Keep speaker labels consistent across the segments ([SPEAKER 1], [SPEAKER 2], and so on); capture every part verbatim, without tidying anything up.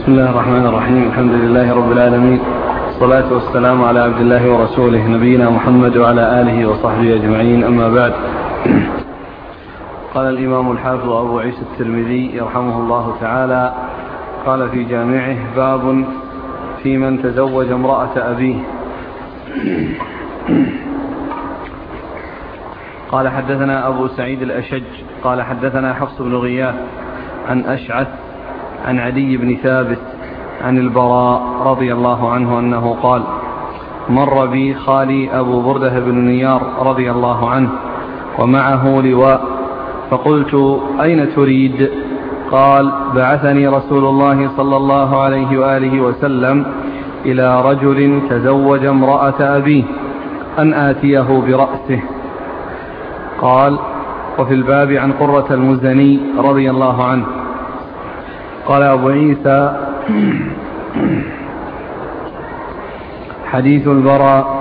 [SPEAKER 1] بسم الله الرحمن الرحيم. الحمد لله رب العالمين، والصلاة والسلام على عبد الله ورسوله نبينا محمد وعلى آله وصحبه أجمعين، أما بعد. قال الإمام الحافظ أبو عيسى الترمذي يرحمه الله تعالى قال في جامعه: باب في من تزوج امرأة أبيه. قال حدثنا أبو سعيد الأشج قال حدثنا حفص بن غياث عن أشعث عن عدي بن ثابت عن البراء رضي الله عنه أنه قال: مر بي خالي أبو بردة بن نيار رضي الله عنه ومعه لواء، فقلت: أين تريد؟ قال: بعثني رسول الله صلى الله عليه وآله وسلم إلى رجل تزوج امرأة أبيه أن آتيه برأسه. قال: وفي الباب عن قرة المزني رضي الله عنه. قال أبو عيسى: حديث البراء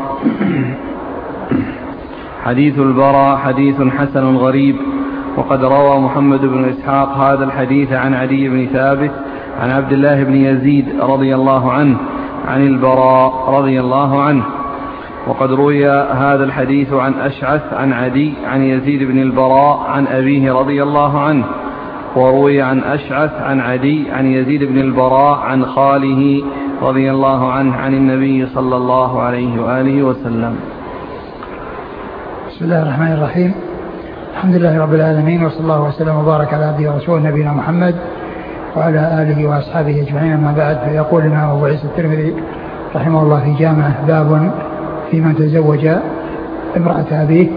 [SPEAKER 1] حديث البراء حديث حسن غريب، وقد روى محمد بن إسحاق هذا الحديث عن عدي بن ثابت عن عبد الله بن يزيد رضي الله عنه عن البراء رضي الله عنه، وقد روي هذا الحديث عن أشعث عن عدي عن يزيد بن البراء عن أبيه رضي الله عنه، وروي عن أشعث عن عدي عن يزيد بن البراء عن خاله رضي الله عنه عن النبي صلى الله عليه وآله وسلم.
[SPEAKER 2] بسم الله الرحمن الرحيم. الحمد لله رب العالمين، وصلى الله وسلم وبارك على عبده ورسوله نبينا محمد وعلى آله وأصحابه أجمعين، أما بعد. فيقول الإمام أبو عيسى الترمذي رحمه الله في جامعه: باب في من تزوج امرأة أبيه.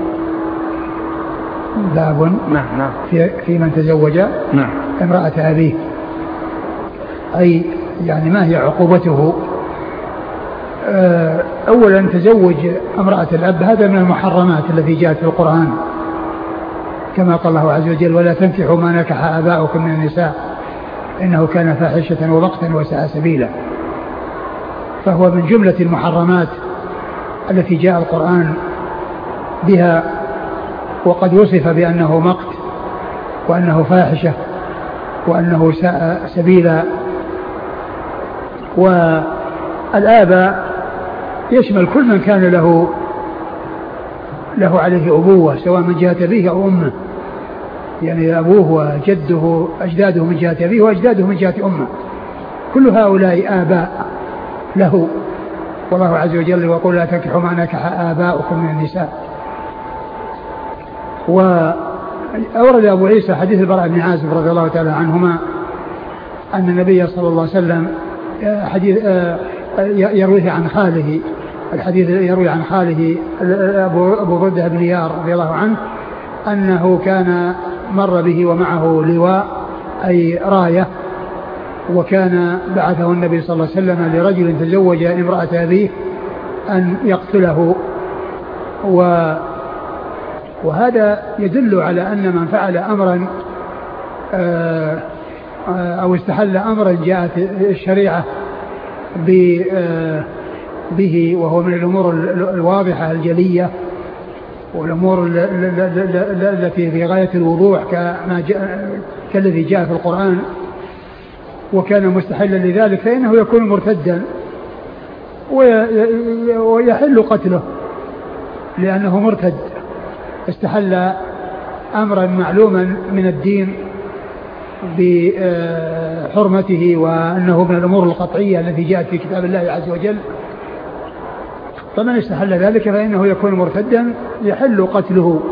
[SPEAKER 2] باب
[SPEAKER 1] نعم نعم
[SPEAKER 2] في, في من تزوج
[SPEAKER 1] نعم
[SPEAKER 2] امرأة أبيه، أي يعني ما هي عقوبته. أولا، تزوج امرأة الأب هذا من المحرمات التي جاءت في القرآن، كما قال الله عز وجل: ولا تنكحوا ما نكح آباؤكم من النساء إنه كان فاحشة ومقتا وساء سبيلا. فهو من جملة المحرمات التي جاء القرآن بها، وقد وصف بأنه مقت وأنه فاحشة وأنه ساء سبيلا. والآباء يشمل كل من كان له له عليه أبوة، سواء من جهة أبيه أو أمه، يعني أبوه وجده أجداده من جهة أبيه وأجداده من جهة أمه، كل هؤلاء آباء له. والله عز وجل: وقل لا تنكحوا ما نكح آباؤكم من النساء. وأورد أبو عيسى حديث البراء بن عازب رضي الله تعالى عنهما أن النبي صلى الله عليه وسلم حديث يرويه عن خاله، الحديث يروي عن خاله أبو بردة بن نيار رضي الله عنه أنه كان مر به ومعه لواء أي راية، وكان بعثه النبي صلى الله عليه وسلم لرجل تزوج امرأة أبيه أن يقتله. و وهذا يدل على أن من فعل أمرا أو استحل أمرا جاءت الشريعة به، وهو من الأمور الواضحة الجلية والأمور التي في غاية الوضوح كما جاء كالذي جاء في القرآن، وكان مستحلا لذلك، فإنه يكون مرتدا ويحل قتله لأنه مرتد، استحل أمرا معلوما من الدين بحرمته وأنه من الأمور القطعية التي جاءت في كتاب الله عز وجل. فمن استحل ذلك فإنه يكون مرتدا يحل قتله.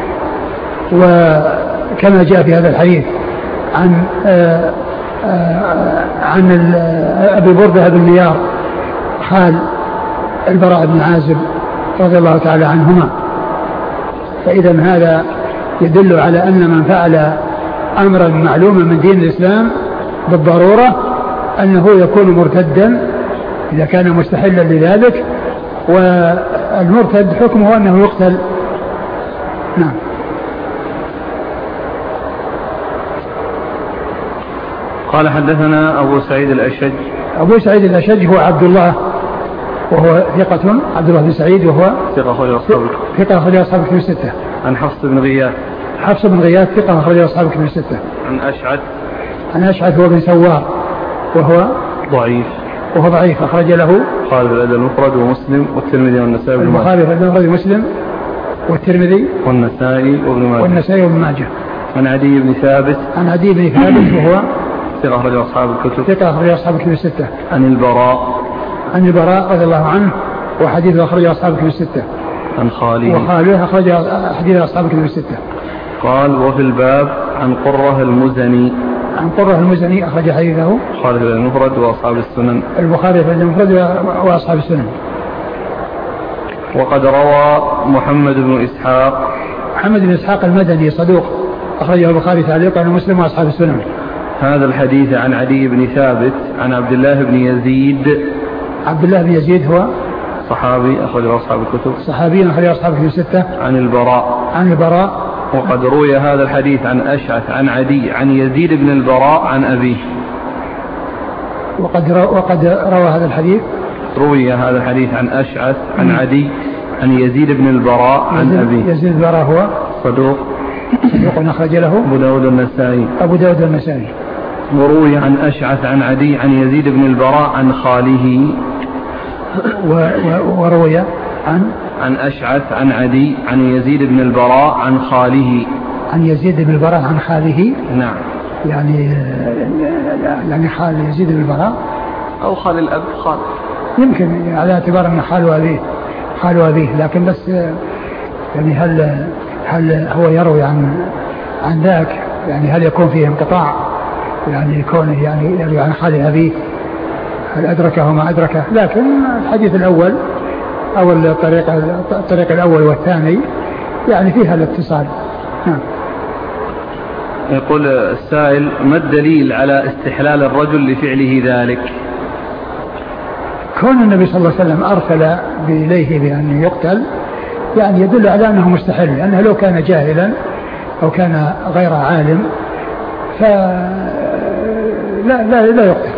[SPEAKER 2] وكما جاء في هذا الحديث عن آآ آآ عن أبي بردة بن نيار خال البراء بن عازب رضي الله تعالى عنهما. فإذا هذا يدل على أن من فعل أمرا معلوما من دين الإسلام بالضرورة أنه يكون مرتدا إذا كان مستحلا لذلك، والمرتد حكمه أنه يقتل. نعم.
[SPEAKER 1] قال حدثنا أبو سعيد الأشج.
[SPEAKER 2] أبو سعيد الأشج هو عبد الله، وهو ثقة، عبد الله بن سعيد، وهو
[SPEAKER 1] ثقة أخرج أصحاب
[SPEAKER 2] ثقة أخرج أصحاب الكتب الستة.
[SPEAKER 1] عن حفص بن غياث.
[SPEAKER 2] حفص بن غياث ثقة أخرج أصحاب الكتب الستة.
[SPEAKER 1] عن أشعث.
[SPEAKER 2] عن أشعث هو بن سوار وهو
[SPEAKER 1] ضعيف
[SPEAKER 2] وهو ضعيف أخرج له
[SPEAKER 1] البخاري في الأدب المفرد ومسلم والترمذي والنسائي وابن ماجه.
[SPEAKER 2] البخاري في الأدب المفرد ومسلم والترمذي
[SPEAKER 1] والنسائي وابن ماجه.
[SPEAKER 2] والنسائي وابن ماجه.
[SPEAKER 1] عن عدي بن ثابت
[SPEAKER 2] عن عدي بن ثابت وهو
[SPEAKER 1] ثقة أخرج أصحاب الكتب.
[SPEAKER 2] ثقة أخرج أصحاب الكتب الستة.
[SPEAKER 1] عن البراء
[SPEAKER 2] عن البراء رضي الله عنه وحديث أخرج أصحاب الكتب الستة.
[SPEAKER 1] عن خالد
[SPEAKER 2] وخالد أخرج حديث أصحاب الكتب الستة.
[SPEAKER 1] قال وفي الباب عن قرة المزني
[SPEAKER 2] عن قرة المزني أخرج حديثه
[SPEAKER 1] البخاري في المفرد وأصحاب السنن.
[SPEAKER 2] البخاري في المفرد وأصحاب السنن.
[SPEAKER 1] وقد روى محمد بن إسحاق
[SPEAKER 2] محمد بن إسحاق المدني صدوق أخرجه البخاري تعليقا ومسلم وأصحاب السنن.
[SPEAKER 1] هذا الحديث عن عدي بن ثابت عن عبد الله بن يزيد.
[SPEAKER 2] عبد الله بن يزيد هو
[SPEAKER 1] صحابي أخرجه أصحاب الكتب.
[SPEAKER 2] صحابي أخرجه أصحاب الكتب الستة.
[SPEAKER 1] عن البراء
[SPEAKER 2] عن البراء.
[SPEAKER 1] وقد روي هذا الحديث عن أشعث عن عدي عن يزيد بن البراء عن أبيه.
[SPEAKER 2] وقد رو وقد روى هذا الحديث
[SPEAKER 1] روي هذا الحديث عن أشعث عن عدي عن يزيد بن البراء عن أبيه.
[SPEAKER 2] يزيد بن البراء هو
[SPEAKER 1] صدوق
[SPEAKER 2] صدوق أخرج له
[SPEAKER 1] أبو داود النسائي.
[SPEAKER 2] أبو داود النسائي.
[SPEAKER 1] وروي عن أشعث عن عدي عن يزيد بن البراء عن خاله.
[SPEAKER 2] وروي عن
[SPEAKER 1] عن أشعث عن عدي عن يزيد بن البراء عن خاله.
[SPEAKER 2] عن يزيد بن البراء عن خاله.
[SPEAKER 1] نعم.
[SPEAKER 2] يعني يعني خال يزيد بن البراء
[SPEAKER 1] أو خال الأب خال
[SPEAKER 2] يمكن على اعتبار أن خال أبيه خال أبيه لكن بس يعني هل هل هو يروي عن عن ذاك يعني هل يكون فيه انقطاع يعني كونه يعني يروي عن خال أبيه هل أدركه ما أدركه. لكن الحديث الأول أو الطريق الطريق الأول والثاني يعني فيها الاتصال. نعم.
[SPEAKER 1] يقول السائل ما الدليل على استحلال الرجل لفعله ذلك؟
[SPEAKER 2] كون النبي صلى الله عليه وسلم أرسل إليه بأن يقتل يعني يدل على أنه مستحل لأنه لو كان جاهلا أو كان غير عالم فلا لا لا يقتل.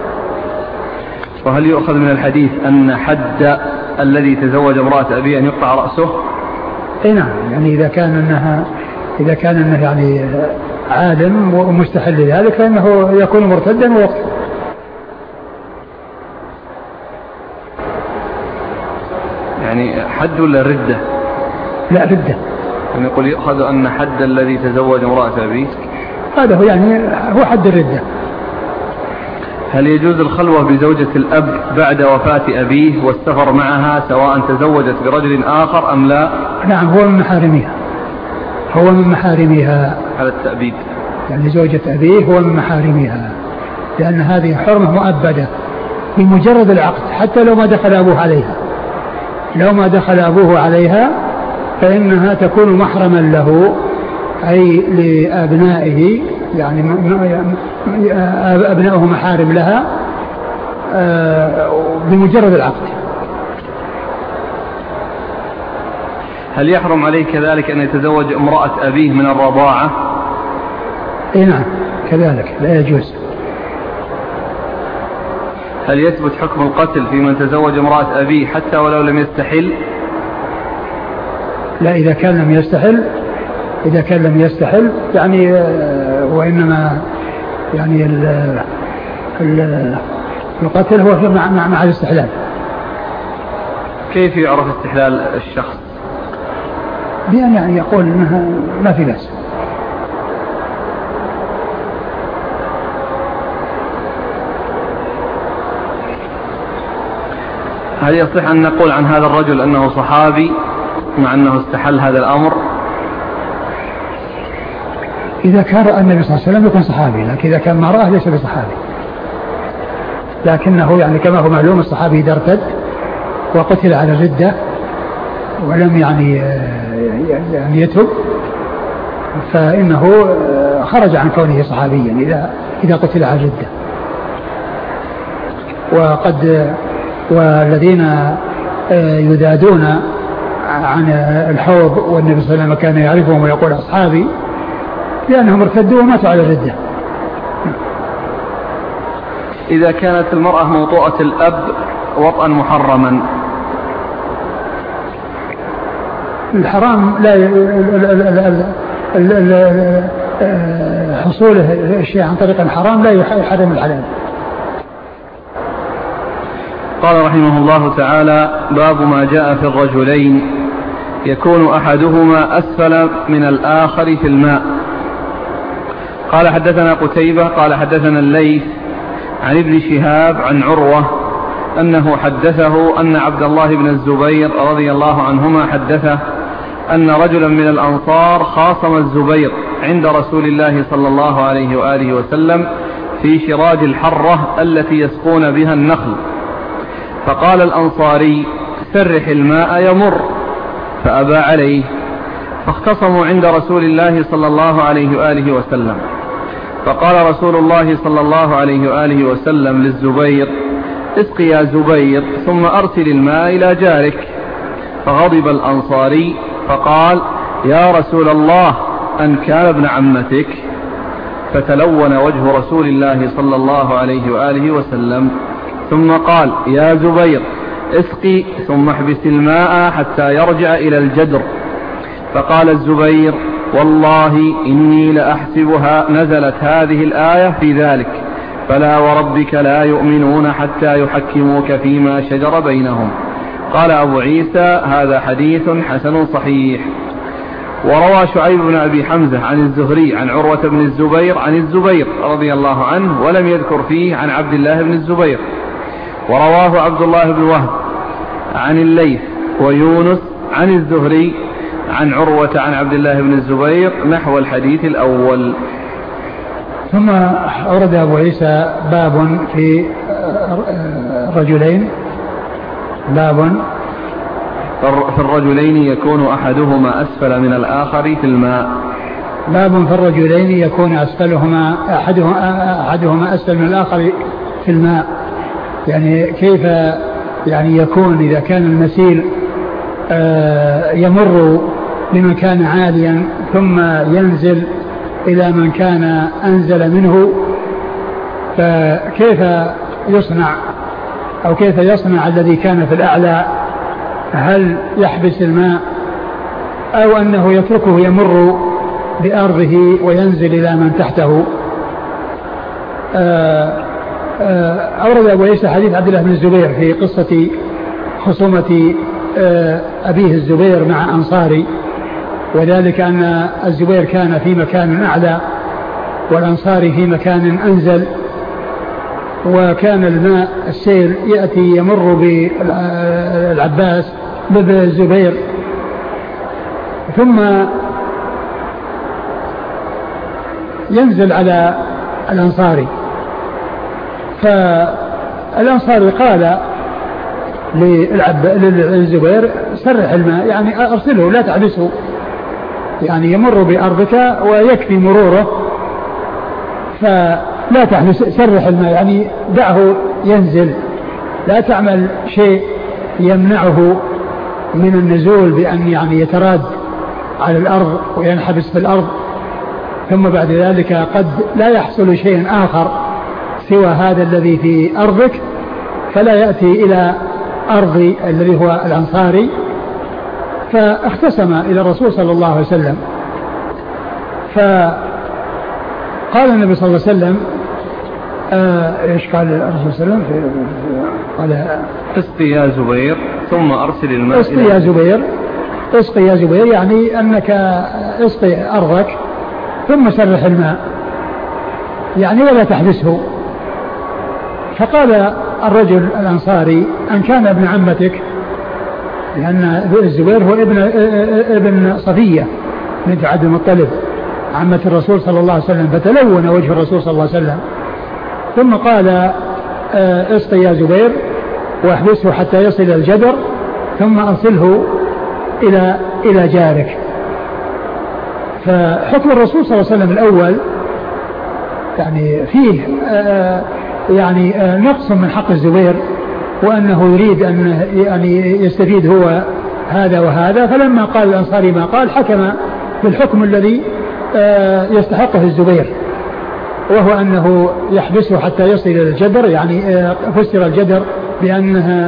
[SPEAKER 1] وهل يؤخذ من الحديث أن حد الذي تزوج امرأة أبيه أن يقطع رأسه؟
[SPEAKER 2] اي نعم يعني إذا كان أنها إذا كان أنه يعني عالم ومستحل لذلك فإنه يكون مرتدا ويقتل.
[SPEAKER 1] يعني حد ولا ردة؟
[SPEAKER 2] لا ردة.
[SPEAKER 1] يعني يقول يؤخذ أن حد الذي تزوج امرأة أبيه
[SPEAKER 2] هذا هو يعني هو حد الردة.
[SPEAKER 1] هل يجوز الخلوة بزوجة الأب بعد وفاة أبيه والسفر معها سواء تزوجت برجل آخر أم لا؟
[SPEAKER 2] نعم هو من محارمها هو من محارمها
[SPEAKER 1] على التأبيد
[SPEAKER 2] يعني زوجة أبيه هو من محارمها لأن هذه حرمة مؤبدة بمجرد العقد حتى لو ما دخل أبوه عليها لو ما دخل أبوه عليها فإنها تكون محرما له أي لأبنائه يعني أبنائه محارم لها بمجرد العقد.
[SPEAKER 1] هل يحرم عليه كذلك أن يتزوج امرأة أبيه من الرضاعة؟
[SPEAKER 2] اي نعم كذلك لا يجوز.
[SPEAKER 1] هل يثبت حكم القتل في من تزوج امرأة أبيه حتى ولو لم يستحل؟
[SPEAKER 2] لا إذا كان لم يستحل إذا كان لم يستحل يعني وإنما يعني ال ال القتل هو مع, مع, مع الاستحلال.
[SPEAKER 1] كيف يعرف استحلال الشخص؟
[SPEAKER 2] بأن يعني يقول إنها ما في بأس.
[SPEAKER 1] هل يصح أن نقول عن هذا الرجل أنه صحابي مع أنه استحل هذا الأمر؟
[SPEAKER 2] إذا كان رأى النبي صلى الله عليه وسلم يكون صحابي لكن إذا كان ما رأى ليس بصحابي لكنه يعني كما هو معلوم الصحابي إذا ارتد وقتل على الردة ولم يعني يعني يتوب فإنه خرج عن كونه صحابيا إذا إذا قتل على الردة. وقد والذين يدادون عن الحوض والنبي صلى الله عليه وسلم كان يعرفهم ويقول أصحابي لأنهم ارتدوا وماتوا على الردة.
[SPEAKER 1] إذا كانت المرأة موطوءة الأب وطئا محرما
[SPEAKER 2] الحرام لا حصوله الشيء عن طريق الحرام لا يحرم الحلال
[SPEAKER 1] قال رحمه الله تعالى: باب ما جاء في الرجلين يكون أحدهما أسفل من الآخر في الماء. قال حدثنا قتيبة قال حدثنا الليث عن ابن شهاب عن عروة أنه حدثه أن عبد الله بن الزبير رضي الله عنهما حدثه أن رجلا من الأنصار خاصم الزبير عند رسول الله صلى الله عليه وآله وسلم في شراج الحرة التي يسقون بها النخل، فقال الأنصاري: سرح الماء يمر، فأبى عليه، فاختصموا عند رسول الله صلى الله عليه وآله وسلم، فقال رسول الله صلى الله عليه وآله وسلم للزبير: اسق يا زبير ثم أرسل الماء إلى جارك. فغضب الأنصاري فقال: يا رسول الله أن كان ابن عمتك؟ فتلون وجه رسول الله صلى الله عليه وآله وسلم، ثم قال: يا زبير اسقي ثم احبس الماء حتى يرجع إلى الجدر. فقال الزبير: والله إني لأحسبها نزلت هذه الآية في ذلك، فلا وربك لا يؤمنون حتى يحكموك فيما شجر بينهم. قال أبو عيسى: هذا حديث حسن صحيح. وروى شعيب بن أبي حمزة عن الزهري عن عروة بن الزبير عن الزبير رضي الله عنه ولم يذكر فيه عن عبد الله بن الزبير. ورواه عبد الله بن وهب عن الليث ويونس عن الزهري عن عروة عن عبد الله بن الزبير نحو الحديث الأول.
[SPEAKER 2] ثم أورد أبو عيسى باب في الرجلين، باب
[SPEAKER 1] في الرجلين يكون أحدهما أسفل من الآخر في الماء.
[SPEAKER 2] باب في الرجلين يكون أسفلهما أحدهما, أحدهما أسفل من الآخر في الماء، يعني كيف يعني يكون إذا كان المسيل يمر بمكان عاليا ثم ينزل إلى من كان أنزل منه، فكيف يصنع أو كيف يصنع الذي كان في الأعلى؟ هل يحبس الماء أو أنه يتركه يمر بأرضه وينزل إلى من تحته؟ أورد أبو عيسى حديث عبد الله بن الزبير في قصة خصومة أبيه الزبير مع أنصاري، وذلك أن الزبير كان في مكان أعلى والأنصاري في مكان أنزل، وكان الماء السيل يأتي يمر بالعباس بالزبير ثم ينزل على الأنصاري. فالأنصاري قال للزبير: سرح الماء، يعني أرسله لا تحبسه، يعني يمر بأرضك ويكفي مروره، فلا تحبس، سرح الماء، يعني دعه ينزل، لا تعمل شيء يمنعه من النزول بأن يعني يتراد على الأرض وينحبس في الأرض، ثم بعد ذلك قد لا يحصل شيء آخر سوى هذا الذي في أرضك، فلا يأتي إلى أرض الذي هو الأنصاري. فاختصم إلى الرسول صلى الله عليه وسلم، فقال النبي صلى الله عليه وسلم: آه إيش قال الرسول صلى الله عليه وسلم؟ قال:
[SPEAKER 1] اسقي يا زبير ثم أرسل الماء.
[SPEAKER 2] اسقي يا زبير، اسقي يا زبير، يعني أنك اسقي أرضك ثم سرح الماء، يعني ولا تحبسه. فقال الرجل الأنصاري: أن كان ابن عمتك، لأن الزبير هو ابن ابن صفية بنت عبد المطلب عمة الرسول صلى الله عليه وسلم، فتلون وجه الرسول صلى الله عليه وسلم، ثم قال: اسقي يا زبير واحبسه حتى يصل إلى الجدر ثم أرسله إلى إلى جارك. فحكم الرسول صلى الله عليه وسلم الأول يعني فيه يعني نقص من حق الزبير، وأنه يريد أن يعني يستفيد هو هذا وهذا، فلما قال الأنصاري ما قال حكم بالحكم الذي يستحقه الزبير، وهو أنه يحبسه حتى يصل إلى الجدر، يعني فسر الجدر بأنها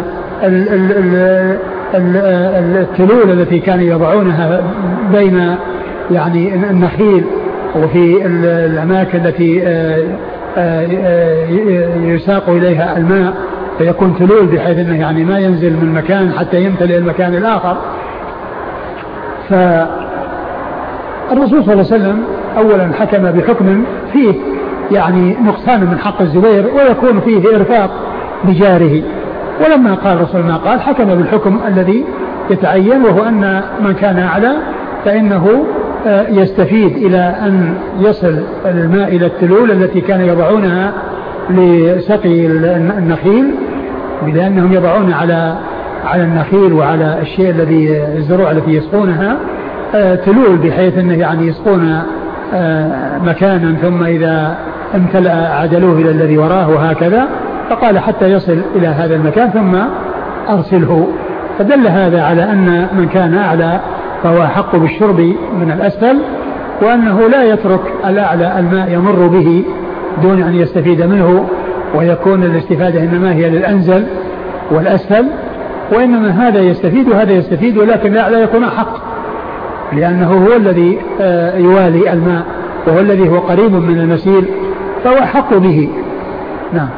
[SPEAKER 2] التلول التي كانوا يضعونها بين يعني النخيل وفي الأماكن التي يساق إليها الماء فيكون تلول بحيث أنه يعني ما ينزل من مكان حتى يمتلئ المكان الآخر. فالرسول صلى الله عليه وسلم أولا حكم بحكم فيه يعني نقصان من حق الزبير ويكون فيه إرفاق بجاره، ولما قال الرسول ما قال حكم بالحكم الذي يتعين، وهو أن من كان أعلى فإنه يستفيد إلى أن يصل الماء إلى التلول التي كانوا يضعونها لسقي النخيل، لأنهم يضعون على على النخيل وعلى الشيء الذي الزروع التي يسقونها تلول بحيث أنه يعني يسقون مكانا ثم إذا امتلأ عدلوه إلى الذي وراه وهكذا، فقال حتى يصل إلى هذا المكان ثم أرسله. فدل هذا على أن من كان أعلى فهو أحق بالشرب من الأسفل، وأنه لا يترك الأعلى الماء يمر به دون أن يستفيد منه، ويكون الاستفادة إنما هي للأنزل والأسفل، وإنما هذا يستفيد وهذا يستفيد، ولكن الأعلى يكون أحق لأنه هو الذي يوالي الماء وهو الذي هو قريب من المسيل فهو أحق به. نعم.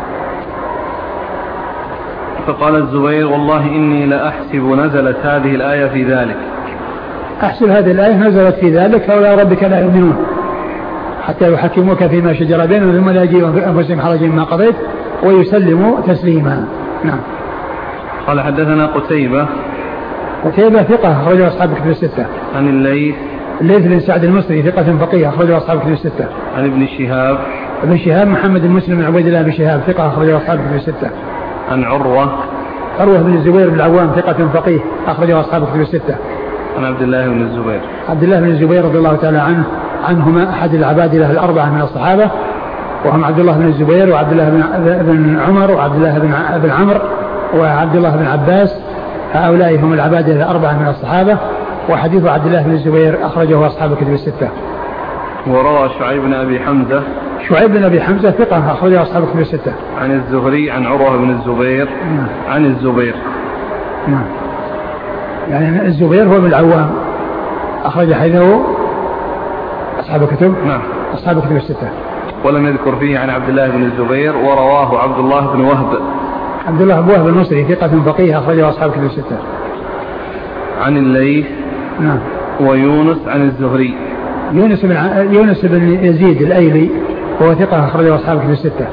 [SPEAKER 1] فقال الزبير والله إني لأحسب نزلت هذه الآية في ذلك.
[SPEAKER 2] أحسب هذه الآية نزلت في ذلك فولا ربك لا يؤمنون حتى يحكموك فيما شجر بينهم ثم لا يجيء أنفسهم حرج مما قضيت ويسلموا تسليما. نعم.
[SPEAKER 1] قال حدثنا قتيبة.
[SPEAKER 2] قتيبة ثقة أخرجه أصحاب الكتب الستة.
[SPEAKER 1] عن الليث.
[SPEAKER 2] الليث بن سعد المصري ثقة فقيه أخرجه أصحاب الكتب الستة.
[SPEAKER 1] عن ابن شهاب.
[SPEAKER 2] ابن شهاب محمد بن مسلم بن عبيد الله بن شهاب ثقة أخرجه أصحاب الكتب الستة.
[SPEAKER 1] عن عروة.
[SPEAKER 2] عروة بن الزبير بن العوام ثقة فقيه أخرجه أصحاب الكتب الستة.
[SPEAKER 1] عن عبد الله بن الزبير.
[SPEAKER 2] عبد الله بن الزبير رضي الله تعالى عنه عنهما أحد العبادلة الأربعة من الصحابة، وهم عبد الله بن الزبير وعبد الله بن عمر وعبد الله بن عمرو وعبد الله بن عباس، هؤلاء هم العبادلة الأربعة من الصحابة. وحديث عبد الله بن الزبير أخرجه أصحاب الكتب الستة.
[SPEAKER 1] وروى شعيب بن أبي حمزة.
[SPEAKER 2] شعيب بن أبي حمزة ثقة أخرجه أصحاب الكتب الستة.
[SPEAKER 1] عن الزهري عن عروة بن الزبير.
[SPEAKER 2] نعم.
[SPEAKER 1] عن الزبير.
[SPEAKER 2] نعم. يعني الزبير هو من العوام أخرج حديثه أصحاب الكتب.
[SPEAKER 1] نعم.
[SPEAKER 2] أصحاب الكتب الستة.
[SPEAKER 1] ولم يذكر فيه عن عبد الله بن الزبير. ورواه عبد الله بن وهب.
[SPEAKER 2] عبد الله بن وهب المصري ثقة فقيه أخرجه أصحاب الكتب الستة.
[SPEAKER 1] عن الليث.
[SPEAKER 2] نعم.
[SPEAKER 1] ويونس عن الزهري.
[SPEAKER 2] يونس بن ع... يونس بن يزيد الأيلي وهو ثقة أخرجه أصحاب الكتب الستة.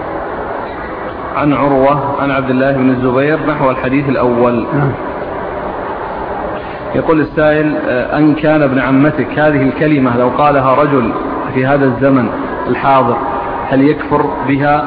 [SPEAKER 1] عن عروة عن عبد الله بن الزبير نحو الحديث الأول.
[SPEAKER 2] نعم.
[SPEAKER 1] يقول السائل أن كان ابن عمتك هذه الكلمة لو قالها رجل في هذا الزمن الحاضر هل يكفر بها؟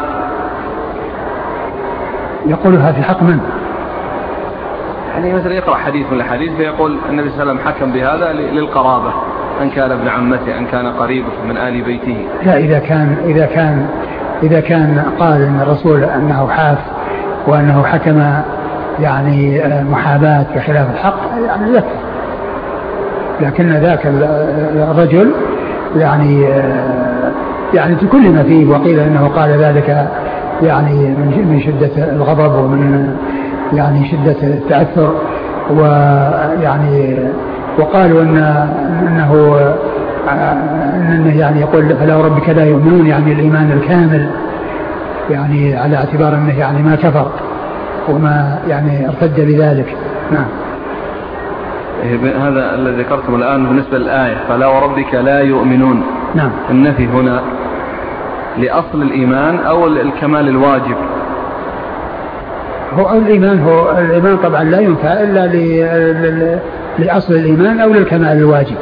[SPEAKER 2] يقولها في حق من؟
[SPEAKER 1] يعني مثلا يقرأ حديث من الحديث فيقول النبي صلى الله عليه وسلم حكم بهذا للقرابة، أن كان ابن عمته أن كان قريبه من آل بيته.
[SPEAKER 2] لا، إذا كان إذا كان إذا كان قال إن الرسول أنه حاف وأنه حكم يعني محاباة بخلاف الحق يعني يكفر، لكن ذاك الرجل يعني يعني تكلم فيه وقيل إنه قال ذلك يعني من شدة الغضب ومن يعني شدة التأثر، ويعني وقالوا إن إنه إنه يعني يقول فلا وربك لا يؤمنون يعني الإيمان الكامل، يعني على اعتبار أنه يعني ما كفر وما يعني ارتد بذلك. نعم.
[SPEAKER 1] هذا الذي ذكرتم الآن بالنسبة للآية فلا وربك لا يؤمنون.
[SPEAKER 2] نعم.
[SPEAKER 1] النفي هنا لأصل الإيمان أو الكمال الواجب؟
[SPEAKER 2] هو الإيمان هو الإيمان طبعا لا ينفع إلا لأصل الإيمان أو للكمال الواجب،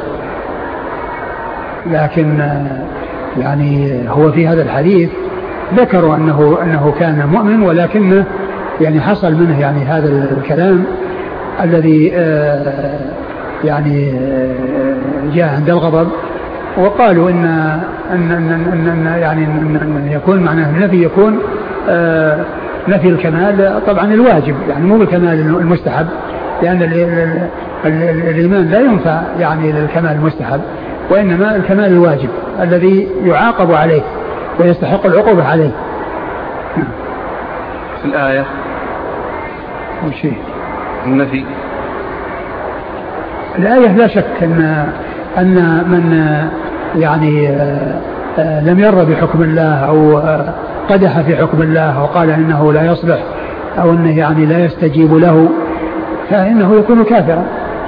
[SPEAKER 2] لكن يعني هو في هذا الحديث ذكروا أنه أنه كان مؤمن، ولكنه يعني حصل منه يعني هذا الكلام الذي يعني جاء عند الغضب، وقالوا إن أن أن أن يعني أن يكون معناه النفي يكون نفي الكمال طبعا الواجب، يعني مو بالكمال المستحب، لأن الإيمان لا ينفع يعني للكمال المستحب، وإنما الكمال الواجب الذي يعاقب عليه ويستحق العقوبة عليه.
[SPEAKER 1] في الآية
[SPEAKER 2] وشيء
[SPEAKER 1] النفي
[SPEAKER 2] الآية لا شك أن أن من يعني لم يرضى بحكم الله أو قدح في حكم الله وقال إنه لا يصلح أو أنه يعني لا يستجيب له فإنه يكون كافرا.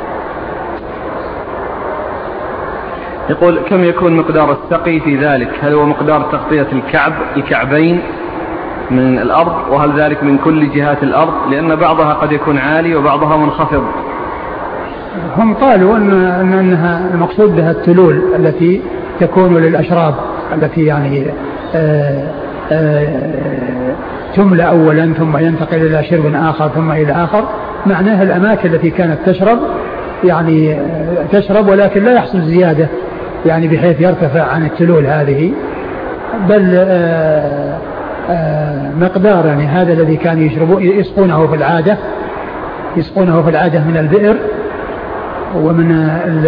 [SPEAKER 1] يقول كم يكون مقدار السقي في ذلك؟ هل هو مقدار تغطية الكعب الكعبين من الأرض وهل ذلك من كل جهات الأرض؟ لأن بعضها قد يكون عالي وبعضها منخفض.
[SPEAKER 2] هم قالوا أن أنها المقصود بها التلول التي تكون للأشراب التي يعني آآ آآ تملأ أولا ثم ينتقل إلى شرب آخر ثم إلى آخر، معناها الأماكن التي كانت تشرب يعني تشرب ولكن لا يحصل زيادة يعني بحيث يرتفع عن التلول هذه، بل آآ آآ مقدار يعني هذا الذي كانوا يشربون يسقونه في العادة يسقونه في العادة من البئر ومن ال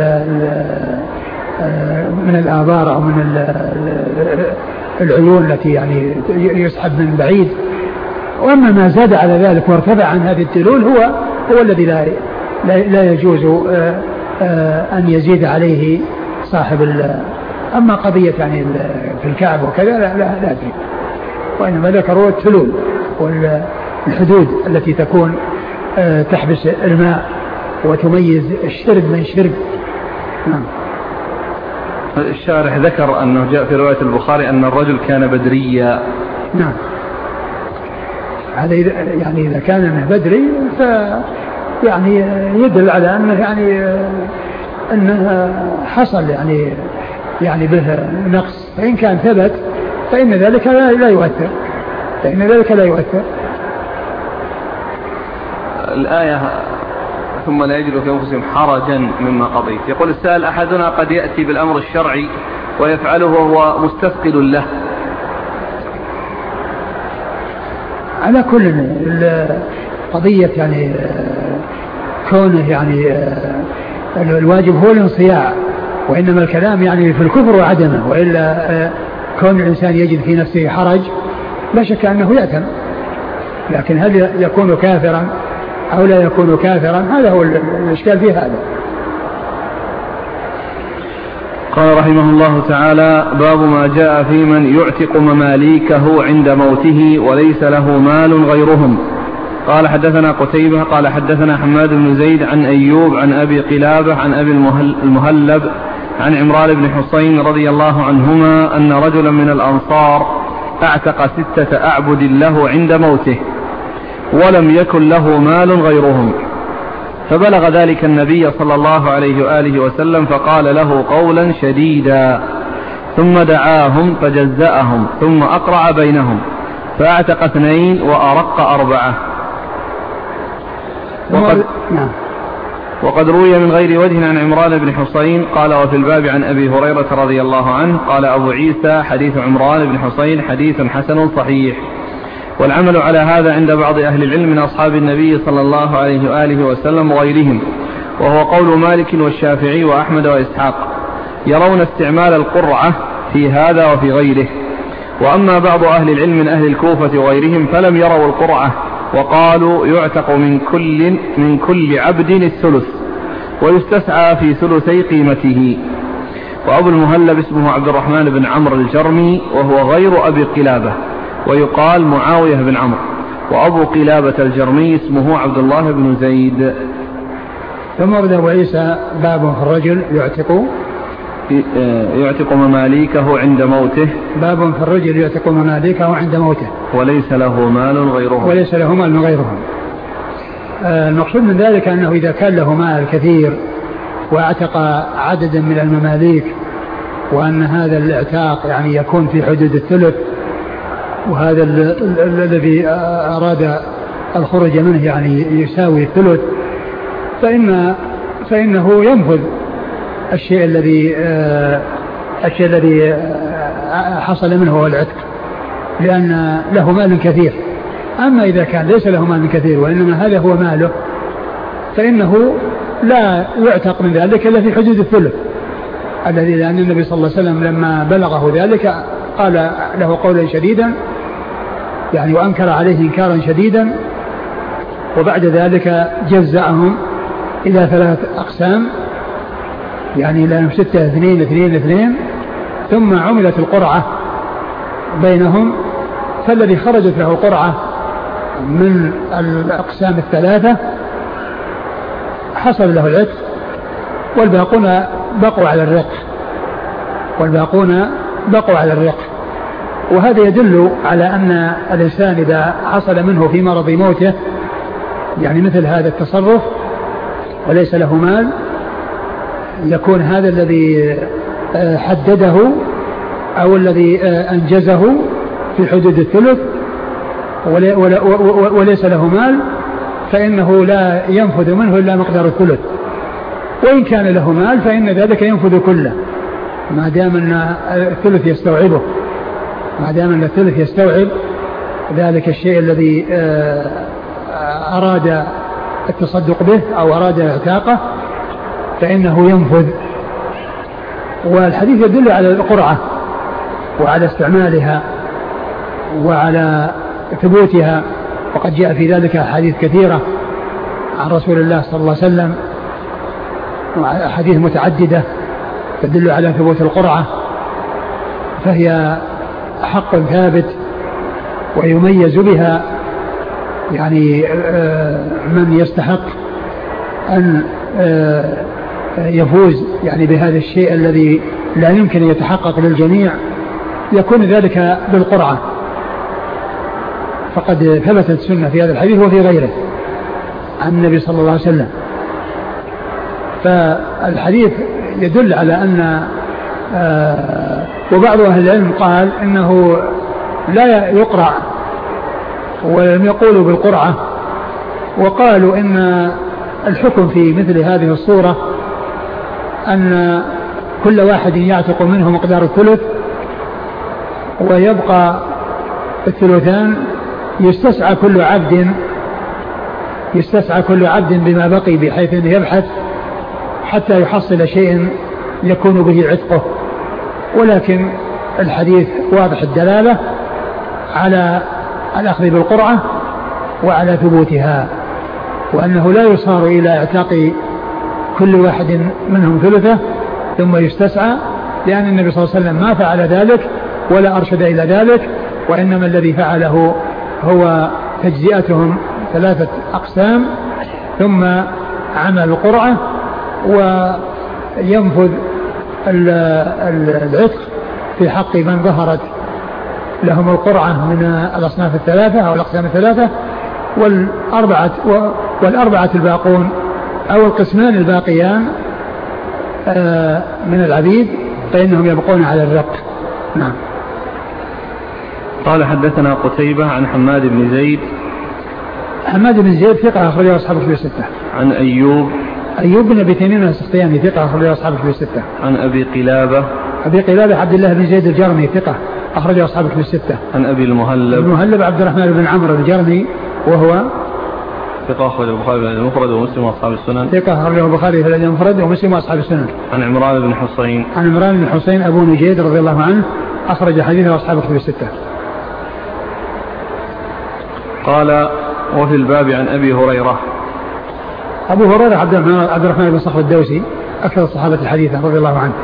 [SPEAKER 2] من الآبار أو من العيون التي يعني يسحب من بعيد. وأما ما زاد على ذلك وارتفع عن هذه التلول هو هو الذي لا لا يجوز أن يزيد عليه صاحب. أما قضية يعني في الكعب وكذا لا لا لا أدري، وإنما ذكروا التلول والحدود التي تكون تحبس الماء وتميز الشرب من شرب. نعم.
[SPEAKER 1] الشارح ذكر أنه جاء في رواية البخاري أن الرجل كان بدريا.
[SPEAKER 2] نعم. هذا يعني إذا كان انه بدري ف يعني يدل على أنه يعني أنه حصل يعني يعني به نقص، فإن كان ثبت فإن ذلك لا يؤثر فإن ذلك لا يؤثر.
[SPEAKER 1] الآية ثم لا يجد في أنفسهم حرجا مما قضيت. يقول السائل أحدنا قد يأتي بالأمر الشرعي ويفعله وهو مستثقل له.
[SPEAKER 2] على كل قضية يعني كونه يعني الواجب هو الانصياع، وإنما الكلام يعني في الكفر وعدمه، وإلا كون الإنسان يجد في نفسه حرج لا شك أنه يأثم، لكن هل يكون كافرا أو لا يكون كافرا هذا هو الإشكال في هذا.
[SPEAKER 1] قال رحمه الله تعالى: باب ما جاء في من يعتق مماليكه عند موته وليس له مال غيرهم. قال حدثنا قتيبة قال حدثنا حماد بن زيد عن أيوب عن أبي قلابة عن أبي المهلب عن عمران بن حصين رضي الله عنهما أن رجلا من الأنصار اعتق ستة أعبد له عند موته ولم يكن له مال غيرهم، فبلغ ذلك النبي صلى الله عليه وآله وسلم فقال له قولا شديدا، ثم دعاهم فجزأهم ثم أقرع بينهم فأعتق اثنين وأرق أربعة. وقد, وقد روي من غير وجه عن عمران بن حصين قال: وفي الباب عن أبي هريرة رضي الله عنه قال أبو عيسى: حديث عمران بن حصين حديث حسن صحيح. والعمل على هذا عند بعض أهل العلم من أصحاب النبي صلى الله عليه وآله وسلم وغيرهم، وهو قول مالك والشافعي وأحمد وإسحاق، يرون استعمال القرعة في هذا وفي غيره. وأما بعض أهل العلم من أهل الكوفة وغيرهم فلم يروا القرعة، وقالوا يعتق من كل, من كل عبد الثلث ويستسعى في ثلثي قيمته. وأبو المهلب اسمه عبد الرحمن بن عمرو الجرمي وهو غير أبي قلابة، ويقال معاوية بن عمرو. وأبو قلابة الجرمي اسمه عبد الله بن زيد.
[SPEAKER 2] ثم ورد أبو عيسى باب في الرجل يعتق
[SPEAKER 1] يعتق مماليكه عند موته.
[SPEAKER 2] باب في الرجل يعتق مماليكه عند موته
[SPEAKER 1] وليس له مال غيرهم.
[SPEAKER 2] وليس له مال غيرهم. المقصود من ذلك أنه إذا كان له مال كثير واعتق عددا من المماليك، وأن هذا الاعتاق يعني يكون في حدود الثلث، وهذا الذي أراد الخروج منه يعني يساوي الثلث، فإن فإنه ينفذ الشيء الذي الشيء الذي حصل منه هو العتق، لأن له مال كثير. أما إذا كان ليس له مال كثير وإنما هذا هو ماله، فإنه لا يعتق من ذلك إلا في حدود الثلث الذي، لأن النبي صلى الله عليه وسلم لما بلغه ذلك قال له قولا شديدا يعني وأنكر عليه إنكارا شديدا، وبعد ذلك جزأهم إلى ثلاث أقسام، يعني لهم ستة اثنين اثنين اثنين، ثم عملت القرعة بينهم فالذي خرجت له القرعة من الأقسام الثلاثة حصل له العتق، والباقون بقوا على الرق والباقون بقوا على الرق. وهذا يدل على أن الإنسان إذا حصل منه في مرض موته يعني مثل هذا التصرف وليس له مال، يكون هذا الذي حدده أو الذي أنجزه في حدود الثلث وليس له مال، فإنه لا ينفذ منه إلا مقدار الثلث، وإن كان له مال فإن ذلك ينفذ كله ما دام أن الثلث يستوعبه ما دام أن الثلث يستوعب ذلك الشيء الذي أراد التصدق به أو أراد اعتاقه فإنه ينفذ. والحديث يدل على القرعة وعلى استعمالها وعلى ثبوتها، وقد جاء في ذلك أحاديث كثيرة عن رسول الله صلى الله عليه وسلم، أحاديث متعددة تدل على ثبوت القرعة، فهي حق ثابت ويميز بها يعني من يستحق أن يفوز يعني بهذا الشيء الذي لا يمكن أن يتحقق للجميع، يكون ذلك بالقرعة. فقد ثبتت السنة في هذا الحديث وفي غيره عن النبي صلى الله عليه وسلم. فالحديث يدل على أن وبعض أهل العلم قال إنه لا يقرع ولم يقولوا بالقرعة، وقالوا إن الحكم في مثل هذه الصورة أن كل واحد يعتق منه مقدار الثلث ويبقى الثلثان، يستسعى كل عبد يستسعى كل عبد بما بقي بحيث أنه يبحث حتى يحصل شيء يكون به عتقه. ولكن الحديث واضح الدلالة على الأخذ بالقرعة وعلى ثبوتها، وأنه لا يصار إلى اعتاق كل واحد منهم ثلثه ثم يستسعى، لأن النبي صلى الله عليه وسلم ما فعل ذلك ولا أرشد إلى ذلك، وإنما الذي فعله هو تجزئتهم ثلاثة أقسام ثم عمل القرعة وينفذ العتق في حق من ظهرت لهم القرعة من الأصناف الثلاثة أو الأقسام الثلاثة، والأربعة, والأربعة الباقون أو القسمان الباقيان من العبيد فإنهم يبقون على الرق. نعم.
[SPEAKER 1] قال حدثنا قتيبة عن حماد بن زيد.
[SPEAKER 2] حماد بن زيد ثقة أخرجه أصحاب الكتب الستة.
[SPEAKER 1] عن أيوب
[SPEAKER 2] أيوب بن أبي تميم السختياني ثقة أخرجه أصحاب الكتب الستة.
[SPEAKER 1] عن أبي قلابة
[SPEAKER 2] أبي قلابة عبد الله بن زيد الجرمي ثقة أخرجه أصحاب الكتب الستة.
[SPEAKER 1] عن أبي المهلب
[SPEAKER 2] المهلب عبد الرحمن بن عمرو الجرمي وهو
[SPEAKER 1] ثقة أخرجه البخاري في المفرد ومسلم وأصحاب السنن.
[SPEAKER 2] ثقة أخرجه البخاري في المفرد ومسلم وأصحاب السنن.
[SPEAKER 1] عن عمران بن حسين.
[SPEAKER 2] عن عمران بن حسين أبو نجيد رضي الله عنه أخرج حديثه أصحاب الكتب الستة.
[SPEAKER 1] قال وفي الباب عن أبي هريرة.
[SPEAKER 2] أبو هريرة عبد الرحمن عبد الرحمن بن صخر الدوسي أكثر الصحابة الحديثا رضي الله عنه.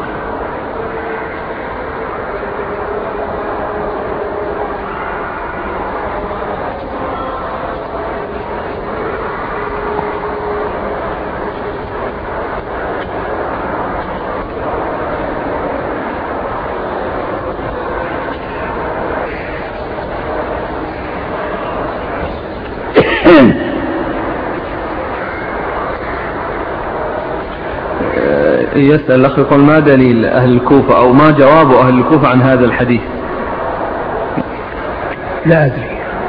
[SPEAKER 1] يسأل الأخ يقول ما دليل أهل الكوفة أو ما جواب أهل الكوفة عن هذا الحديث؟
[SPEAKER 2] لا أدري.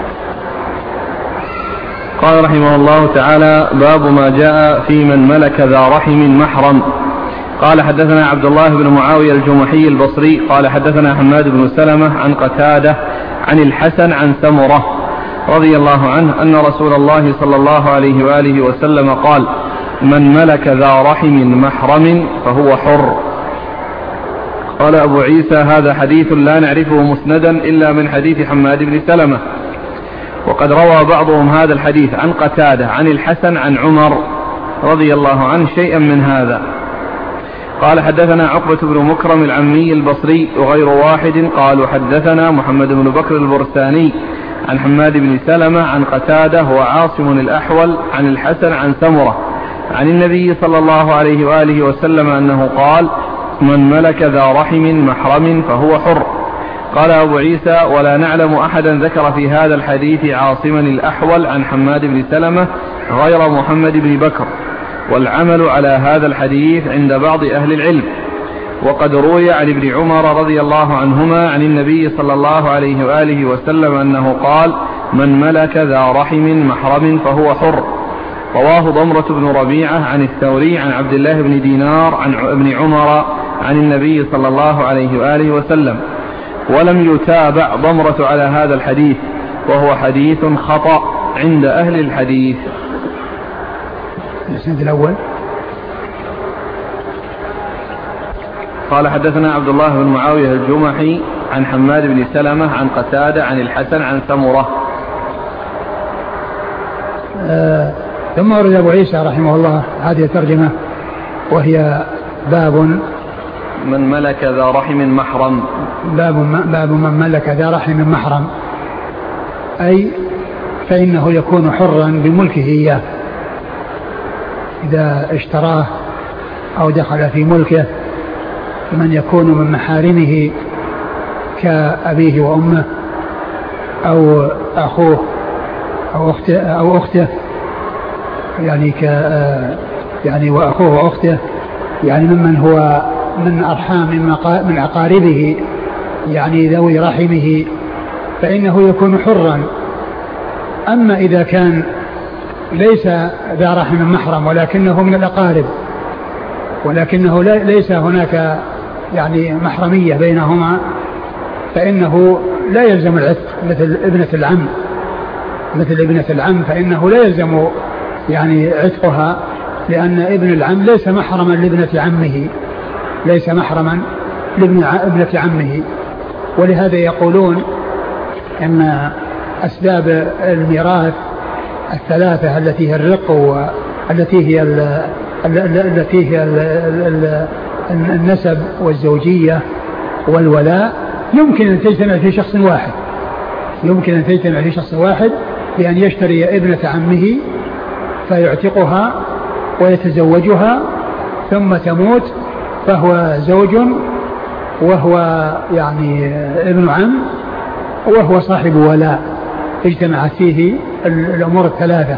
[SPEAKER 1] قال رحمه الله تعالى باب ما جاء في من ملك ذا رحم محرم. قال حدثنا عبد الله بن معاوية الجمحي البصري قال حدثنا حماد بن سلمة عن قتادة عن الحسن عن سمرة رضي الله عنه أن رسول الله صلى الله عليه وآله وسلم قال من ملك ذا رحم محرم فهو حر. قال أبو عيسى هذا حديث لا نعرفه مسندا إلا من حديث حماد بن سلمة، وقد روى بعضهم هذا الحديث عن قتادة عن الحسن عن عمر رضي الله عنه شيئا من هذا. قال حدثنا عقبة بن مكرم العمي البصري وغير واحد قالوا حدثنا محمد بن بكر البرساني عن حماد بن سلمة عن قتادة وعاصم الأحول عن الحسن عن سمرة عن النبي صلى الله عليه وآله وسلم أنه قال من ملك ذا رحم محرم فهو حر. قال أبو عيسى ولا نعلم أحدا ذكر في هذا الحديث عاصما الأحول عن حماد بن سلمة غير محمد بن بكر، والعمل على هذا الحديث عند بعض أهل العلم. وقد روي عن ابن عمر رضي الله عنهما عن النبي صلى الله عليه وآله وسلم أنه قال من ملك ذا رحم محرم فهو حر. رواه ضمرة بن ربيعة عن الثوري عن عبد الله بن دينار عن ابن عمر عن النبي صلى الله عليه وآله وسلم، ولم يتابع ضمرة على هذا الحديث، وهو حديث خطأ عند أهل الحديث.
[SPEAKER 2] الإسناد الأول
[SPEAKER 1] قال حدثنا عبد الله بن معاوية الجمحي عن حماد بن سلمة عن قتادة عن الحسن عن سمرة.
[SPEAKER 2] آه ثم ورد أبو عيسى رحمه الله هذه الترجمة وهي باب
[SPEAKER 1] من ملك ذا رحم محرم.
[SPEAKER 2] باب, باب من ملك ذا رحم محرم، أي فإنه يكون حرا بملكه إياه إذا اشتراه أو دخل في ملكه، من يكون من محارمه كأبيه وأمه أو أخوه أو أخته, أو أخته يعني ك يعني وأخوه وأخته، يعني ممن هو من أرحام من أقاربه يعني ذوي رحمه، فإنه يكون حرا. أما إذا كان ليس ذا رحم محرم ولكنه من الأقارب، ولكنه ليس هناك يعني محرمية بينهما، فإنه لا يلزم العتق مثل ابنة العم مثل ابنة العم فإنه لا يلزم يعني عتقها، لأن ابن العم ليس محرما لابنة عمه ليس محرما لابنة عمه. ولهذا يقولون أن أسباب الميراث الثلاثة التي هي الرق والتي هي التي هي النسب والزوجية والولاء يمكن أن تجتمع في شخص واحد يمكن أن تجتمع في شخص واحد بأن يشتري ابنة عمه فيعتقها ويتزوجها ثم تموت فهو زوج وهو يعني ابن عم وهو صاحب ولاء، اجتمعت فيه الأمور الثلاثة.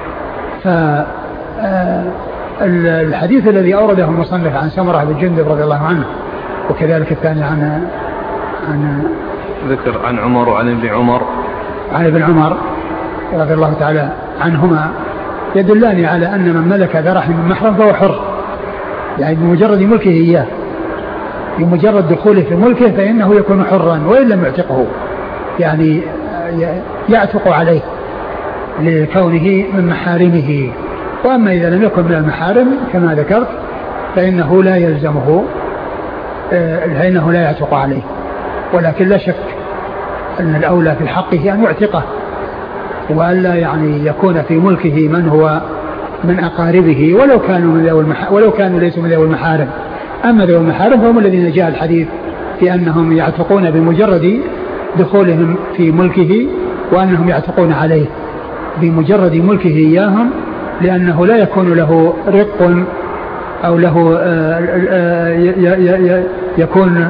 [SPEAKER 2] فالحديث الذي أورده المصنف عن سمرة بن جندب رضي الله عنه وكذلك الثاني عن عن
[SPEAKER 1] ذكر عن عمر وعن ابن عمر
[SPEAKER 2] عن ابن عمر رضي الله تعالى عنهما يدلان على أن من ملك ذا رحم محرم فهو حر، يعني بمجرد ملكه إياه بمجرد دخوله في ملكه فإنه يكون حرا وإن لم يعتقه، يعني يعتق عليه لكونه من محارمه. وأما إذا لم يكن من المحارم كما ذكرت فإنه لا يلزمه فإنه لا يعتق عليه، ولكن لا شك أن الأولى في حقه أن يعتقه وألا يعني يكون في ملكه من هو من أقاربه ولو كانوا من ذوي المح... ولو كانوا ليسوا من ذوي المحارم. أما ذوي المحارم هم الذين جاء الحديث في أنهم يعتقون بمجرد دخولهم في ملكه وأنهم يعتقون عليه بمجرد ملكه إياهم، لأنه لا يكون له رق أو له يكون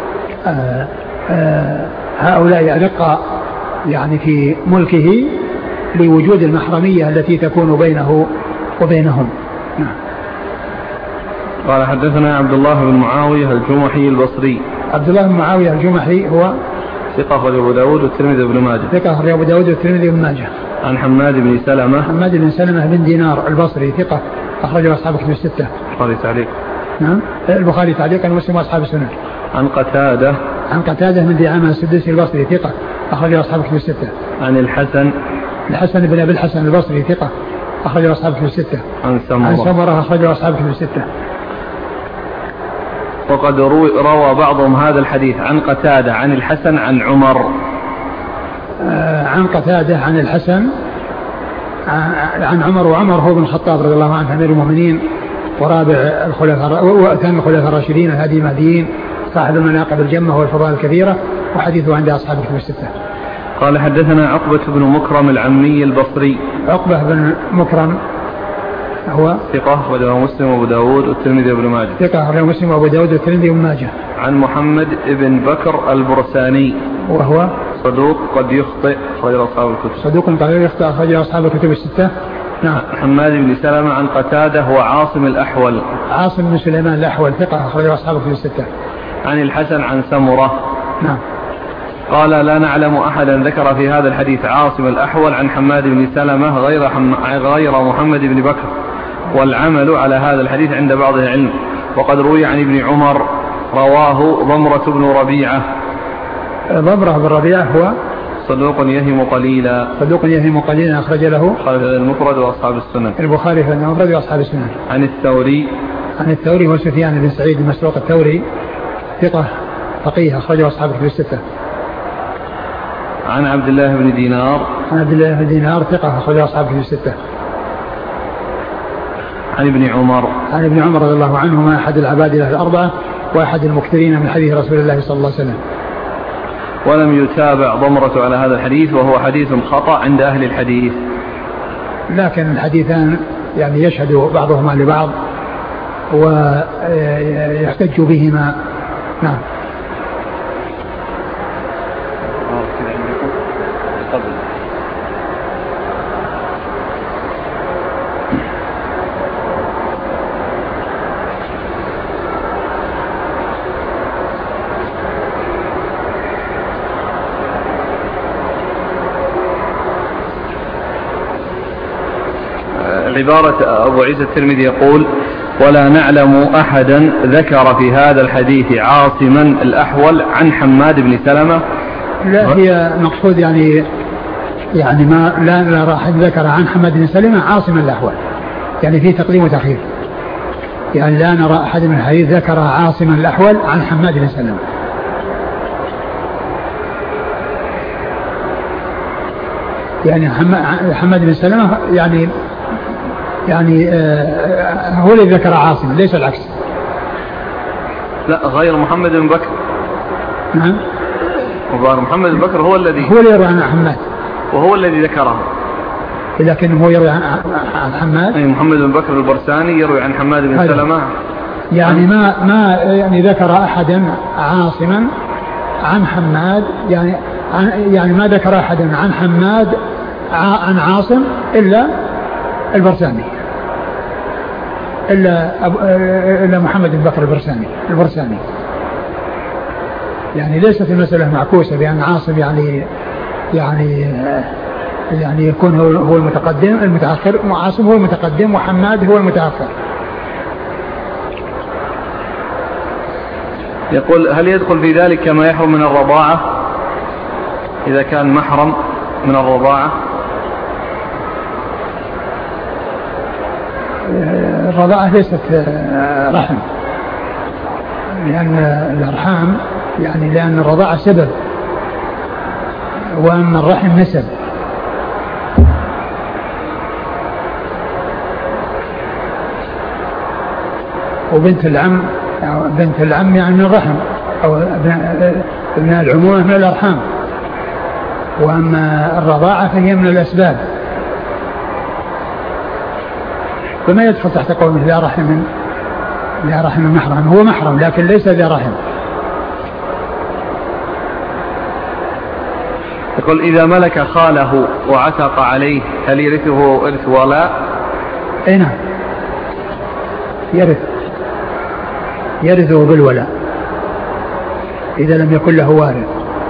[SPEAKER 2] هؤلاء رق يعني في ملكه لوجود المحرمية التي تكون بينه وبينهم. نعم.
[SPEAKER 1] قال حدثنا عبد الله بن معاوية الجمحي البصري.
[SPEAKER 2] عبد الله بن معاوية الجمحي هو
[SPEAKER 1] ثقة أخرجه أبو داود والترمذي وابن ماجه.
[SPEAKER 2] ثقة أخرجه أبو داود والترمذي وابن ماجه.
[SPEAKER 1] عن حماد بن سلمة.
[SPEAKER 2] حماد بن سلمة بن دينار البصري ثقة أخرجه أصحاب الكتب الستة.
[SPEAKER 1] البخاري تعليق.
[SPEAKER 2] نعم البخاري تعليقا ومسلم وأصحاب السنن.
[SPEAKER 1] عن قتادة.
[SPEAKER 2] عن قتادة من دعامة السدوسي البصري ثقة أخرجه أصحاب الكتب الستة.
[SPEAKER 1] عن الحسن.
[SPEAKER 2] الحسن بن أبي الحسن البصري ثقة أخرجه أصحاب الكتب الستة.
[SPEAKER 1] عن سمرة.
[SPEAKER 2] عن سمرة أخرجه أصحاب الكتب الستة.
[SPEAKER 1] وقد روى بعضهم هذا الحديث عن قتادة عن الحسن عن عمر.
[SPEAKER 2] آه عن قتادة عن الحسن عن عمر، وعمر هو بن الخطاب رضي الله عنه أمير المؤمنين ورابع الخلفاء وثاني الخلفاء الراشدين الهادي المهديين صاحب المناقب الجمة والفضائل الكثيرة، وحديثه عند أصحاب الكتب الستة.
[SPEAKER 1] قال حدثنا عقبة بن مكرم العمي البصري.
[SPEAKER 2] عقبة بن مكرم هو
[SPEAKER 1] ثقة وله مسلم وأبو داود والترمذي وابن ماجه.
[SPEAKER 2] ثقة وله مسلم وأبو داود والترمذي وابن ماجه.
[SPEAKER 1] عن محمد بن بكر البرساني
[SPEAKER 2] وهو
[SPEAKER 1] صدوق قد يخطئ أخرج أصحاب الكتب.
[SPEAKER 2] صدوق قد يخطئ أخرج أصحاب الكتب الستة. نعم.
[SPEAKER 1] حماد بن سلمة عن قتادة هو عاصم الأحول.
[SPEAKER 2] عاصم بن سليمان الأحول ثقة أخرج أصحاب الكتب الستة.
[SPEAKER 1] عن الحسن عن سمرة.
[SPEAKER 2] نعم.
[SPEAKER 1] قال لا نعلم أحدا ذكر في هذا الحديث عاصم الأحول عن حماد بن سلمة غير, حم... غير محمد بن بكر، والعمل على هذا الحديث عند بعض العلم. وقد روي عن ابن عمر رواه ضمرة بن ربيعة.
[SPEAKER 2] ضمرة بن ربيعة هو
[SPEAKER 1] صدوق يهم قليلا.
[SPEAKER 2] صدوق يهم قليلا أخرج له
[SPEAKER 1] خالد المفرد وأصحاب السنن.
[SPEAKER 2] البخاري في المفرد وأصحاب السنن.
[SPEAKER 1] عن الثوري.
[SPEAKER 2] عن الثوري هو سفيان بن سعيد المسروق الثوري ثقة فقيه أخرجه أصحاب الكتب الستة.
[SPEAKER 1] عن عبد الله بن دينار.
[SPEAKER 2] عن عبد الله بن دينار ثقة أخرجه أصحاب الكتب الستة.
[SPEAKER 1] عن ابن عمر.
[SPEAKER 2] عن ابن عمر رضي الله عنهما أحد العبادلة الأربعة وأحد المكثرين من حديث رسول الله صلى الله عليه وسلم.
[SPEAKER 1] ولم يتابع ضمرة على هذا الحديث وهو حديث خطأ عند أهل الحديث،
[SPEAKER 2] لكن الحديثان يعني يشهد بعضهما لبعض ويحتج بهما. نعم.
[SPEAKER 1] عبارة أبو عيسى الترمذي يقول ولا نعلم أحدا ذكر في هذا الحديث عاصما الأحول عن حماد بن سلمة.
[SPEAKER 2] لا هي مقصود يعني يعني ما لا نرى أحد ذكر عن حماد بن سلمة عاصما الأحول، يعني في تقديم وتأخير، يعني لا نرى أحد من الحديث ذكر عاصما الأحول عن حماد بن سلمة. يعني حماد بن سلمة يعني يعني آه هو الذي ذكر عاصم ليس العكس.
[SPEAKER 1] لا غير محمد بن بكر.
[SPEAKER 2] نعم.
[SPEAKER 1] وغير محمد بن بكر هو الذي
[SPEAKER 2] هو اللي يروي عن حماد
[SPEAKER 1] وهو الذي ذكره،
[SPEAKER 2] لكن هو يروي عن حماد.
[SPEAKER 1] أي محمد بن بكر البرساني يروي عن حماد بن
[SPEAKER 2] هذا.
[SPEAKER 1] سلمة
[SPEAKER 2] يعني ما ما يعني ذكر أحدا عاصما عن حماد، يعني يعني ما ذكر أحدا عن حماد عن عاصم إلا البرساني، إلا, إلا محمد بن بكر البرساني البرساني يعني ليست المسألة معكوسة بأن عاصم يعني يعني يعني يكون هو هو المتقدم المتأخر، وعاصم هو المتقدم وحماد هو المتأخر.
[SPEAKER 1] يقول هل يدخل في ذلك كما يحرم من الرضاعة إذا كان محرم من الرضاعة؟
[SPEAKER 2] الرضاعة ليست رحم، لأن الأرحام يعني لأن الرضاعة سبب وأن الرحم نسب. وبنت العم بنت العم يعني من الرحم، أو ابناء العمومة من الأرحام، وأما الرضاعة فهي من الأسباب، فما يدخل تحت قوله لا رحم لا رحم محرم. هو محرم لكن ليس ذا رحم.
[SPEAKER 1] يقول إذا ملك خاله وعتق عليه هل يرثه إرث ولاء؟
[SPEAKER 2] أي نعم يرث يرثه بالولاء إذا لم يكن له وارث.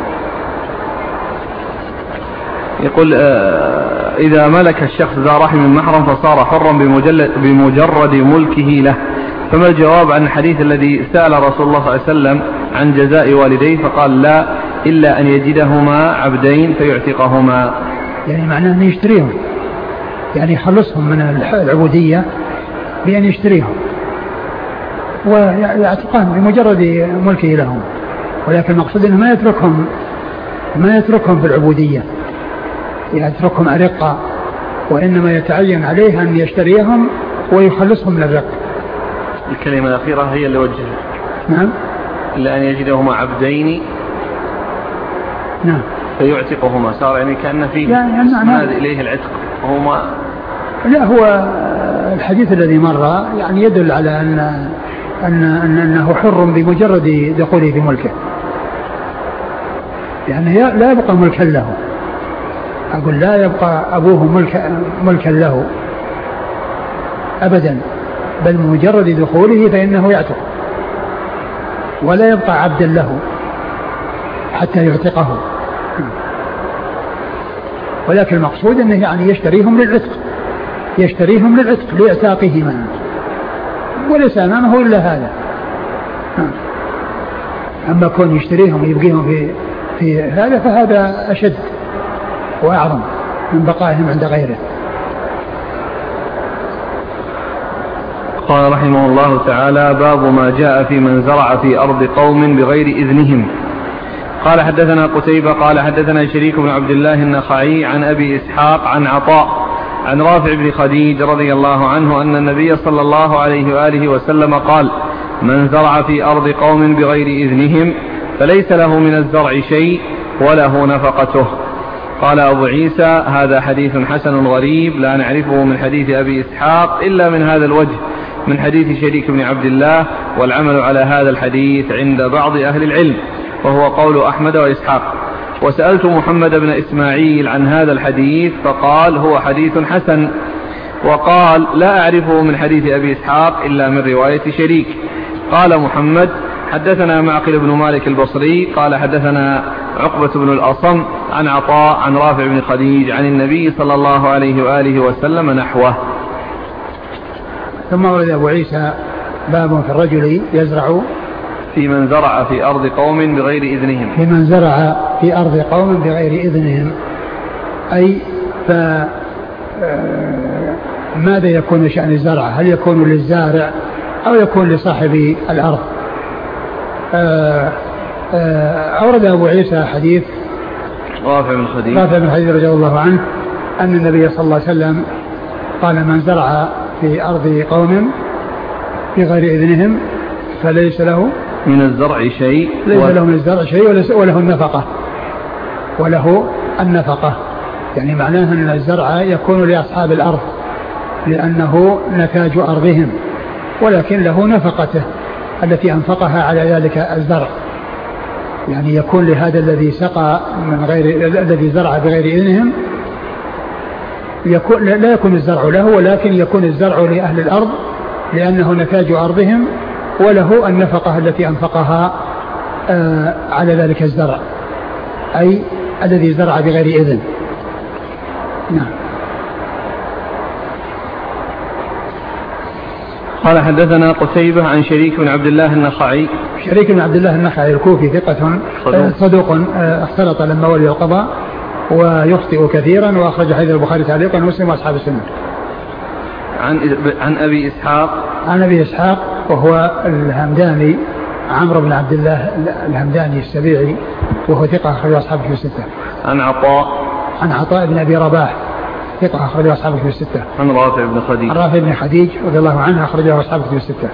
[SPEAKER 1] يقول آه إذا ملك الشخص ذا رحم محرم فصار حرا بمجرد ملكه له، فما الجواب عن الحديث الذي سأل رسول الله صلى الله عليه وسلم عن جزاء والديه فقال لا إلا أن يجدهما عبدين فيعتقهما؟
[SPEAKER 2] يعني معناه أن يشتريهم، يعني يخلصهم من العبودية بأن يشتريهم ويعتقهم بمجرد ملكه لهم، ولكن المقصود أنه ما يتركهم ما يتركهم في العبودية، يتركهم أرقا، وإنما يتعين عليه أن يشتريهم ويخلصهم من الرق
[SPEAKER 1] الكلمة الأخيرة هي اللي وجهها.
[SPEAKER 2] نعم.
[SPEAKER 1] إلا أن يجدهما عبدين
[SPEAKER 2] نعم
[SPEAKER 1] فيعتقهما، صار يعني كأن فيه
[SPEAKER 2] يعني
[SPEAKER 1] اسناد إليه العتق وهما.
[SPEAKER 2] لا، هو الحديث الذي مر يعني يدل على أن أن أن أنه حر بمجرد دخوله في ملكه، يعني لا يبقى ملكا له. أقول لا يبقى أبوه ملكا ملكا له أبدا، بل بمجرد دخوله فإنه يعتق، ولا يبقى عبدا له حتى يعتقه. ولكن المقصود أنه يعني يشتريهم للعتق، يشتريهم للعتق لإعتاقهما، وليس أمامه إلا هذا. أما كون يشتريهم ويبقيهم في في هذا فهذا أشد وأعظم من بقائهم عند غيره.
[SPEAKER 1] قال رحمه الله تعالى: باب ما جاء في من زرع في أرض قوم بغير إذنهم. قال حدثنا قتيبة قال حدثنا شريك بن عبد الله النخعي عن أبي إسحاق عن عطاء عن رافع بن خديج رضي الله عنه أن النبي صلى الله عليه وآله وسلم قال: من زرع في أرض قوم بغير إذنهم فليس له من الزرع شيء وله نفقته. قال أبو عيسى: هذا حديث حسن غريب لا نعرفه من حديث أبي إسحاق إلا من هذا الوجه من حديث شريك بن عبد الله، والعمل على هذا الحديث عند بعض أهل العلم وهو قول أحمد وإسحاق. وسألت محمد بن إسماعيل عن هذا الحديث فقال: هو حديث حسن. وقال: لا أعرفه من حديث أبي إسحاق إلا من رواية شريك. قال محمد: حدثنا معقل بن مالك البصري قال حدثنا عقبة بن الأصم عن عطاء عن رافع بن خديج عن النبي صلى الله عليه وآله وسلم نحوه.
[SPEAKER 2] ثم ورد أبو عيسى: باب في الرجل يزرع
[SPEAKER 1] في من زرع في أرض قوم بغير إذنهم.
[SPEAKER 2] في من زرع في أرض قوم بغير إذنهم، أي فماذا يكون شأن الزرع؟ هل يكون للزارع أو يكون لصاحب الأرض؟ أورد أبو عيسى حديث
[SPEAKER 1] رافع بن خديج
[SPEAKER 2] رافع بن خديج رضي الله عنه أن النبي صلى الله عليه وسلم قال: من زرع في أرض قوم بغير إذنهم فليس له
[SPEAKER 1] من الزرع شيء
[SPEAKER 2] ليس له من الزرع شيء وله النفقة وله النفقة يعني معناه أن الزرع يكون لأصحاب الأرض لأنه نتاج أرضهم، ولكن له نفقته التي أنفقها على ذلك الزرع، يعني يكون لهذا الذي سقى من غير الذي زرع بغير إذنهم يكون لا يكون الزرع له، ولكن يكون الزرع لأهل الأرض لأنه نتاج أرضهم، وله النفقة التي أنفقها آه على ذلك الزرع، أي الذي زرع بغير إذن. نعم.
[SPEAKER 1] قال حدثنا قتيبة عن شريك بن عبد الله النخعي.
[SPEAKER 2] شريك بن عبد الله النخعي الكوفي ثقة صدوق, صدوق اختلط لما ولي القضاء ويخطئ كثيرا، وأخرج حديث البخاري تعليقا ومسلم وأصحاب السنة.
[SPEAKER 1] عن عن أبي إسحاق
[SPEAKER 2] عن أبي إسحاق وهو الهمداني عمرو بن عبد الله الهمداني السبيعي وهو ثقة أخرج أصحابه في الستة.
[SPEAKER 1] عن عطاء
[SPEAKER 2] عن عطاء بن أبي رباح ثقة أخرج أصحابه في الستة.
[SPEAKER 1] عن رافع بن خديج
[SPEAKER 2] رافع بن خديج رضي الله عنه أخرجه أصحابه في الستة.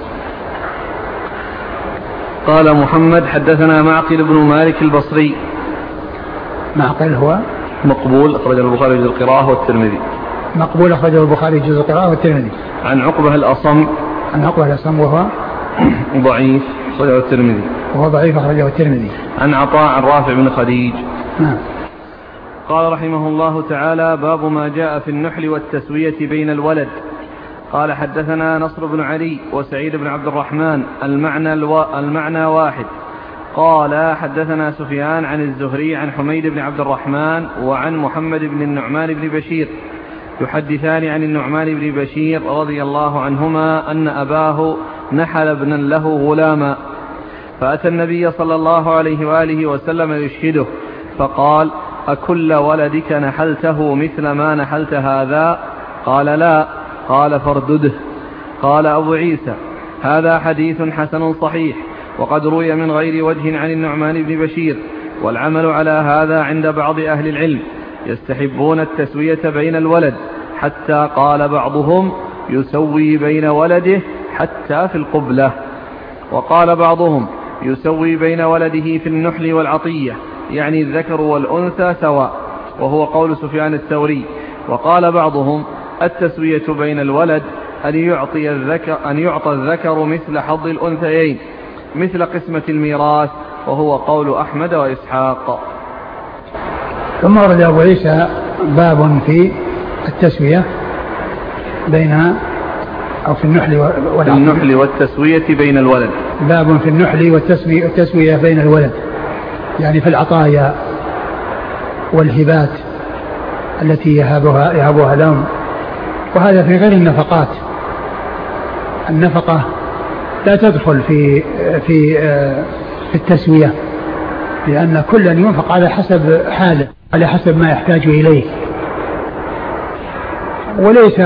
[SPEAKER 1] قال محمد: حدثنا معقل بن مالك البصري.
[SPEAKER 2] معقل هو
[SPEAKER 1] مقبول أخرجه البخاري جزء القراءة والترمذي.
[SPEAKER 2] مقبول أخرجه البخاري جزء القراءة والترمذي.
[SPEAKER 1] عن عقبة الأصم.
[SPEAKER 2] عن عقبة الأصم وهو
[SPEAKER 1] ضعيف أخرجه الترمذي.
[SPEAKER 2] وهو ضعيف أخرجه الترمذي.
[SPEAKER 1] عن عطاء عن رافع بن خديج.
[SPEAKER 2] نعم.
[SPEAKER 1] قال رحمه الله تعالى: باب ما جاء في النحل والتسوية بين الولد. قال حدثنا نصر بن علي وسعيد بن عبد الرحمن المعنى, الو... المعنى واحد. قال حدثنا سفيان عن الزهري عن حميد بن عبد الرحمن وعن محمد بن النعمان بن بشير يحدثان عن النعمان بن بشير رضي الله عنهما أن أباه نحل ابنا له غلاما، فأتى النبي صلى الله عليه وآله وسلم يشهده فقال: أكل ولدك نحلته مثل ما نحلت هذا؟ قال: لا. قال: فاردده. قال أبو عيسى: هذا حديث حسن صحيح، وقد روي من غير وجه عن النعمان بن بشير، والعمل على هذا عند بعض أهل العلم، يستحبون التسوية بين الولد، حتى قال بعضهم: يسوي بين ولده حتى في القبلة. وقال بعضهم يسوي بين ولده في النحل والعطية، يعني الذكر والأنثى سواء، وهو قول سفيان الثوري. وقال بعضهم التسوية بين الولد أن يعطي الذكر, أن يعطى الذكر مثل حظ الأنثيين مثل قسمة الميراث، وهو قول أحمد وإسحاق.
[SPEAKER 2] ثم ورد أبو عيسى باب في التسوية بين أو في النحل والعطية،
[SPEAKER 1] النحل والتسوية بين الولد.
[SPEAKER 2] باب في النحل والتسوية بين الولد، يعني في العطايا والهبات التي يهبها, يهبها لهم، وهذا في غير النفقات. النفقة لا تدخل في في في التسوية، لأن كل ينفق على حسب حاله، على حسب ما يحتاج إليه، وليس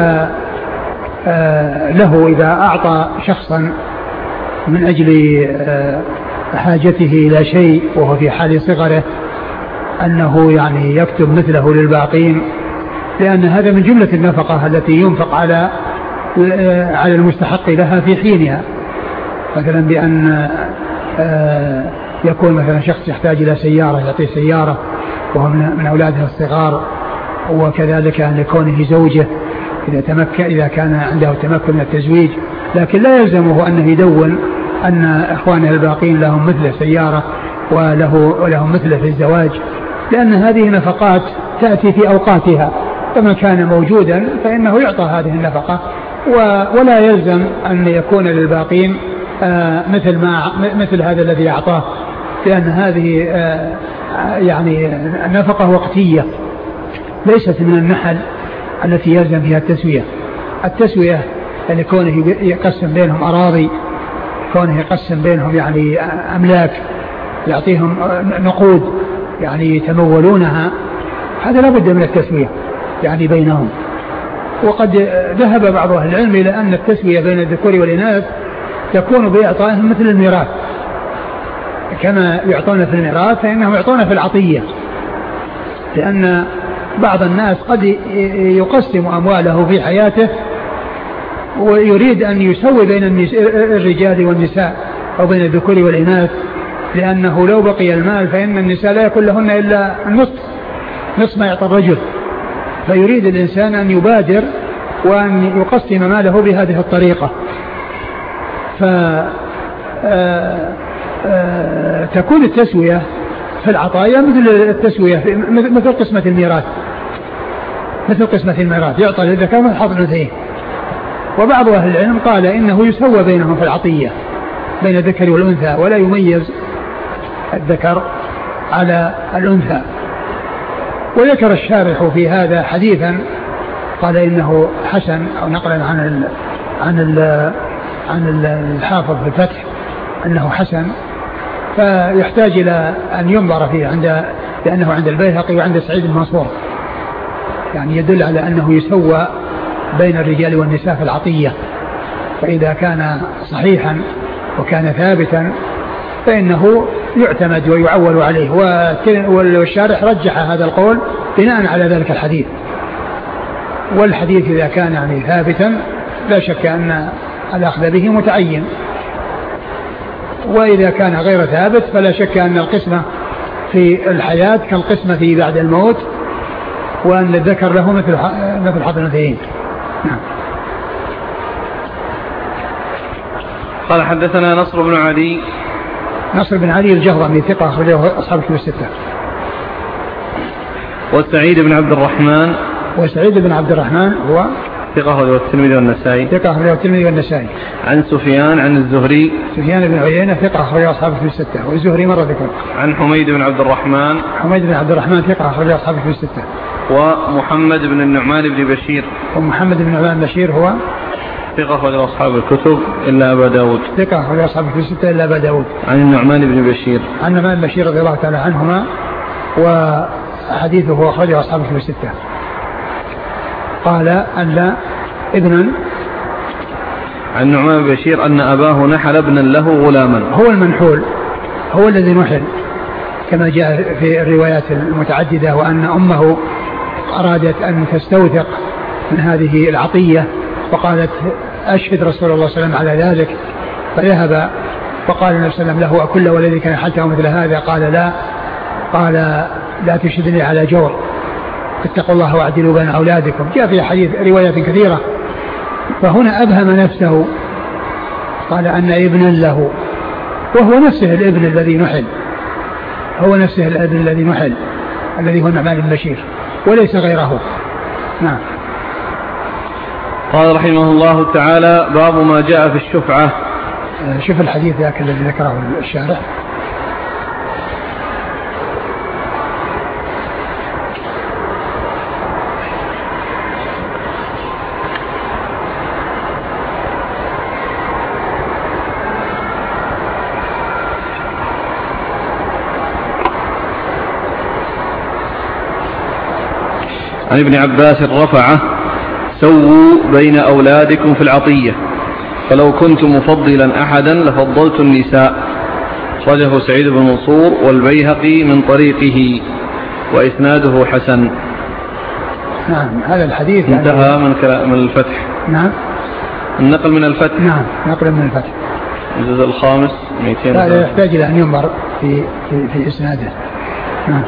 [SPEAKER 2] له إذا أعطى شخصا من أجل حاجته إلى شيء وهو في حال صغره أنه يعني يكتب مثله للباقين، لأن هذا من جملة النفقة التي ينفق على على المستحق لها في حينها. مثلا بأن يكون مثلا شخص يحتاج إلى سيارة يعطيه سيارة وهو من أولاده الصغار، وكذلك أن يكونه زوجه إذا تمكن إذا كان عنده تمكن من التزويج، لكن لا يلزمه أنه يدون أن إخوانه الباقين لهم مثل سيارة وله ولهم مثل في الزواج، لأن هذه نفقات تأتي في أوقاتها، فمن كان موجودا فإنه يعطى هذه النفقة، ولا يلزم أن يكون للباقين مثل ما مثل هذا الذي أعطاه، لأن هذه يعني نفقة وقتية ليست من النحل التي يلزم فيها التسوية. التسوية يعني كونه يقسم بينهم أراضي، كونه يقسم بينهم يعني أملاك، يعطيهم نقود يعني يتمولونها، هذا لا بد من التسوية يعني بينهم. وقد ذهب بعض أهل العلم إلى أن التسوية بين الذكور والإناث تكون بإعطائهم مثل الميراث، كما يعطون في الميراث فإنهم يعطون في العطية، لأن بعض الناس قد يقسم أمواله في حياته ويريد أن يسوي بين الرجال والنساء أو بين الذكور والإناث، لأنه لو بقي المال فإن النساء لا يكون لهن إلا النصف، نصف ما يعطى الرجل، فيريد الإنسان أن يبادر وأن يقسم ماله بهذه الطريقة، فتكون التسوية في العطايا مثل التسوية مثل قسمة الميراث، مثل قسمة الميراث يعطى للذكر مثل حظ الأنثيين. وبعض أهل العلم قال إنه يسوى بينهم في العطية بين الذكر والأنثى، ولا يميز الذكر على الأنثى. وذكر الشارح في هذا حديثا قال إنه حسن، أو نقلا عن ال عن ال عن الحافظ في الفتح أنه حسن، فيحتاج إلى أن ينظر فيه عند لأنه عند البيهقي وعند سعيد المنصور، يعني يدل على أنه يسوى بين الرجال والنساء في العطية، فإذا كان صحيحا وكان ثابتا فإنه يعتمد ويعول عليه. والشارح رجح هذا القول بناء على ذلك الحديث، والحديث إذا كان يعني ثابتا لا شك أن الأخذ به متعين، وإذا كان غير ثابت فلا شك أن القسمة في الحياة كالقسمة في بعد الموت، وأن الذكر له مثل مثل حظ الأنثيين. نعم.
[SPEAKER 1] قال حدثنا نصر بن علي.
[SPEAKER 2] نصر بن علي الجهضمي ثقة أخرجه أصحاب الكتب الستة.
[SPEAKER 1] وسعيد بن عبد الرحمن.
[SPEAKER 2] وسعيد بن عبد الرحمن هو
[SPEAKER 1] ثقة أخرجه الترمذي والنسائي.
[SPEAKER 2] ثقة أخرجه الترمذي والنسائي.
[SPEAKER 1] عن سفيان عن الزهري.
[SPEAKER 2] سفيان بن عيينة ثقة أخرجه أصحاب الكتب الستة، والزهري مرة ذكر.
[SPEAKER 1] عن حميد بن عبد الرحمن.
[SPEAKER 2] حميد بن عبد الرحمن ثقة أخرجه أصحاب الكتب الستة.
[SPEAKER 1] ومحمد بن النعمان بن بشير.
[SPEAKER 2] ومحمد بن النعمان بشير هو
[SPEAKER 1] ثقة أخرجه أصحاب الكتب إلا أبا داود.
[SPEAKER 2] ثقة أخرجه أصحاب الكتب الستة إلا أبا داود.
[SPEAKER 1] عن النعمان بن بشير.
[SPEAKER 2] عن النعمان بن بشير رضي الله تعالى عنهما، وحديثه هو أخرجه أصحاب الكتب الستة. قال أن ابنا
[SPEAKER 1] عن النعمان بن بشير أن أباه نحل ابنا له غلاما.
[SPEAKER 2] هو المنحول، هو الذي نحل كما جاء في الروايات المتعددة، وأن أمه أرادت أن تستوثق من هذه العطية، وقالت أشهد رسول الله صلى الله عليه وسلم على ذلك، فذهب وقال النبي صلى الله عليه وسلم له: أكل ولدك نحلته مثل هذا؟ قال: لا. قال: لا تشهدني على جور، اتقوا الله واعدلوا بين أولادكم. جاء في حديث روايات كثيرة. فهنا أبهم نفسه، قال أن ابنا له، وهو نفسه الابن الذي نحل، هو نفسه الابن الذي نحل الذي هو النعمان بن بشير وليس غيره. نعم.
[SPEAKER 1] قال رحمه الله تعالى: باب ما جاء في الشفعة.
[SPEAKER 2] شوف الحديث ذاك الذي ذكره الشارح.
[SPEAKER 1] عن ابن عباس رفعه: سووا بين أولادكم في العطية، فلو كنت مفضلا أحدا لفضلت النساء. أخرجه سعيد بن منصور والبيهقي من طريقه وإسناده حسن.
[SPEAKER 2] نعم. هذا الحديث
[SPEAKER 1] انتهى يعني من, من الفتح.
[SPEAKER 2] نعم.
[SPEAKER 1] النقل من الفتح.
[SPEAKER 2] نعم، نقل من الفتح.
[SPEAKER 1] الجزء الخامس مئتين.
[SPEAKER 2] هذا يحتاج إلى أن ينظر في في, في إسناده. نعم.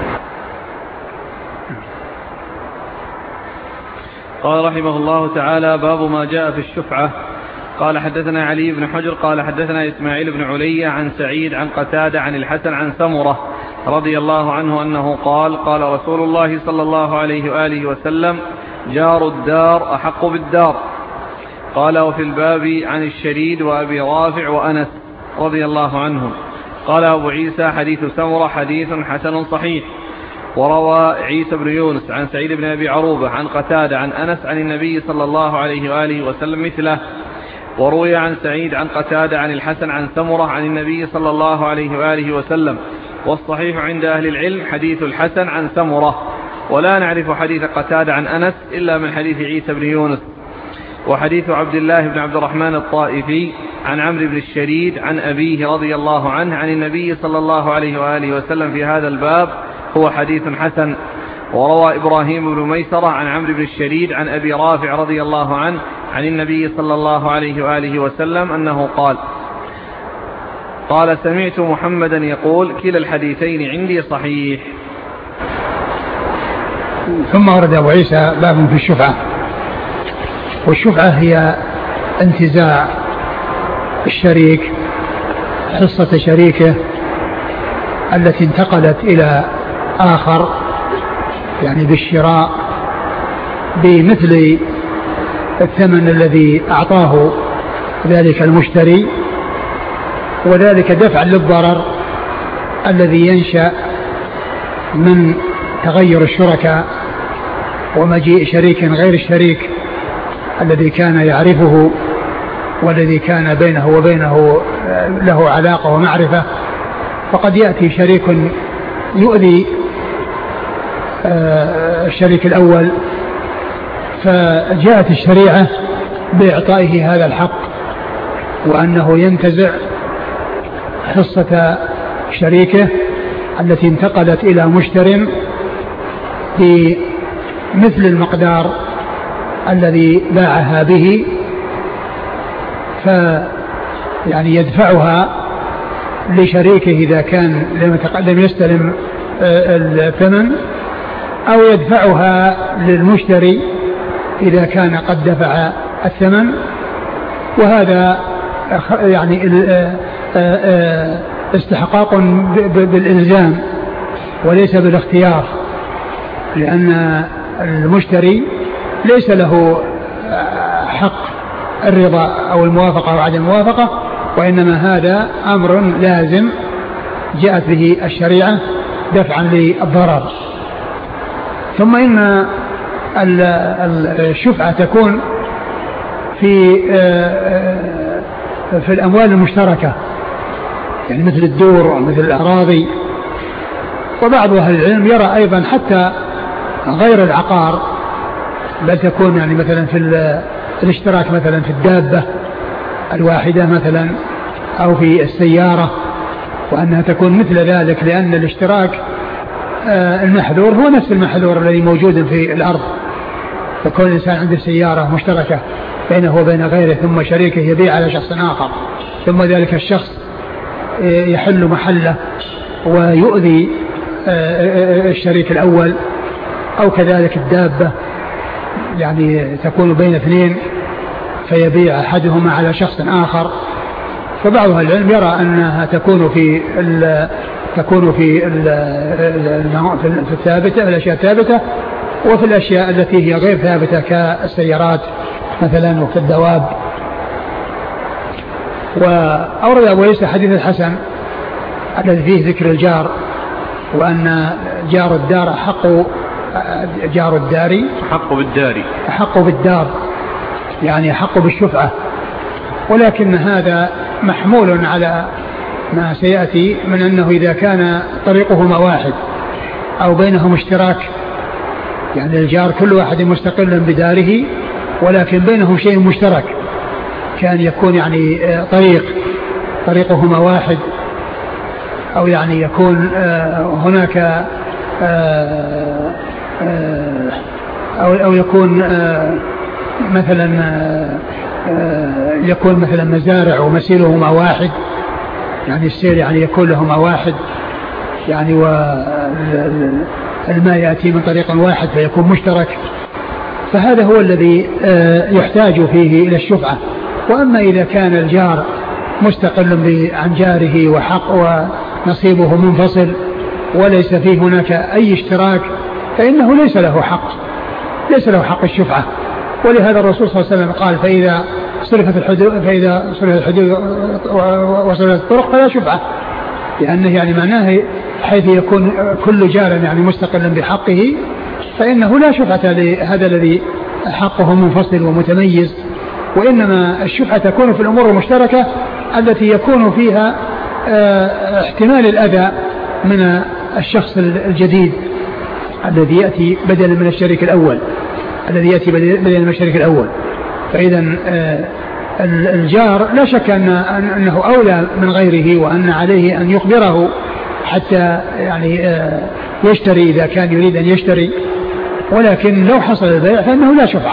[SPEAKER 1] قال رحمه الله تعالى: باب ما جاء في الشفعة. قال حدثنا علي بن حجر قال حدثنا إسماعيل بن علي عن سعيد عن قتادة عن الحسن عن سمرة رضي الله عنه أنه قال: قال رسول الله صلى الله عليه وآله وسلم: جار الدار أحق بالدار. قال: وفي الباب عن الشريد وأبي رافع وأنس رضي الله عنهم. قال أبو عيسى: حديث سمرة حديث حسن صحيح. وروى عيسى بن يونس عن سعيد بن أبي عروبة عن قتادة عن أنس عن النبي صلى الله عليه وآله وسلم مثله. وروي عن سعيد عن قتادة عن الحسن عن سمرة عن النبي صلى الله عليه وآله وسلم. والصحيح عند أهل العلم حديث الحسن عن سمرة، ولا نعرف حديث قتادة عن أنس إلا من حديث عيسى بن يونس. وحديث عبد الله بن عبد الرحمن الطائفي عن عمرو بن الشريد عن أبيه رضي الله عنه عن النبي صلى الله عليه وآله وسلم في هذا الباب هو حديث حسن. وروى إبراهيم بن ميسرة عن عمرو بن الشريد عن أبي رافع رضي الله عنه عن النبي صلى الله عليه وآله وسلم أنه قال: قال: سمعت محمدا يقول: كلا الحديثين عندي صحيح.
[SPEAKER 2] ثم ورد أبو عيسى باب في الشفعة. والشفعة هي انتزاع الشريك حصة شريكه التي انتقلت إلى آخر، يعني بالشراء بمثل الثمن الذي أعطاه ذلك المشتري، وذلك دفعا للضرر الذي ينشأ من تغير الشركاء ومجيء شريك غير الشريك الذي كان يعرفه والذي كان بينه وبينه له علاقة ومعرفة. فقد يأتي شريك يؤذي الشريك الأول، فجاءت الشريعة بإعطائه هذا الحق، وأنه ينتزع حصة شريكه التي انتقلت إلى مشتر بمثل المقدار الذي باعها به، فيعني يدفعها لشريكه إذا كان لم يستلم الثمن، أو يدفعها للمشتري إذا كان قد دفع الثمن. وهذا يعني استحقاق بالإلزام وليس بالاختيار، لأن المشتري ليس له حق الرضا أو الموافقة أو عدم الموافقة، وإنما هذا أمر لازم جاءت به الشريعة دفعا للضرر. ثم إن الشفعة تكون في في الأموال المشتركة، يعني مثل الدور ومثل الأراضي. وبعض أهل العلم يرى أيضا حتى غير العقار، بل تكون يعني مثلا في الاشتراك مثلا في الدابة الواحدة مثلا أو في السيارة، وأنها تكون مثل ذلك، لأن الاشتراك المحذور هو نفس المحذور الذي موجود في الأرض. فكل إنسان عنده سيارة مشتركة بينه وبين غيره ثم شريكه يبيع على شخص آخر ثم ذلك الشخص يحل محله ويؤذي الشريك الأول، أو كذلك الدابة يعني تكون بين اثنين فيبيع أحدهما على شخص آخر. فبعض أهل العلم يرى أنها تكون في ال تكون في ال في الثابتة، الأشياء الثابتة، وفي الأشياء التي هي غير ثابتة كالسيارات مثلا وفي الدواب. وأورد أبو عيسى حديث الحسن الذي فيه ذكر الجار، وأن جار الدار حق جار الدار
[SPEAKER 1] حق بالدار
[SPEAKER 2] حق بالدار يعني حق بالشفعة، ولكن هذا محمول على ما سيأتي من أنه إذا كان طريقهما واحد أو بينهم اشتراك، يعني الجار كل واحد مستقل بداره ولكن بينهم شيء مشترك، كان يكون يعني طريق طريقهما واحد، أو يعني يكون هناك أو أو يكون مثلا يكون مثلا مزارع ومسيرهما واحد، يعني السير يعني يكون لهما واحد، يعني والماء يأتي من طريق واحد فيكون مشترك، فهذا هو الذي يحتاج فيه إلى الشفعة. وأما إذا كان الجار مستقل عن جاره وحق ونصيبه منفصل وليس فيه هناك أي اشتراك فإنه ليس له حق ليس له حق الشفعة. ولهذا الرسول صلى الله عليه وسلم قال فإذا صرفت الحدود فإذا صرفت الحدود وصرفت الطرق فلا شفعة، لأنه يعني معناه حيث يكون كل جار يعني مستقلا بحقه فإنه لا شفعة لهذا الذي حقه منفصل ومتميز، وإنما الشفعة تكون في الأمور المشتركة التي يكون فيها احتمال الأذى من الشخص الجديد الذي يأتي بدلا من الشريك الأول الذي يأتي بدلا من الشريك الأول. فإذا الجار لا شك أن أنه أولى من غيره، وأن عليه أن يخبره حتى يعني يشتري إذا كان يريد أن يشتري، ولكن لو حصل البيع فإنه لا شفعة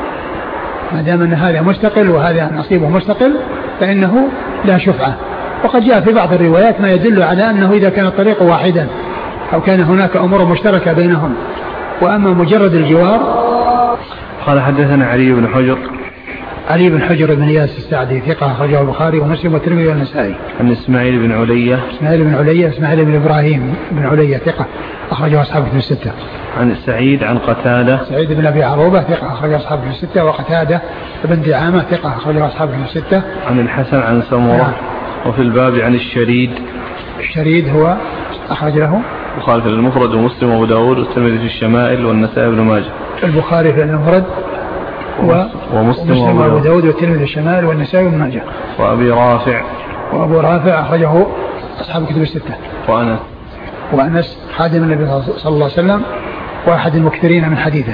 [SPEAKER 2] ما دام أن هذا مستقل وهذا نصيبه مستقل فإنه لا شفعة. وقد جاء في بعض الروايات ما يدل على أنه إذا كان الطريق واحدا أو كان هناك أمور مشتركة بينهم. وأما مجرد الجوار
[SPEAKER 1] قال حدثنا علي بن حجر
[SPEAKER 2] علي بن حجر بن إياس السعدي ثقة أخرجه البخاري ومسلم والترمذي والنسائي.
[SPEAKER 1] عن إسماعيل بن علية
[SPEAKER 2] إسماعيل بن علية إسماعيل بن إبراهيم بن علية ثقة أخرجه أصحاب الكتب الستة.
[SPEAKER 1] عن سعيد عن قتادة
[SPEAKER 2] سعيد بن أبي عروبة ثقة أخرجه أصحاب الكتب الستة، وقتادة بن دعامة ثقة أخرجه أصحاب الكتب الستة.
[SPEAKER 1] عن الحسن عن سمرة نعم. وفي الباب عن الشريد الشريد
[SPEAKER 2] هو أخرج له
[SPEAKER 1] البخاري في المفرد ومسلم وأبو داود والترمذي في الشمائل والنسائي بن ماجه.
[SPEAKER 2] البخاري في المفرد و... ومسلم وأبو داود والترمذي الشمال والنسائي بن ماجه.
[SPEAKER 1] وأبي رافع
[SPEAKER 2] وأبو رافع أخرجه أصحاب الكتب الستة.
[SPEAKER 1] وأنس
[SPEAKER 2] وأنس خادم النبي صلى الله عليه وسلم وأحد المكثرين من حديثه.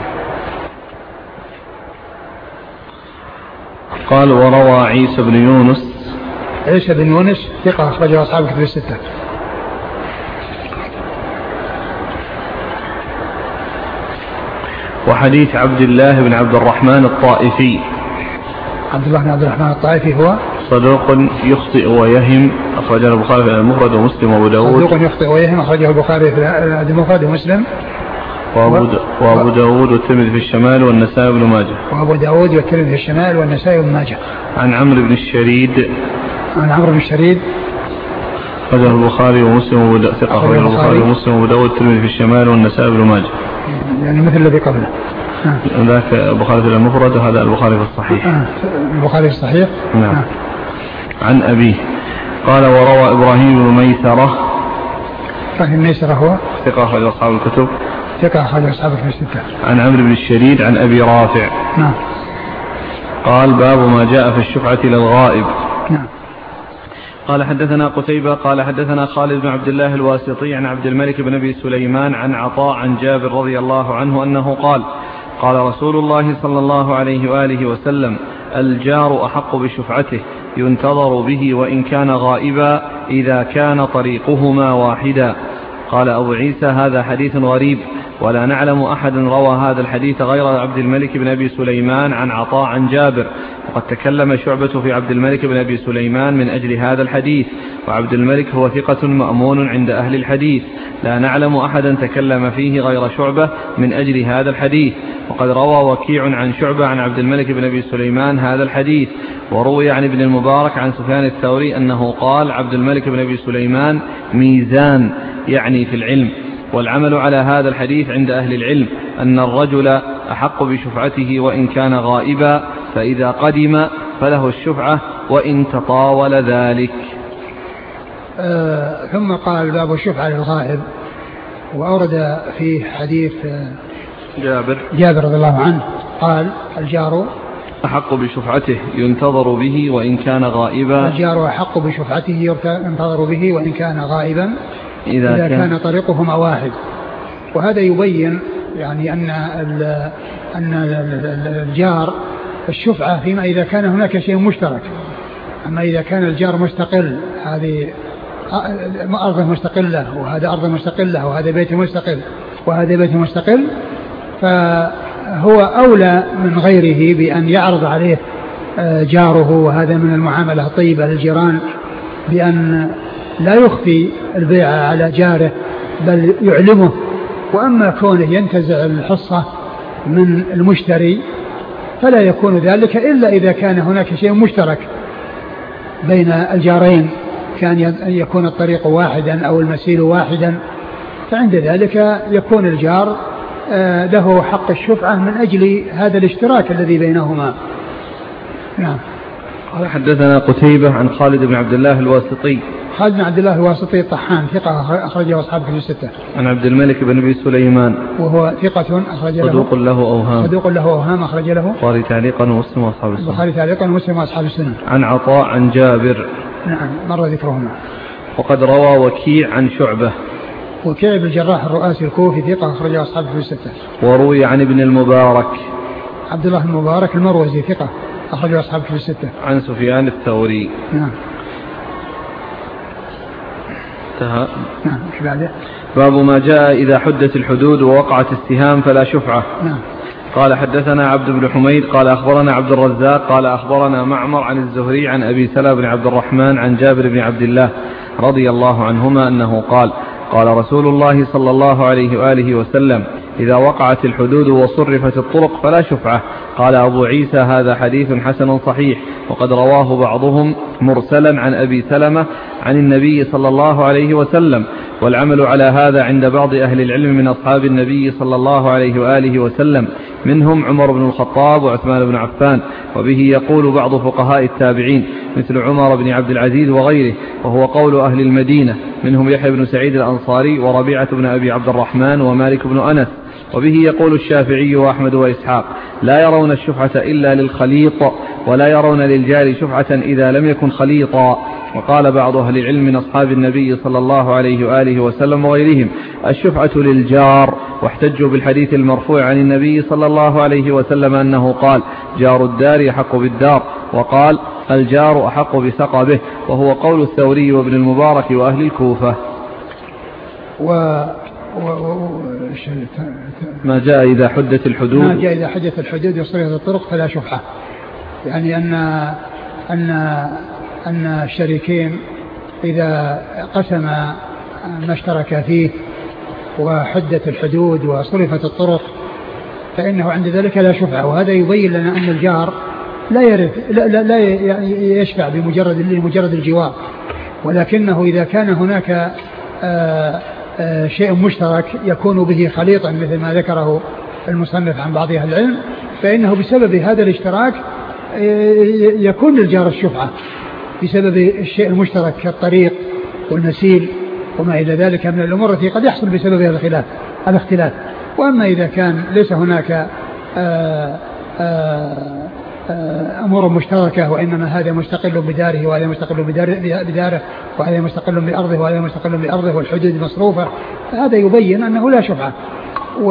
[SPEAKER 1] قال وروى عيسى بن يونس
[SPEAKER 2] عيسى بن يونس ثقة أخرجه أصحاب الكتب الستة.
[SPEAKER 1] وحديث عبد الله بن عبد الرحمن الطائفي
[SPEAKER 2] عبد الله بن عبد الرحمن الطائفي هو صدوق
[SPEAKER 1] يخطئ ويهم أخرجه البخاري في المفرد ومسلم وأبو داود.
[SPEAKER 2] صدوق يخطئ ويهم أخرجه البخاري في المفرد ومسلم
[SPEAKER 1] وأبو داود والترمذي في الشمال والنسائي بن ماجه.
[SPEAKER 2] وأبو داود والترمذي في الشمال والنسائي بن ماجه.
[SPEAKER 1] عن عمرو بن الشريد
[SPEAKER 2] عن عمرو بن الشريد
[SPEAKER 1] أخرجه البخاري ومسلم وأبو داود أخرجه البخاري ومسلم وأبو داود والترمذي في الشمال والنسائي بن ماجه،
[SPEAKER 2] يعني مثل الذي قبله.
[SPEAKER 1] ذاك البخاري في المفرد وهذا البخاري في الصحيح.
[SPEAKER 2] البخاري في الصحيح.
[SPEAKER 1] نعم. عن أبيه قال وروى إبراهيم بن ميسرة
[SPEAKER 2] إبراهيم ميسرة هو
[SPEAKER 1] ثقة أخرج أصحاب الكتب
[SPEAKER 2] ثقة أخرج أصحاب الكتب الستة.
[SPEAKER 1] عن عمرو بن الشريد عن أبي رافع.
[SPEAKER 2] نعم.
[SPEAKER 1] قال باب ما جاء في الشفعة للغائب.
[SPEAKER 2] نعم.
[SPEAKER 1] قال حدثنا قتيبة قال حدثنا خالد بن عبد الله الواسطي عن عبد الملك بن أبي سليمان عن عطاء عن جابر رضي الله عنه أنه قال قال رسول الله صلى الله عليه وآله وسلم الجار أحق بشفعته ينتظر به وإن كان غائبا إذا كان طريقهما واحدا. قال أبو عيسى هذا حديث غريب ولا نعلم أحد روى هذا الحديث غير عبد الملك بن أبي سليمان عن عطاء عن جابر. وقد تكلم شعبة في عبد الملك بن أبي سليمان من أجل هذا الحديث، وعبد الملك هو ثقة مأمون عند أهل الحديث، لا نعلم أحدا تكلم فيه غير شعبة من أجل هذا الحديث. وقد روى وكيع عن شعبة عن عبد الملك بن أبي سليمان هذا الحديث. وروي عن ابن المبارك عن سفيان الثوري أنه قال: عبد الملك بن أبي سليمان ميزان، يعني في العلم. والعمل على هذا الحديث عند أهل العلم أن الرجل أحق بشفعته وإن كان غائبا، فإذا قدم فله الشفعة وإن تطاول ذلك.
[SPEAKER 2] آه ثم قال: باب الشفعة للغائب. وأورد في حديث
[SPEAKER 1] جابر
[SPEAKER 2] جابر رضي الله عنه قال: الجار
[SPEAKER 1] أحق بشفعته ينتظر به وإن كان غائبا.
[SPEAKER 2] الجار أحق بشفعته ينتظر به وإن كان غائبا إذا, إذا كان, كان طريقهما واحد. وهذا يبين يعني أن أن الجار الشفعة فيما إذا كان هناك شيء مشترك. أما إذا كان الجار مستقل، هذه أرض مستقلة وهذا أرض مستقلة وهذا بيت مستقل وهذا بيت مستقل، فهو أولى من غيره بأن يعرض عليه جاره. وهذا من المعاملة الطيبة للجيران بأن لا يخفي البيع على جاره بل يعلمه. وأما كونه ينتزع الحصة من المشتري فلا يكون ذلك إلا إذا كان هناك شيء مشترك بين الجارين، كان يكون الطريق واحدا أو المسيل واحدا، فعند ذلك يكون الجار له حق الشفعة من أجل هذا الاشتراك الذي بينهما. نعم.
[SPEAKER 1] قال: حدثنا قتيبة عن خالد بن عبد الله الواسطي.
[SPEAKER 2] خالد بن عبد الله الواسطي الطحان ثقة أخرجه أصحاب كتب الستة.
[SPEAKER 1] عن عبد الملك بن أبي سليمان
[SPEAKER 2] وهو ثقة أخرج له
[SPEAKER 1] صدوق له أوهام
[SPEAKER 2] صدوق له أوهام أخرج له
[SPEAKER 1] البخاري تعليقا ومسلم وأصحاب السنة.
[SPEAKER 2] البخاري تعليقا ومسلم وأصحاب السنة.
[SPEAKER 1] عن عطاء عن جابر.
[SPEAKER 2] نعم مر ذكرهما.
[SPEAKER 1] وقد روى وكيع عن شعبة.
[SPEAKER 2] وكيع بن الجراح الرؤاسي الكوفي ثقة أخرجه أصحاب كتب الستة.
[SPEAKER 1] وروي عن ابن المبارك
[SPEAKER 2] عبد الله المبارك المروزي ثقة أخرجه أصحاب كتب الستة.
[SPEAKER 1] عن سفيان الثوري.
[SPEAKER 2] نعم.
[SPEAKER 1] انتهى.
[SPEAKER 2] نعم. ايش بعده؟
[SPEAKER 1] باب ما جاء إذا حدت الحدود ووقعت السهام فلا شفعة.
[SPEAKER 2] نعم.
[SPEAKER 1] قال: حدثنا عبد بن حميد قال أخبرنا عبد الرزاق قال أخبرنا معمر عن الزهري عن أبي سلمة بن عبد الرحمن عن جابر بن عبد الله رضي الله عنهما أنه قال: قال رسول الله صلى الله عليه وآله وسلم: إذا وقعت الحدود وصرفت الطرق فلا شفعة. قال أبو عيسى: هذا حديث حسن صحيح. وقد رواه بعضهم مرسلا عن أبي سلمة عن النبي صلى الله عليه وسلم، والعمل على هذا عند بعض أهل العلم من أصحاب النبي صلى الله عليه وآله وسلم، منهم عمر بن الخطاب وعثمان بن عفان. وبه يقول بعض فقهاء التابعين مثل عمر بن عبد العزيز وغيره، وهو قول أهل المدينة، منهم يحيى بن سعيد الأنصاري وربيعة بن أبي عبد الرحمن ومالك بن أنس. وبه يقول الشافعي وأحمد وإسحاق: لا يرون الشفعة إلا للخليط، ولا يرون للجار شفعة إذا لم يكن خليطا. وقال بعض أهل العلم من أصحاب النبي صلى الله عليه وآله وسلم وغيرهم: الشفعة للجار. واحتجوا بالحديث المرفوع عن النبي صلى الله عليه وسلم أنه قال: جار الدار يحق بالدار. وقال: الجار أحق بثقبه، وهو قول الثوري وابن المبارك وأهل الكوفة.
[SPEAKER 2] و... و... و...
[SPEAKER 1] ما جاء إذا حدت الحدود
[SPEAKER 2] ما جاء إذا حدت الحدود وصرفت الطرق فلا شفعة. يعني أن أن أن الشريكين إذا قسم ما اشترك فيه وحدت الحدود وصرفت الطرق فإنه عند ذلك لا شفعة. وهذا يبين لنا أن الجار لا يرث لا, لا, لا يشفع بمجرد لمجرد الجوار، ولكنه إذا كان هناك آآ آآ شيء مشترك يكون به خليطا مثل ما ذكره المصنف عن بعض أهل العلم، فإنه بسبب هذا الاشتراك يكون للجار الشفعة بسبب الشيء المشترك كالطريق والمسيل وما إلى ذلك من الأمور التي قد يحصل بسببها الخلاف الاختلاف. وأما إذا كان ليس هناك آآ آآ أمور مشتركة وإنما هذا مستقل بداره وهذا مستقل بداره وهذا مستقل بأرضه وهذا مستقل بأرضه والحدود مصروفة، هذا يبين أنه لا شفعة. و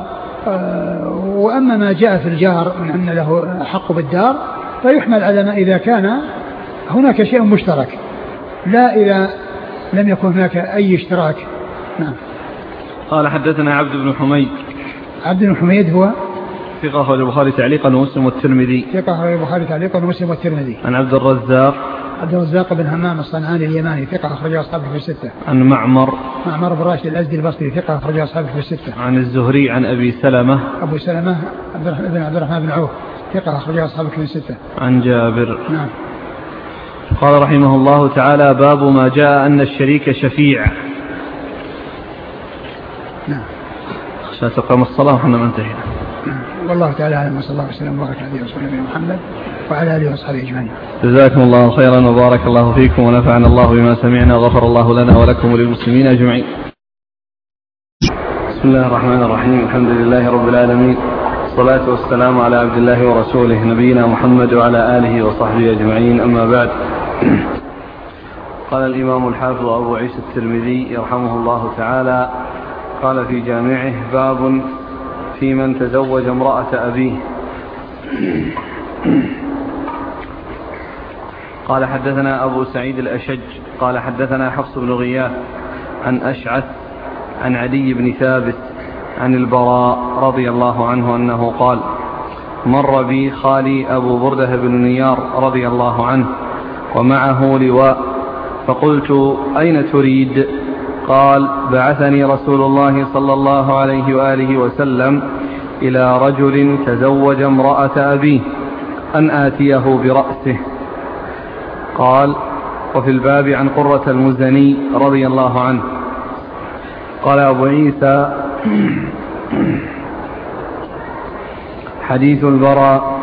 [SPEAKER 2] وأما ما جاء في الجار من أن له حق بالدار فيحمل على ما إذا كان هناك شيء مشترك، لا إذا لم يكن هناك أي اشتراك. نعم.
[SPEAKER 1] قال حدثنا عبد بن حميد.
[SPEAKER 2] عبد بن حميد هو
[SPEAKER 1] ثقة أخرج البخاري تعليقا ومسلم والترمذي.
[SPEAKER 2] ثقة أخرج البخاري تعليقا ومسلم والترمذي.
[SPEAKER 1] عن عبد الرزاق.
[SPEAKER 2] عبد الرزاق بن همام الصنعاني اليماني ثقة أخرج أصحابه في الستة.
[SPEAKER 1] عن معمر.
[SPEAKER 2] معمر بن راشد الأزدي البصري ثقة أخرج أصحابه في الستة.
[SPEAKER 1] عن الزهري عن أبي سلمة.
[SPEAKER 2] أبو سلمة بن عبد الرحمن بن عوف ثقة أخرج أصحابه في الستة.
[SPEAKER 1] عن جابر.
[SPEAKER 2] نعم.
[SPEAKER 1] قال رحمه الله تعالى: باب ما جاء أن الشريك شفيع.
[SPEAKER 2] نعم.
[SPEAKER 1] عشان تقام الصلاة وحنا ما انتهينا.
[SPEAKER 2] والله تعالى أعلم، وصلى الله وسلم وبارك على رسوله محمد وعلى آله وصحبه أجمعين.
[SPEAKER 1] جزاكم الله خيرا وبارك الله فيكم ونفعنا الله بما سمعنا وغفر الله لنا ولكم وللمسلمين أجمعين. بسم الله الرحمن الرحيم. الحمد لله رب العالمين، والصلاة والسلام على عبد الله ورسوله نبينا محمد وعلى آله وصحبه أجمعين. أما بعد، قال الإمام الحافظ أبو عيسى الترمذي يرحمه الله تعالى قال في جامعه: باب في من تزوج امرأة أبيه. قال حدثنا أبو سعيد الأشج قال حدثنا حفص بن غياث عن أشعث عن عدي بن ثابت عن البراء رضي الله عنه أنه قال: مر بي خالي أبو بردة بن نيار رضي الله عنه ومعه لواء، فقلت: أين تريد؟ قال: بعثني رسول الله صلى الله عليه وآله وسلم إلى رجل تزوج امرأة أبيه أن آتيه برأسه. قال: وفي الباب عن قرة المزني رضي الله عنه. قال أبو عيسى: حديث البراء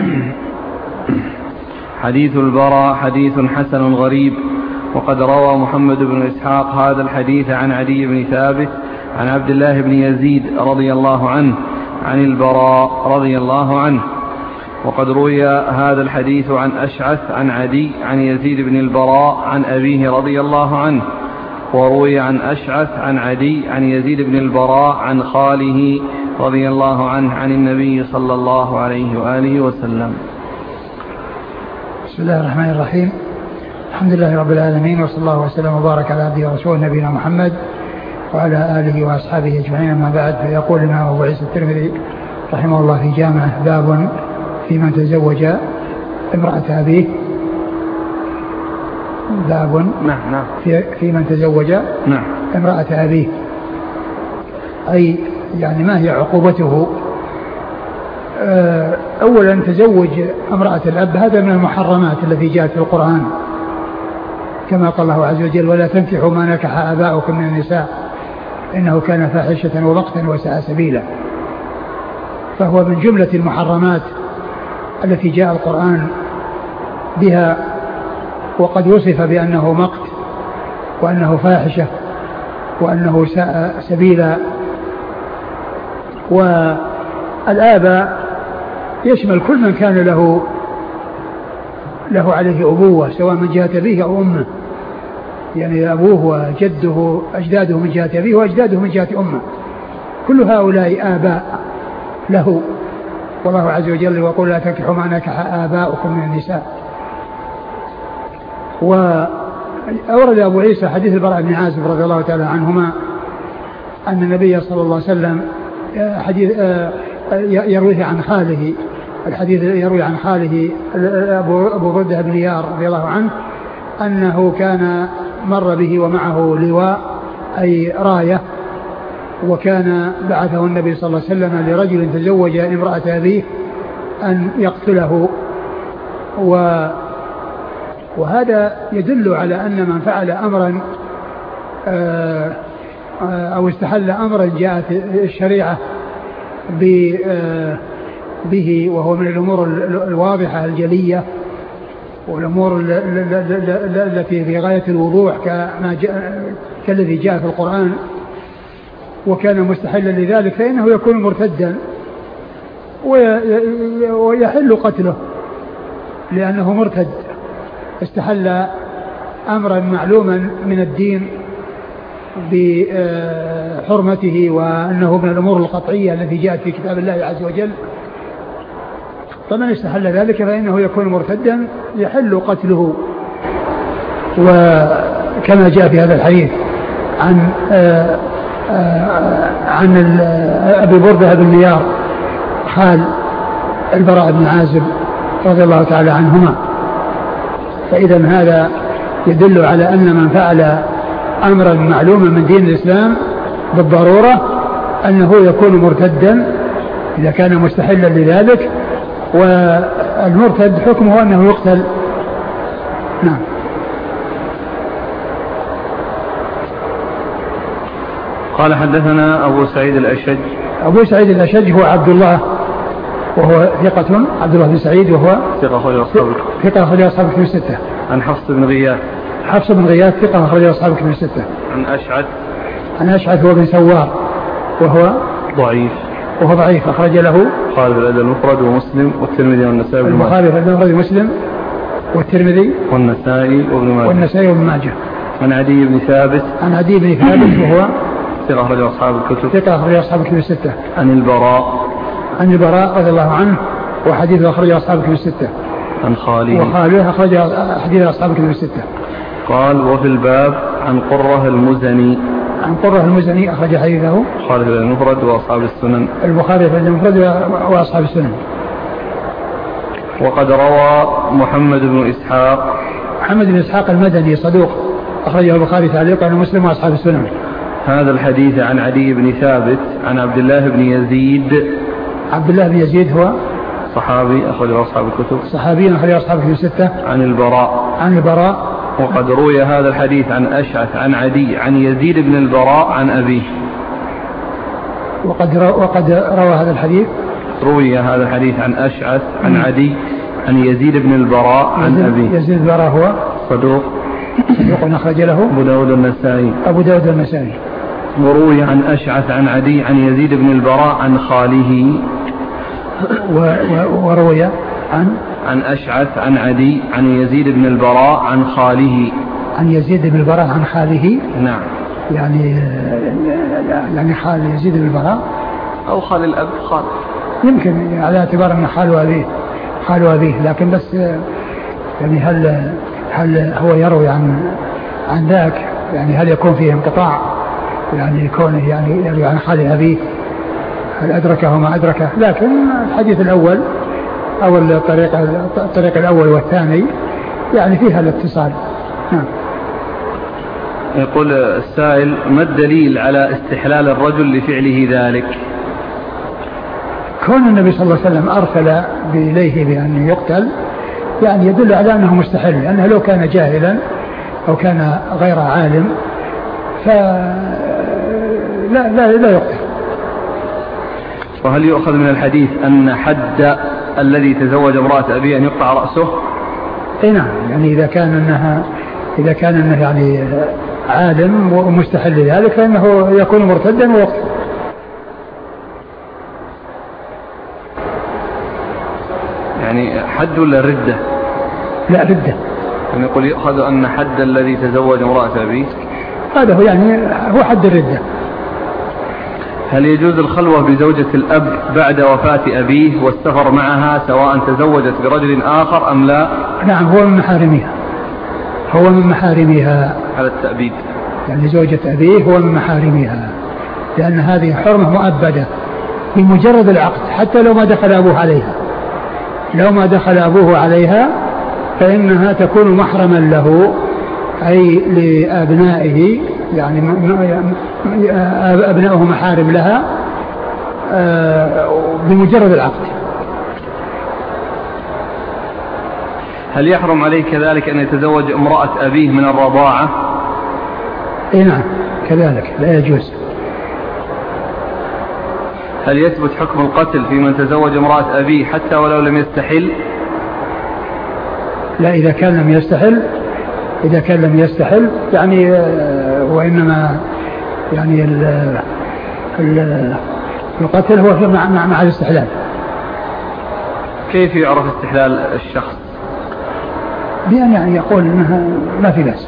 [SPEAKER 1] حديث البراء حديث حسن غريب، وقد روى محمد بن إسحاق هذا الحديث عن عدي بن ثابت عن عبد الله بن يزيد رضي الله عنه عن البراء رضي الله عنه. وقد روي هذا الحديث عن أشعث عن عدي عن يزيد بن البراء عن أبيه رضي الله عنه، وروي عن أشعث عن عدي عن يزيد بن البراء عن خاله رضي الله عنه عن النبي صلى الله عليه وآله وسلم.
[SPEAKER 2] بسم الله الرحمن الرحيم. الحمد لله رب العالمين، وصلى الله وسلم وبارك على عبده ورسوله نبينا محمد وعلى آله وأصحابه أجمعين. أما بعد، فيقول الإمام أبو عيسى الترمذي رحمه الله في جامعه: باب في من تزوج امرأة أبيه. باب
[SPEAKER 1] نعم نعم
[SPEAKER 2] في, في من تزوج
[SPEAKER 1] نعم
[SPEAKER 2] امرأة أبيه، أي يعني ما هي عقوبته. أولا، تزوج امرأة الأب هذا من المحرمات التي جاءت في القرآن، كما قال الله عز وجل: ولا تنكحوا ما نكح آباؤكم من النساء إنه كان فاحشة ومقتا وساء سبيلا. فهو من جملة المحرمات التي جاء القرآن بها، وقد وصف بأنه مقت وأنه فاحشة وأنه ساء سبيلا. والآباء يشمل كل من كان له له عليه أبوة، سواء من جهة أبيه أو أمه، يعني أبوه وجده أجداده من جهة أبيه وأجداده من جهة أمه، كل هؤلاء آباء له. والله عز وجل يقول: لا تنكحوا ما نكح آباؤكم من النساء. وأورد أبو عيسى حديث البراء بن عازب رضي الله تعالى عنهما أن النبي صلى الله عليه وسلم حديث يرويه عن خاله، الحديث يروي عن خاله أبو بردة بن نيار رضي الله عنه أنه كان مر به ومعه لواء أي راية، وكان بعثه النبي صلى الله عليه وسلم لرجل تزوج امرأة أبيه أن يقتله. و وهذا يدل على أن من فعل أمرا أو استحل أمرا جاءت الشريعة به، وهو من الأمور الواضحة الجلية والأمور التي في غاية الوضوح كما جاء كالذي جاء في القرآن، وكان مستحلا لذلك، فإنه يكون مرتدا ويحل قتله لأنه مرتد استحل أمرا معلوما من الدين بحرمته، وأنه من الأمور القطعية التي جاءت في كتاب الله عز وجل. فمن استحل ذلك فإنه يكون مرتدا يحل قتله. وكما جاء في هذا الحديث عن عن أبي بردة بن نيار خال البراء بن عازب رضي الله تعالى عنهما. فإذا هذا يدل على أن من فعل أمرا معلوما من دين الإسلام بالضرورة أنه يكون مرتدا إذا كان مستحلا لذلك، والمرتد حكمه أنه يقتل. نعم.
[SPEAKER 1] قال حدثنا أبو سعيد الأشج.
[SPEAKER 2] أبو سعيد الأشج هو عبد الله وهو ثقة، عبد الله بن سعيد وهو
[SPEAKER 1] ثقة أخرج أصحاب
[SPEAKER 2] ثقة أخرج أصحاب الكتب الستة.
[SPEAKER 1] عن حفص بن غياث.
[SPEAKER 2] حفص بن غياث ثقة أخرج أصحاب الكتب الستة.
[SPEAKER 1] عن أشعث.
[SPEAKER 2] عن أشعث هو بن سوار وهو
[SPEAKER 1] ضعيف
[SPEAKER 2] وهو ضعيف أخرج له
[SPEAKER 1] البخاري في الأدب المفرد ومسلم والترمذي والنسائي وابن ماجه.
[SPEAKER 2] البخاري في الأدب المفرد ومسلم والترمذي
[SPEAKER 1] والنسائي وابن ماجه.
[SPEAKER 2] والنسائي وابن ماجه.
[SPEAKER 1] عن عدي بن ثابت.
[SPEAKER 2] عن عدي بن ثابت وهو
[SPEAKER 1] ثقة أخرج أصحاب الكتب.
[SPEAKER 2] ثقة أخرج أصحاب الكتب الستة.
[SPEAKER 1] عن البراء.
[SPEAKER 2] عن البراء رضي الله عنه وحديث أخرج أصحاب الكتب الستة.
[SPEAKER 1] عن خاله.
[SPEAKER 2] وخاله أخرج حديث أصحاب الكتب الستة.
[SPEAKER 1] قال وفي الباب عن قرة المزني.
[SPEAKER 2] عن قرة المزني أخرج حديثه
[SPEAKER 1] البخاري في المفرد وأصحاب السنن.
[SPEAKER 2] البخاري في المفرد وأصحاب السنن.
[SPEAKER 1] وقد روى محمد بن إسحاق.
[SPEAKER 2] محمد بن إسحاق المدني صدوق أخرجه البخاري تعليقا ومسلم وأصحاب السنن.
[SPEAKER 1] هذا الحديث عن عدي بن ثابت عن عبد الله بن يزيد.
[SPEAKER 2] عبد الله بن يزيد هو
[SPEAKER 1] صحابي أخرجه أصحاب الكتب.
[SPEAKER 2] صحابي أخرجه أصحاب الكتب الستة.
[SPEAKER 1] عن البراء.
[SPEAKER 2] عن البراء.
[SPEAKER 1] وقد روي هذا الحديث عن أشعث عن عدي عن يزيد بن البراء عن أبيه.
[SPEAKER 2] وقد رو وقد روى هذا الحديث
[SPEAKER 1] روي هذا الحديث عن أشعث عن عدي عن يزيد بن البراء عن أبيه.
[SPEAKER 2] يزيد بن البراء هو
[SPEAKER 1] صدوق
[SPEAKER 2] صدوق أخرج له
[SPEAKER 1] أبو داود النسائي.
[SPEAKER 2] أبو داود النسائي.
[SPEAKER 1] وروي عن أشعث عن عدي عن يزيد بن البراء عن خاله.
[SPEAKER 2] وروي عن
[SPEAKER 1] عن أشعث عن عدي عن يزيد بن البراء عن خاله.
[SPEAKER 2] عن يزيد بن البراء عن خاله.
[SPEAKER 1] نعم.
[SPEAKER 2] يعني يعني خال يزيد بن البراء
[SPEAKER 1] أو خال الأب خال
[SPEAKER 2] يمكن على اعتبار أن خال أبيه خال أبيه، لكن بس يعني هل هل هو يروي عن عن ذاك، يعني هل يكون فيه انقطاع، يعني يكون يعني يروي عن خال أبيه هل أدركه ما أدركه. لكن الحديث الأول أو الطريق الطريق الأول والثاني يعني فيها الاتصال. نعم.
[SPEAKER 1] يقول السائل ما الدليل على استحلال الرجل لفعله ذلك؟
[SPEAKER 2] كون النبي صلى الله عليه وسلم أرسل إليه بأن يقتل يعني يدل على أنه مستحل، لأنه لو كان جاهلا أو كان غير عالم فلا لا لا يقتل.
[SPEAKER 1] وهل يؤخذ من الحديث أن حد الذي تزوج امرأة أبيه أن يقطع رأسه؟
[SPEAKER 2] اي نعم، يعني إذا كان أنها إذا كان أنه يعني عالم ومستحل لذلك فإنه يكون مرتدا ويقتل.
[SPEAKER 1] يعني حد ولا ردة؟
[SPEAKER 2] لا ردة.
[SPEAKER 1] يعني يقول يؤخذ أن حد الذي تزوج امرأة أبيه
[SPEAKER 2] هذا هو يعني هو حد الردة.
[SPEAKER 1] هل يجوز الخلوة بزوجة الأب بعد وفاة أبيه والسفر معها سواء تزوجت برجل آخر أم لا؟
[SPEAKER 2] نعم، هو من محارمها هو من محارمها
[SPEAKER 1] على التأبيد،
[SPEAKER 2] يعني زوجة أبيه هو من محارمها، لأن هذه حرمة مؤبدة بمجرد العقد، حتى لو ما دخل أبوه عليها لو ما دخل أبوه عليها فإنها تكون محرما له، أي لأبنائه، يعني أبنائه محارم لها بمجرد العقد.
[SPEAKER 1] هل يحرم عليه كذلك أن يتزوج امرأة أبيه من الرضاعة؟
[SPEAKER 2] اي نعم كذلك لا يجوز.
[SPEAKER 1] هل يثبت حكم القتل في من تزوج امرأة أبيه حتى ولو لم يستحل؟
[SPEAKER 2] لا، إذا كان لم يستحل إذا كان لم يستحل يعني وإنما يعني ال ال القتل هو مع, مع, مع الاستحلال.
[SPEAKER 1] كيف يعرف استحلال الشخص؟
[SPEAKER 2] بأن يعني يقول إنها ما في بأس.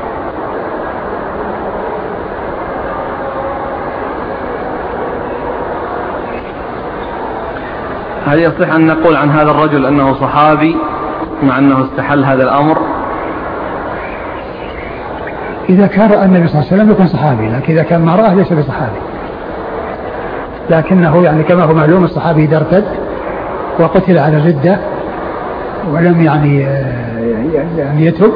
[SPEAKER 1] هل يصح أن نقول عن هذا الرجل أنه صحابي مع أنه استحل هذا الأمر؟
[SPEAKER 2] إذا كان رأى النبي صلى الله عليه وسلم يكون صحابي، لكن إذا كان ما رأى ليس بصحابي، لكنه يعني كما هو معلوم الصحابي إذا ارتد وقتل على الردة ولم يعني يعني يتوب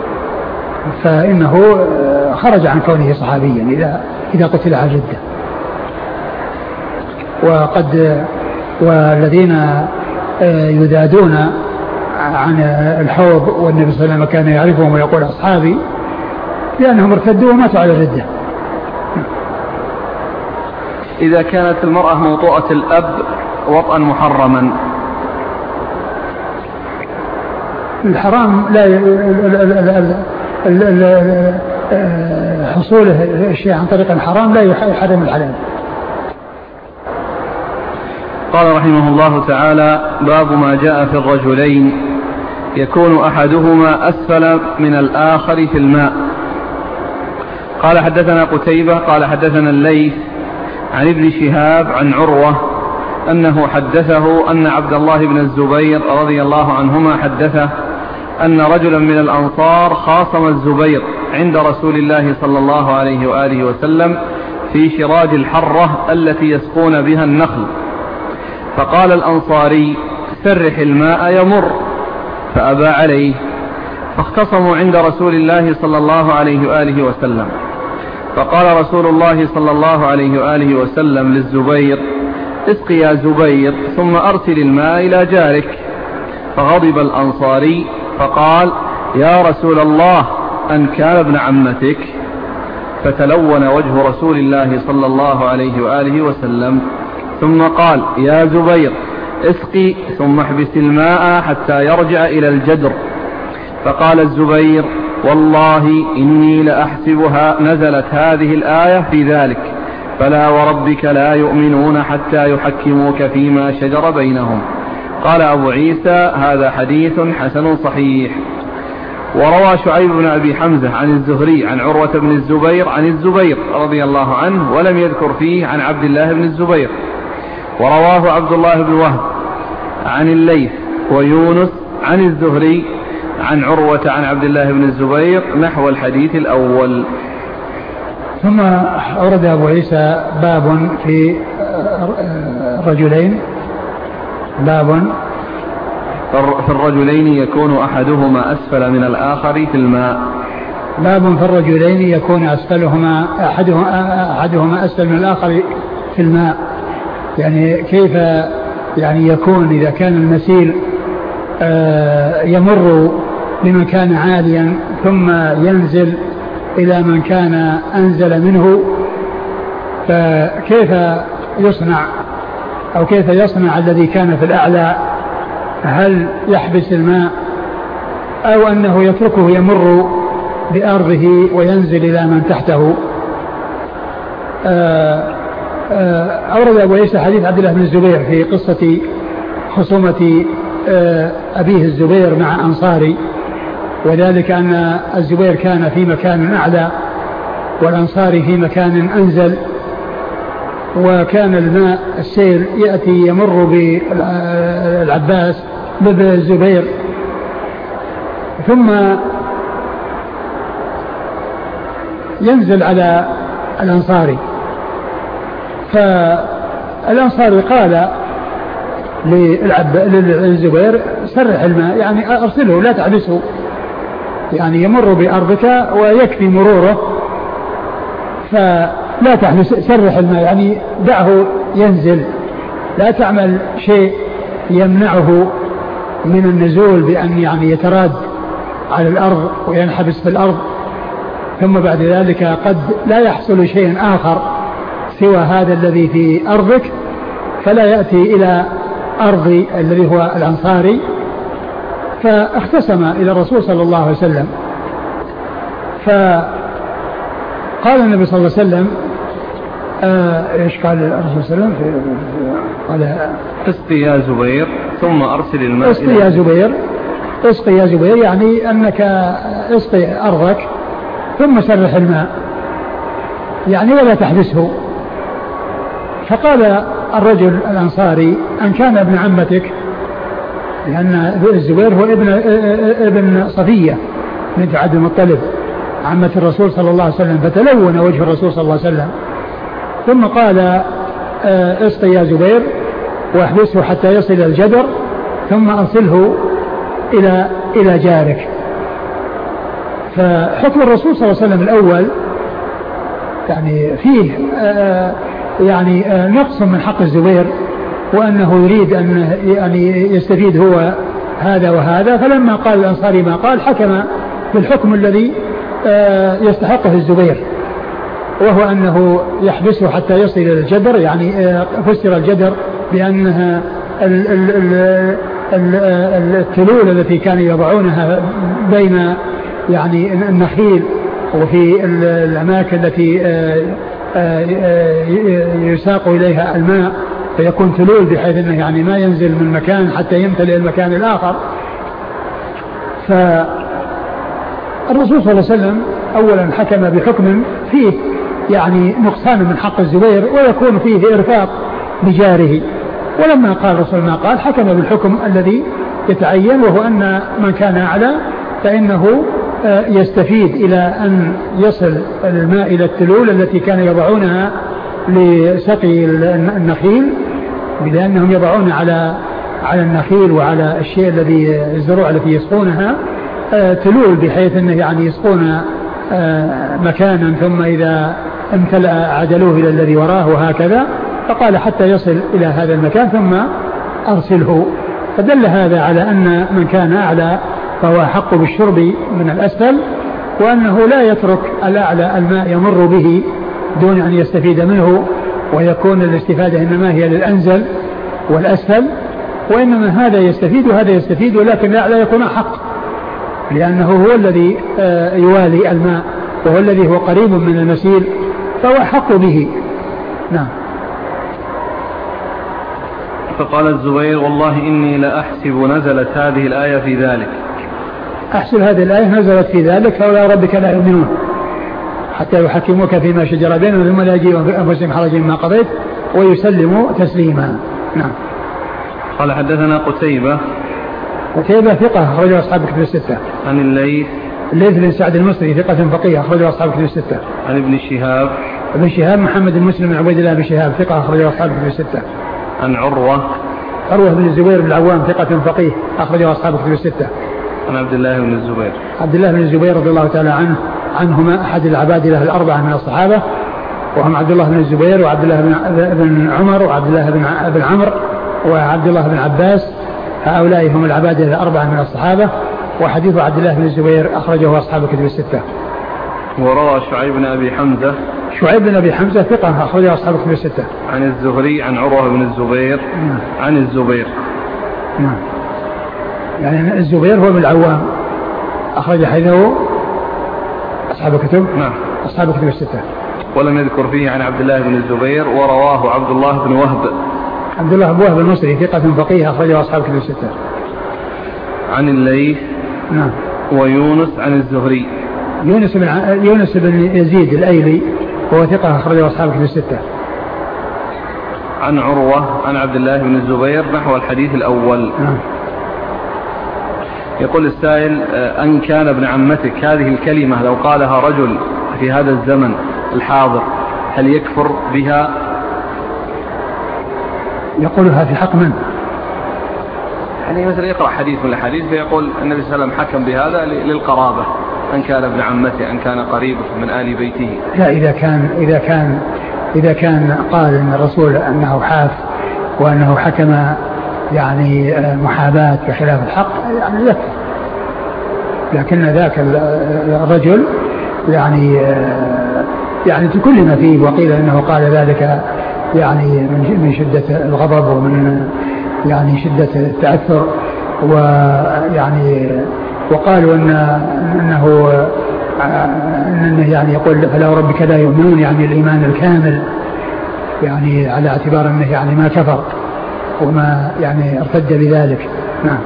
[SPEAKER 2] فإنه خرج عن كونه صحابيا إذا إذا قتل على الردة. وقد والذين يذادون عن الحوض والنبي صلى الله عليه وسلم كان يعرفهم ويقول أصحابي لأنهم ارتدوا وماتوا على الردة.
[SPEAKER 1] إذا كانت المرأة موطوءة الأب وطئا محرما
[SPEAKER 2] الحرام لا حصوله الشيء عن طريق الحرام لا يحرم الحلال.
[SPEAKER 1] قال رحمه الله تعالى: باب ما جاء في الرجلين يكون أحدهما أسفل من الآخر في الماء. قال حدثنا قتيبة قال حدثنا الليث عن ابن شهاب عن عروة أنه حدثه أن عبد الله بن الزبير رضي الله عنهما حدثه أن رجلا من الأنصار خاصم الزبير عند رسول الله صلى الله عليه وآله وسلم في شراج الحرة التي يسقون بها النخل، فقال الأنصاري: سرح الماء يمر، فأبى عليه، فاختصموا عند رسول الله صلى الله عليه وآله وسلم، فقال رسول الله صلى الله عليه وآله وسلم للزبير: اسق يا زبير ثم أرسل الماء إلى جارك. فغضب الأنصاري فقال: يا رسول الله أن كان ابن عمتك؟ فتلون وجه رسول الله صلى الله عليه وآله وسلم، ثم قال: يا زبير اسقي ثم احبس الماء حتى يرجع إلى الجدر. فقال الزبير: والله إني لأحسبها نزلت هذه الآية في ذلك، فلا وربك لا يؤمنون حتى يحكموك فيما شجر بينهم. قال أبو عيسى: هذا حديث حسن صحيح. وروى شعيب بن أبي حمزة عن الزهري عن عروة بن الزبير عن الزبير رضي الله عنه ولم يذكر فيه عن عبد الله بن الزبير. ورواه عبد الله بن وهب عن الليث ويونس عن الزهري عن عروة عن عبد الله بن الزبير نحو الحديث الأول.
[SPEAKER 2] ثم أورد أبو عيسى باب في الرجلين، باب
[SPEAKER 1] في الرجلين يكون أحدهما أسفل من الآخر في الماء.
[SPEAKER 2] باب في الرجلين يكون أسفلهما أحدهما, أحدهما أسفل من الآخر في الماء، يعني كيف يعني يكون إذا كان المسيل يمر بمكان عاليا ثم ينزل إلى من كان أنزل منه، فكيف يصنع أو كيف يصنع الذي كان في الأعلى؟ هل يحبس الماء أو أنه يتركه يمر بأرضه وينزل إلى من تحته؟ أورد أبو عيسى حديث عبد الله بن الزبير في قصة خصومة أبيه الزبير مع أنصاري، وذلك أن الزبير كان في مكان أعلى والأنصاري في مكان أنزل، وكان الماء السيل يأتي يمر بالعباس بالزبير ثم ينزل على الأنصاري. فالأنصاري قال للزبير: سرح الماء، يعني أرسله لا تحبسه، يعني يمر بأرضك ويكفي مروره فلا تحبس، سرح الماء يعني دعه ينزل، لا تعمل شيء يمنعه من النزول بأن يعني يتراد على الأرض وينحبس في الأرض، ثم بعد ذلك قد لا يحصل شيء آخر سوى هذا الذي في أرضك فلا يأتي إلى أرض الذي هو الأنصاري. فاختصم إلى الرسول صلى الله عليه وسلم، فقال النبي صلى الله عليه وسلم آه إيش قال الرسول صلى الله عليه وسلم؟ قال:
[SPEAKER 1] اسقي يا زبير ثم أرسل الماء.
[SPEAKER 2] اسقي يا زبير، اسقي يا زبير يعني أنك اسقي أرضك ثم سرح الماء، يعني ولا تحبسه. فقال الرجل الأنصاري: أن كان ابن عمتك، لأن الزبير هو ابن ابن صفية بنت عبد المطلب، عمة الرسول صلى الله عليه وسلم، فتلون وجه الرسول صلى الله عليه وسلم. ثم قال اسقي يا زبير واحبسه حتى يصل إلى الجدر ثم أرسله إلى إلى جارك. فحكم الرسول صلى الله عليه وسلم الأول يعني فيه يعني نقص من حق الزبير، وأنه يريد أن يعني يستفيد هو هذا وهذا، فلما قال الأنصاري ما قال حكم بالحكم الذي يستحقه الزبير، وهو أنه يحبسه حتى يصل إلى الجدر. يعني فسر الجدر بأنها التلول التي كانوا يضعونها بين يعني النخيل وفي الأماكن التي يساق إليها الماء، فيكون تلول بحيث أنه يعني ما ينزل من مكان حتى يمتلئ المكان الآخر. فالرسول صلى الله عليه وسلم أولا حكم بحكم فيه يعني نقصان من حق الزبير ويكون فيه إرفاق بجاره، ولما قال الرسول ما قال حكم بالحكم الذي يتعين، وهو أن من كان أعلى فإنه يستفيد إلى أن يصل الماء إلى التلول التي كانوا يضعونها لسقي النخيل، لأنهم يضعون على على النخيل وعلى الشيء الذي الزروع التي يسقونها تلول، بحيث أنه يعني يسقون مكانا ثم إذا امتلأ عدلوه إلى الذي وراه وهكذا. فقال حتى يصل إلى هذا المكان ثم أرسله. فدل هذا على أن من كان أعلى فهو أحق بالشرب من الأسفل، وأنه لا يترك الأعلى الماء يمر به دون أن يستفيد منه، ويكون الاستفادة إنما هي للأنزل والأسفل، وإنما هذا يستفيد وهذا يستفيد، ولكن الأعلى يكون أحق لأنه هو الذي يوالي الماء وهو الذي هو قريب من المسيل فهو أحق به. نعم.
[SPEAKER 1] فقال الزبير والله إني لأحسب نزلت هذه الآية في ذلك.
[SPEAKER 2] أحسب هذه الآية نزلت في ذلك فولا ربك لا يؤمنون حتى يحكموك فيما شجر بينهم ثم لا يجيء أنفسهم حرج مما قضيت ويسلموا تسليما. نعم.
[SPEAKER 1] قال حدثنا قتيبة.
[SPEAKER 2] قتيبة ثقة أخرجه أصحاب كتب الستة.
[SPEAKER 1] عن الليث.
[SPEAKER 2] الليث بن سعد المصري ثقة فقيه أخرجه أصحاب كتب الستة.
[SPEAKER 1] عن ابن شهاب.
[SPEAKER 2] ابن شهاب محمد بن مسلم بن عبيد الله بن شهاب ثقة أخرجه أصحاب كتب الستة.
[SPEAKER 1] عن عروة.
[SPEAKER 2] عروة بن الزبير بن العوام ثقة فقيه أخرجه أصحاب كتب الستة.
[SPEAKER 1] عن عبد الله بن الزبير.
[SPEAKER 2] عبد الله بن الزبير رضي الله تعالى عنه عنهما أحد العبادلة الأربعة من الصحابة، وهم عبد الله بن الزبير وعبد الله بن عمر وعبد الله بن عمرو وعبد الله بن عباس، هؤلاء هم العبادلة الأربعة من الصحابة. وحديث عبد الله بن الزبير أخرجه أصحاب كتب الستة.
[SPEAKER 1] وروى شعيب بن أبي حمزة.
[SPEAKER 2] شعيب بن أبي حمزة ثقة أخرجه أصحاب كتب الستة.
[SPEAKER 1] عن الزهري عن عروة بن الزبير.
[SPEAKER 2] نعم.
[SPEAKER 1] عن الزبير.
[SPEAKER 2] نعم. يعني الزبير هو من العوام أخرج حيثه أصحاب كتب.
[SPEAKER 1] نعم.
[SPEAKER 2] أصحاب كتب الستة.
[SPEAKER 1] ولم يذكر فيه عن عبد الله بن الزبير. ورواه عبد الله بن وهب.
[SPEAKER 2] عبد الله بن وهب المصري ثقة فقيه أخرجه أصحاب كتب الستة.
[SPEAKER 1] عن الليث.
[SPEAKER 2] نعم.
[SPEAKER 1] ويونس عن الزهري.
[SPEAKER 2] يونس بن ع... يونس بن يزيد الأيلي وهو ثقة أخرجه أصحاب كتب الستة.
[SPEAKER 1] عن عروة عن عبد الله بن الزبير نحو الحديث الأول.
[SPEAKER 2] نعم.
[SPEAKER 1] يقول السائل أن كان ابن عمتك، هذه الكلمة لو قالها رجل في هذا الزمن الحاضر هل يكفر بها؟
[SPEAKER 2] يقولها في حق من؟
[SPEAKER 1] يعني مثلا يقرأ حديث من الحديث فيقول النبي صلى الله عليه وسلم حكم بهذا للقرابة، أن كان ابن عمته أن كان قريبه من آل بيته.
[SPEAKER 2] لا، إذا كان إذا كان إذا كان قال أن الرسول أنه حاف وأنه حكم يعني محاباة بخلاف الحق يعني يكفر، لكن ذاك الرجل يعني يعني تكلم فيه وقيل أنه قال ذلك يعني من شدة الغضب ومن يعني شدة التأثر، ويعني وقالوا أن أنه أنه يعني يقول فلا وربك لا يؤمنون، يعني الإيمان الكامل، يعني على اعتبار أنه يعني ما كفر وما يعني ارتد بذلك. نعم.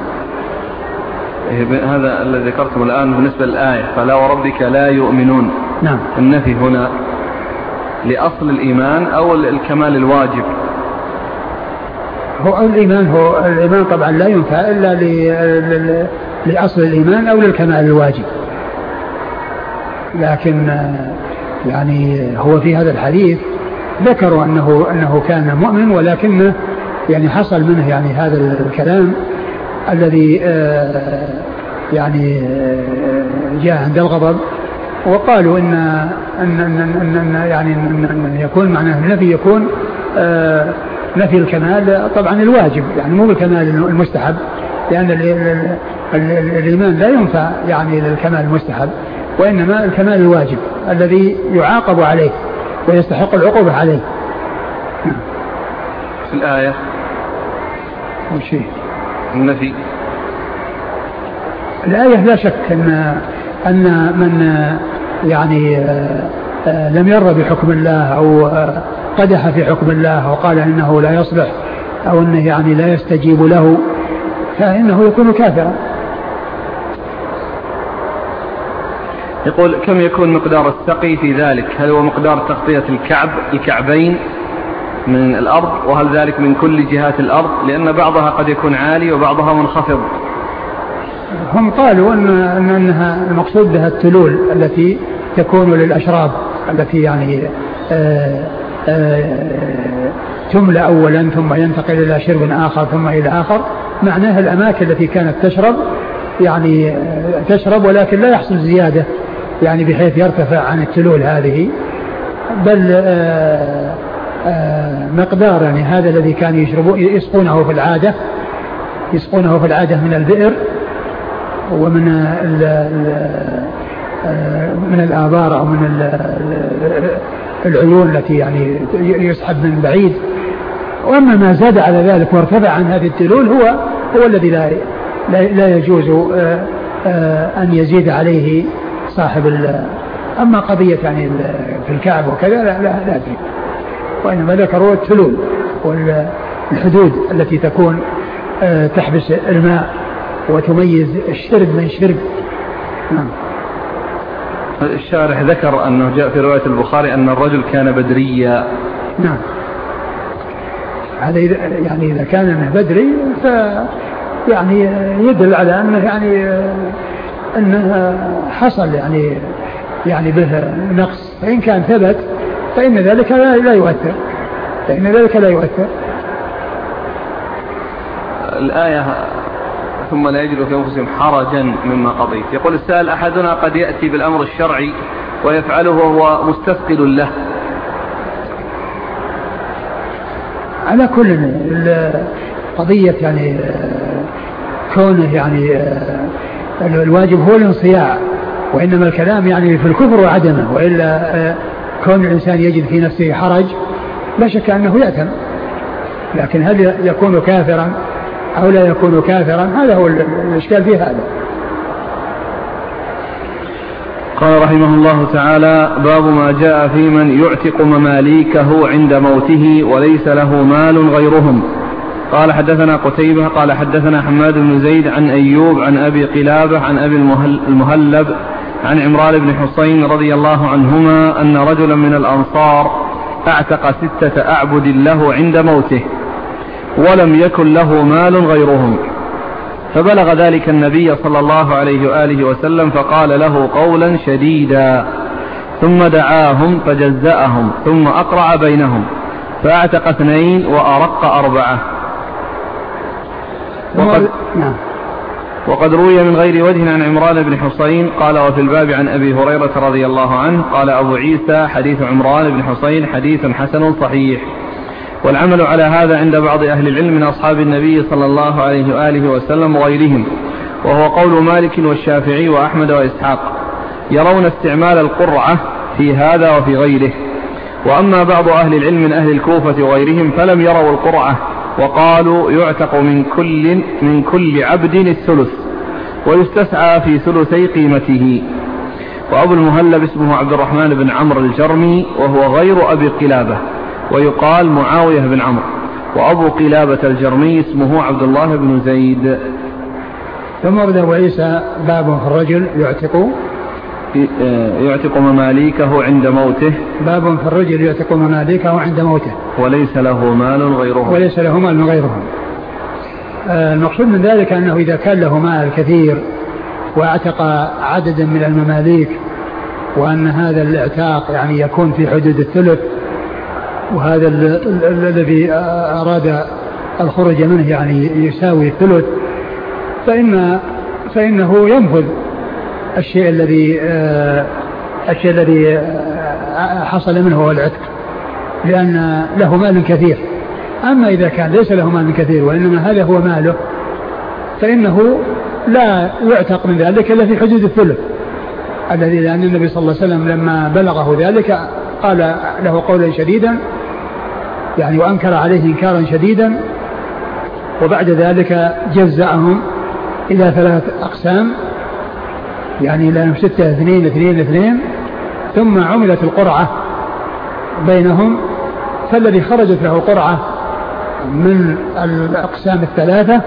[SPEAKER 1] هذا الذي ذكرتم الآن بالنسبة للآية فلا وربك لا يؤمنون.
[SPEAKER 2] نعم.
[SPEAKER 1] النفي هنا لأصل الإيمان أو الكمال الواجب؟
[SPEAKER 2] هو الإيمان هو الإيمان طبعا لا ينفع إلا لأصل الإيمان أو للكمال الواجب. لكن يعني هو في هذا الحديث ذكروا أنه, أنه كان مؤمن، ولكنه يعني حصل منه يعني هذا الكلام الذي يعني جاء عند الغضب، وقالوا إن أن أن أن أن يعني أن يكون معناه النفي يكون نفي الكمال طبعا الواجب، يعني مو بالكمال المستحب، لأن الإيمان لا ينفع يعني للكمال المستحب، وإنما الكمال الواجب الذي يعاقب عليه ويستحق العقوبة عليه.
[SPEAKER 1] في الآية
[SPEAKER 2] وشيء
[SPEAKER 1] النفي
[SPEAKER 2] الآية لا شك أن أن من يعني لم يرضى بحكم الله أو قدح في حكم الله وقال إنه لا يصلح أو أنه يعني لا يستجيب له فإنه يكون كافرا.
[SPEAKER 1] يقول كم يكون مقدار السقي في ذلك؟ هل هو مقدار تغطية الكعب الكعبين من الأرض، وهل ذلك من كل جهات الأرض؟ لأن بعضها قد يكون عالي وبعضها منخفض.
[SPEAKER 2] هم قالوا أن أنها المقصود بها التلول التي تكون للأشراب التي يعني آآ آآ تملأ أولا ثم ينتقل إلى شرب آخر ثم إلى آخر، معناها الأماكن التي كانت تشرب يعني تشرب ولكن لا يحصل زيادة يعني بحيث يرتفع عن التلول هذه، بل آآ آآ مقدار يعني هذا الذي كانوا يشربوا يسقونه في العادة يسقونه في العادة من البئر ومن ال من الآبار أو من العيون التي يعني يسحب من بعيد. وأما ما زاد على ذلك وارتفع عن هذه التلول هو هو الذي لا لا يجوز أن يزيد عليه صاحب. أما قضية يعني في الكعب وكذا لا لا لا أدري، وإنما ذكروا التلول والحدود التي تكون تحبس الماء وتميز الشرب من الشرب. نعم.
[SPEAKER 1] الشارح ذكر أنه جاء في رواية البخاري أن الرجل كان بدريا.
[SPEAKER 2] نعم. هذا يعني إذا كان انه بدري ف يعني يدل على أنه يعني أنه حصل يعني يعني به نقص، فإن كان ثبت فإن ذلك لا, لا يؤثر فإن ذلك لا يؤثر.
[SPEAKER 1] الآية ثم لا يجد في أنفسهم حرجا مما قضيت. يقول السائل أحدنا قد يأتي بالأمر الشرعي ويفعله وهو مستثقل له.
[SPEAKER 2] على كل قضية يعني كونه يعني الواجب هو الانصياع، وإنما الكلام يعني في الكفر وعدمه، وإلا كون الإنسان يجد في نفسه حرج لا شك أنه يأثم، لكن هل يكون كافرا أو لا يكون كافرا هذا هو الإشكال في هذا.
[SPEAKER 1] قال رحمه الله تعالى: باب ما جاء في من يعتق مماليكه عند موته وليس له مال غيرهم. قال حدثنا قتيبة قال حدثنا حماد بن زيد عن أيوب عن أبي قلابة عن أبي المهلب عن عمران بن حصين رضي الله عنهما أن رجلا من الأنصار اعتق ستة أعبد له عند موته ولم يكن له مال غيرهم، فبلغ ذلك النبي صلى الله عليه وآله وسلم فقال له قولا شديدا، ثم دعاهم فجزأهم ثم أقرع بينهم فأعتق اثنين وأرق أربعة. وقد, وقد روي من غير وجه عن عمران بن حصين قال: وفي الباب عن أبي هريرة رضي الله عنه قال أبو عيسى: حديث عمران بن حصين حديث حسن صحيح. والعمل على هذا عند بعض أهل العلم من أصحاب النبي صلى الله عليه وآله وسلم وغيرهم، وهو قول مالك والشافعي وأحمد وإسحاق، يرون استعمال القرعة في هذا وفي غيره. وأما بعض أهل العلم من أهل الكوفة وغيرهم فلم يروا القرعة، وقالوا يعتق من كل, من كل عبد الثلث ويستسعى في ثلثي قيمته. وأبو المهلب اسمه عبد الرحمن بن عمرو الجرمي وهو غير أبي قلابة، ويقال معاوية بن عمرو. وأبو قلابة الجرمي اسمه عبد الله بن زيد.
[SPEAKER 2] ثم ورد أبو عيسى باب في الرجل يعتق
[SPEAKER 1] يعتق مماليكه عند موته.
[SPEAKER 2] باب في الرجل يعتق مماليكه عند موته
[SPEAKER 1] وليس له مال غيرهم.
[SPEAKER 2] وليس له مال غيرهم. المقصود من ذلك أنه إذا كان له مال كثير واعتق عددا من المماليك وأن هذا الاعتاق يعني يكون في حدود الثلث، وهذا الذي أراد الخروج منه يعني يساوي الثلث، فإن فإنه ينفذ الشيء الذي الشيء الذي حصل منه هو العتق، لأن له مال كثير. أما إذا كان ليس له مال كثير وإنما هذا هو ماله، فإنه لا يعتق من ذلك إلا في حدود الثلث الذي، لأن النبي صلى الله عليه وسلم لما بلغه ذلك قال له قولا شديدا يعني وأنكر عليه إنكارا شديدا، وبعد ذلك جزأهم إلى ثلاث أقسام، يعني لهم ستة اثنين اثنين اثنين، ثم عملت القرعة بينهم، فالذي خرجت له قرعة من الأقسام الثلاثة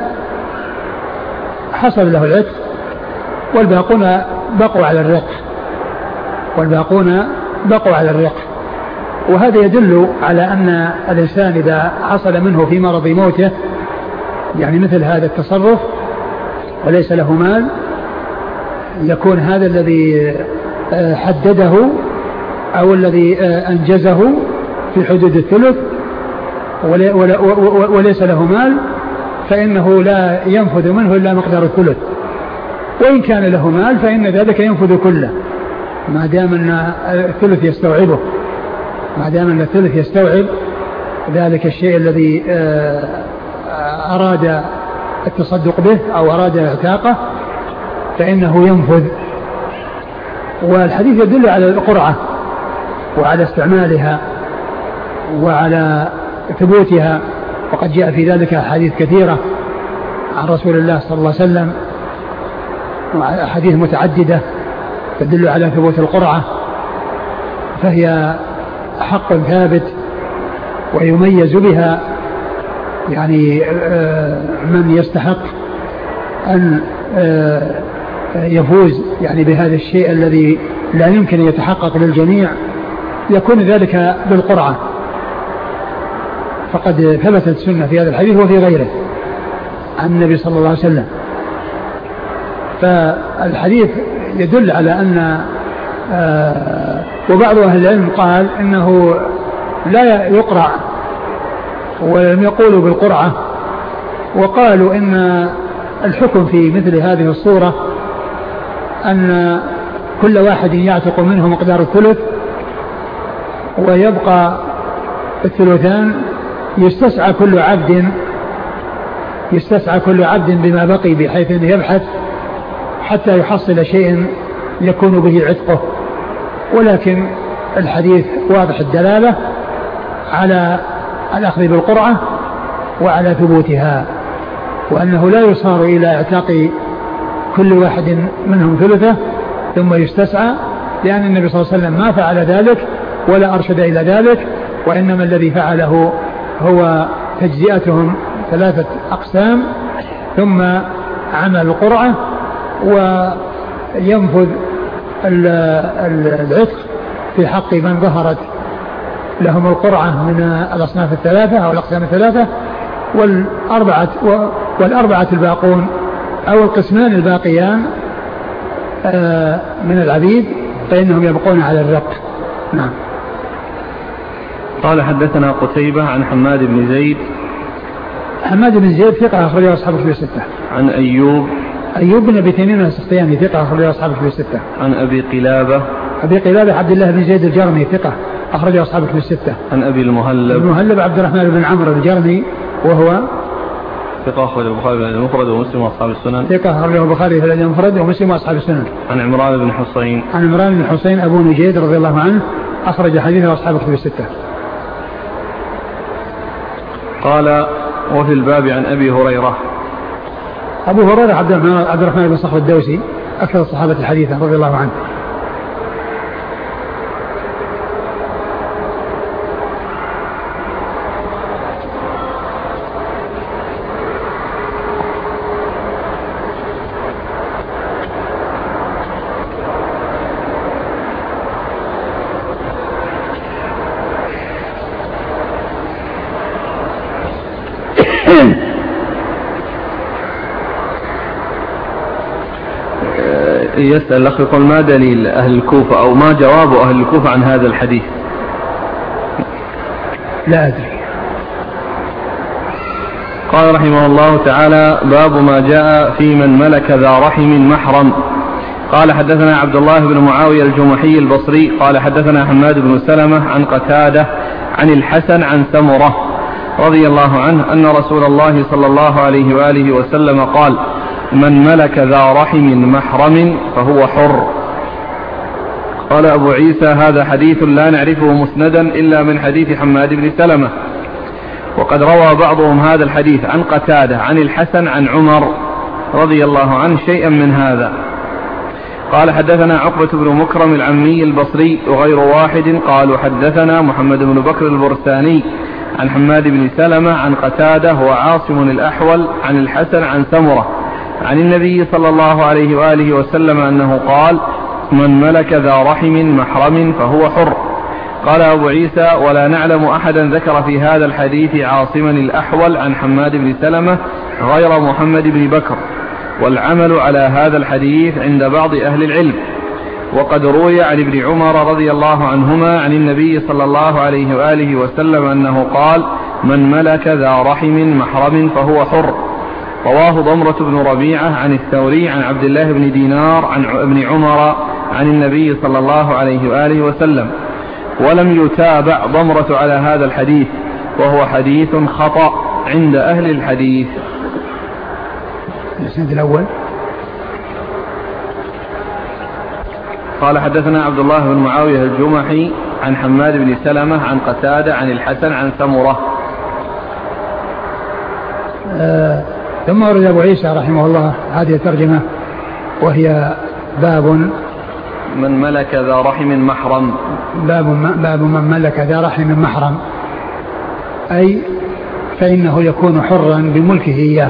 [SPEAKER 2] حصل له العتق، والباقون بقوا على الرق والباقون بقوا على الرق. وهذا يدل على أن الإنسان إذا حصل منه في مرض موته يعني مثل هذا التصرف وليس له مال، يكون هذا الذي حدده أو الذي أنجزه في حدود الثلث وليس له مال، فإنه لا ينفذ منه إلا مقدار الثلث، وإن كان له مال فإن ذلك ينفذ كله ما دام أن الثلث يستوعبه، ما دام أن الثلث يستوعب ذلك الشيء الذي أراد التصدق به أو أراد اعتاقه فإنه ينفذ. والحديث يدل على القرعة وعلى استعمالها وعلى ثبوتها، وقد جاء في ذلك أحاديث كثيرة عن رسول الله صلى الله عليه وسلم، أحاديث متعددة تدل على ثبوت القرعة، فهي حق ثابت ويميز بها يعني من يستحق أن يفوز يعني بهذا الشيء الذي لا يمكن أن يتحقق للجميع، يكون ذلك بالقرعة. فقد ثبتت السنة في هذا الحديث وفي غيره عن النبي صلى الله عليه وسلم. فالحديث يدل على أن وبعض أهل العلم قال إنه لا يقرع ولم يقولوا بالقرعة، وقالوا إن الحكم في مثل هذه الصورة أن كل واحد يعتق منه مقدار الثلث ويبقى الثلثان، يستسعى كل عبد يستسعى كل عبد بما بقي، بحيث أنه يبحث حتى يحصل شيء يكون به عتقه. ولكن الحديث واضح الدلالة على الأخذ بالقرعة وعلى ثبوتها، وأنه لا يصار إلى اعتاق كل واحد منهم ثلثه ثم يستسعى، لأن النبي صلى الله عليه وسلم ما فعل ذلك ولا أرشد إلى ذلك، وإنما الذي فعله هو تجزئتهم ثلاثة أقسام ثم عمل القرعة وينفذ العتق في حق من ظهرت لهم القرعة من الأصناف الثلاثة أو الأقسام الثلاثة، والأربعة, والأربعة الباقون أو القسمان الباقيان من العبيد فإنهم يبقون على الرق. نعم.
[SPEAKER 1] قال حدثنا قتيبة عن حماد بن زيد.
[SPEAKER 2] حماد بن زيد ثقة أخرجه أصحاب الكتب الستة.
[SPEAKER 1] عن أيوب
[SPEAKER 2] أيوب بن أبي تميم السختياني ثقة أخرجه أصحاب الكتب الستة.
[SPEAKER 1] عن أبي قلابة.
[SPEAKER 2] أبي قلابة عبد الله بن زيد الجرمي ثقة أخرجه أصحاب الكتب الستة.
[SPEAKER 1] عن أبي المهلب.
[SPEAKER 2] المهلب عبد الرحمن بن عمرو الجرمي وهو
[SPEAKER 1] ثقة أخرجه البخاري في المفرد ومسلم وأصحاب السنن.
[SPEAKER 2] ثقة أخرجه البخاري في المفرد ومسلم وأصحاب السنن.
[SPEAKER 1] عن عمران بن حسين.
[SPEAKER 2] عن عمران بن حسين أبو نجيد رضي الله عنه أخرج حديثه أصحاب الكتب الستة.
[SPEAKER 1] قال وفي الباب عن أبي هريرة.
[SPEAKER 2] أبو هريرة عبد الرحمن بن صخر الدوسي أكثر الصحابة الحديثة رضي الله عنه.
[SPEAKER 1] يسأل الأخ يقول ما دليل أهل الكوفة أو ما جواب أهل الكوفة عن هذا الحديث؟
[SPEAKER 2] لا أدري.
[SPEAKER 1] قال رحمه الله تعالى: باب ما جاء في من ملك ذا رحم محرم. قال حدثنا عبد الله بن معاوية الجمحي البصري قال حدثنا حماد بن سلمة عن قتادة عن الحسن عن سمرة رضي الله عنه أن رسول الله صلى الله عليه وآله وسلم قال: من ملك ذا رحم محرم فهو حر. قال أبو عيسى: هذا حديث لا نعرفه مسندا إلا من حديث حماد بن سلمة، وقد روى بعضهم هذا الحديث عن قتادة عن الحسن عن عمر رضي الله عنه شيئا من هذا. قال حدثنا عقبة بن مكرم العمي البصري وغير واحد قالوا حدثنا محمد بن بكر البرساني عن حماد بن سلمة عن قتادة وعاصم الأحول عن الحسن عن سمرة عن النبي صلى الله عليه وآله وسلم أنه قال: من ملك ذا رحم محرم فهو حر. قال أبو عيسى: ولا نعلم أحدا ذكر في هذا الحديث عاصما الأحول عن حماد بن سلمة غير محمد بن بكر، والعمل على هذا الحديث عند بعض أهل العلم. وقد روي عن ابن عمر رضي الله عنهما عن النبي صلى الله عليه وآله وسلم أنه قال: من ملك ذا رحم محرم فهو حر. رواه ضمرة بن ربيعة عن الثوري عن عبد الله بن دينار عن ابن عمر عن النبي صلى الله عليه وآله وسلم، ولم يتابع ضمرة على هذا الحديث، وهو حديث خطأ عند أهل الحديث.
[SPEAKER 2] الإسناد الأول
[SPEAKER 1] قال حدثنا عبد الله بن معاوية الجمحي عن حماد بن سلمة عن قتادة عن الحسن عن سمرة.
[SPEAKER 2] آه ثم ورد أبو عيسى رحمه الله هذه الترجمة، وهي باب
[SPEAKER 1] من ملك ذا رحم محرم.
[SPEAKER 2] باب, باب من ملك ذا رحم محرم، أي فإنه يكون حرا بملكه إياه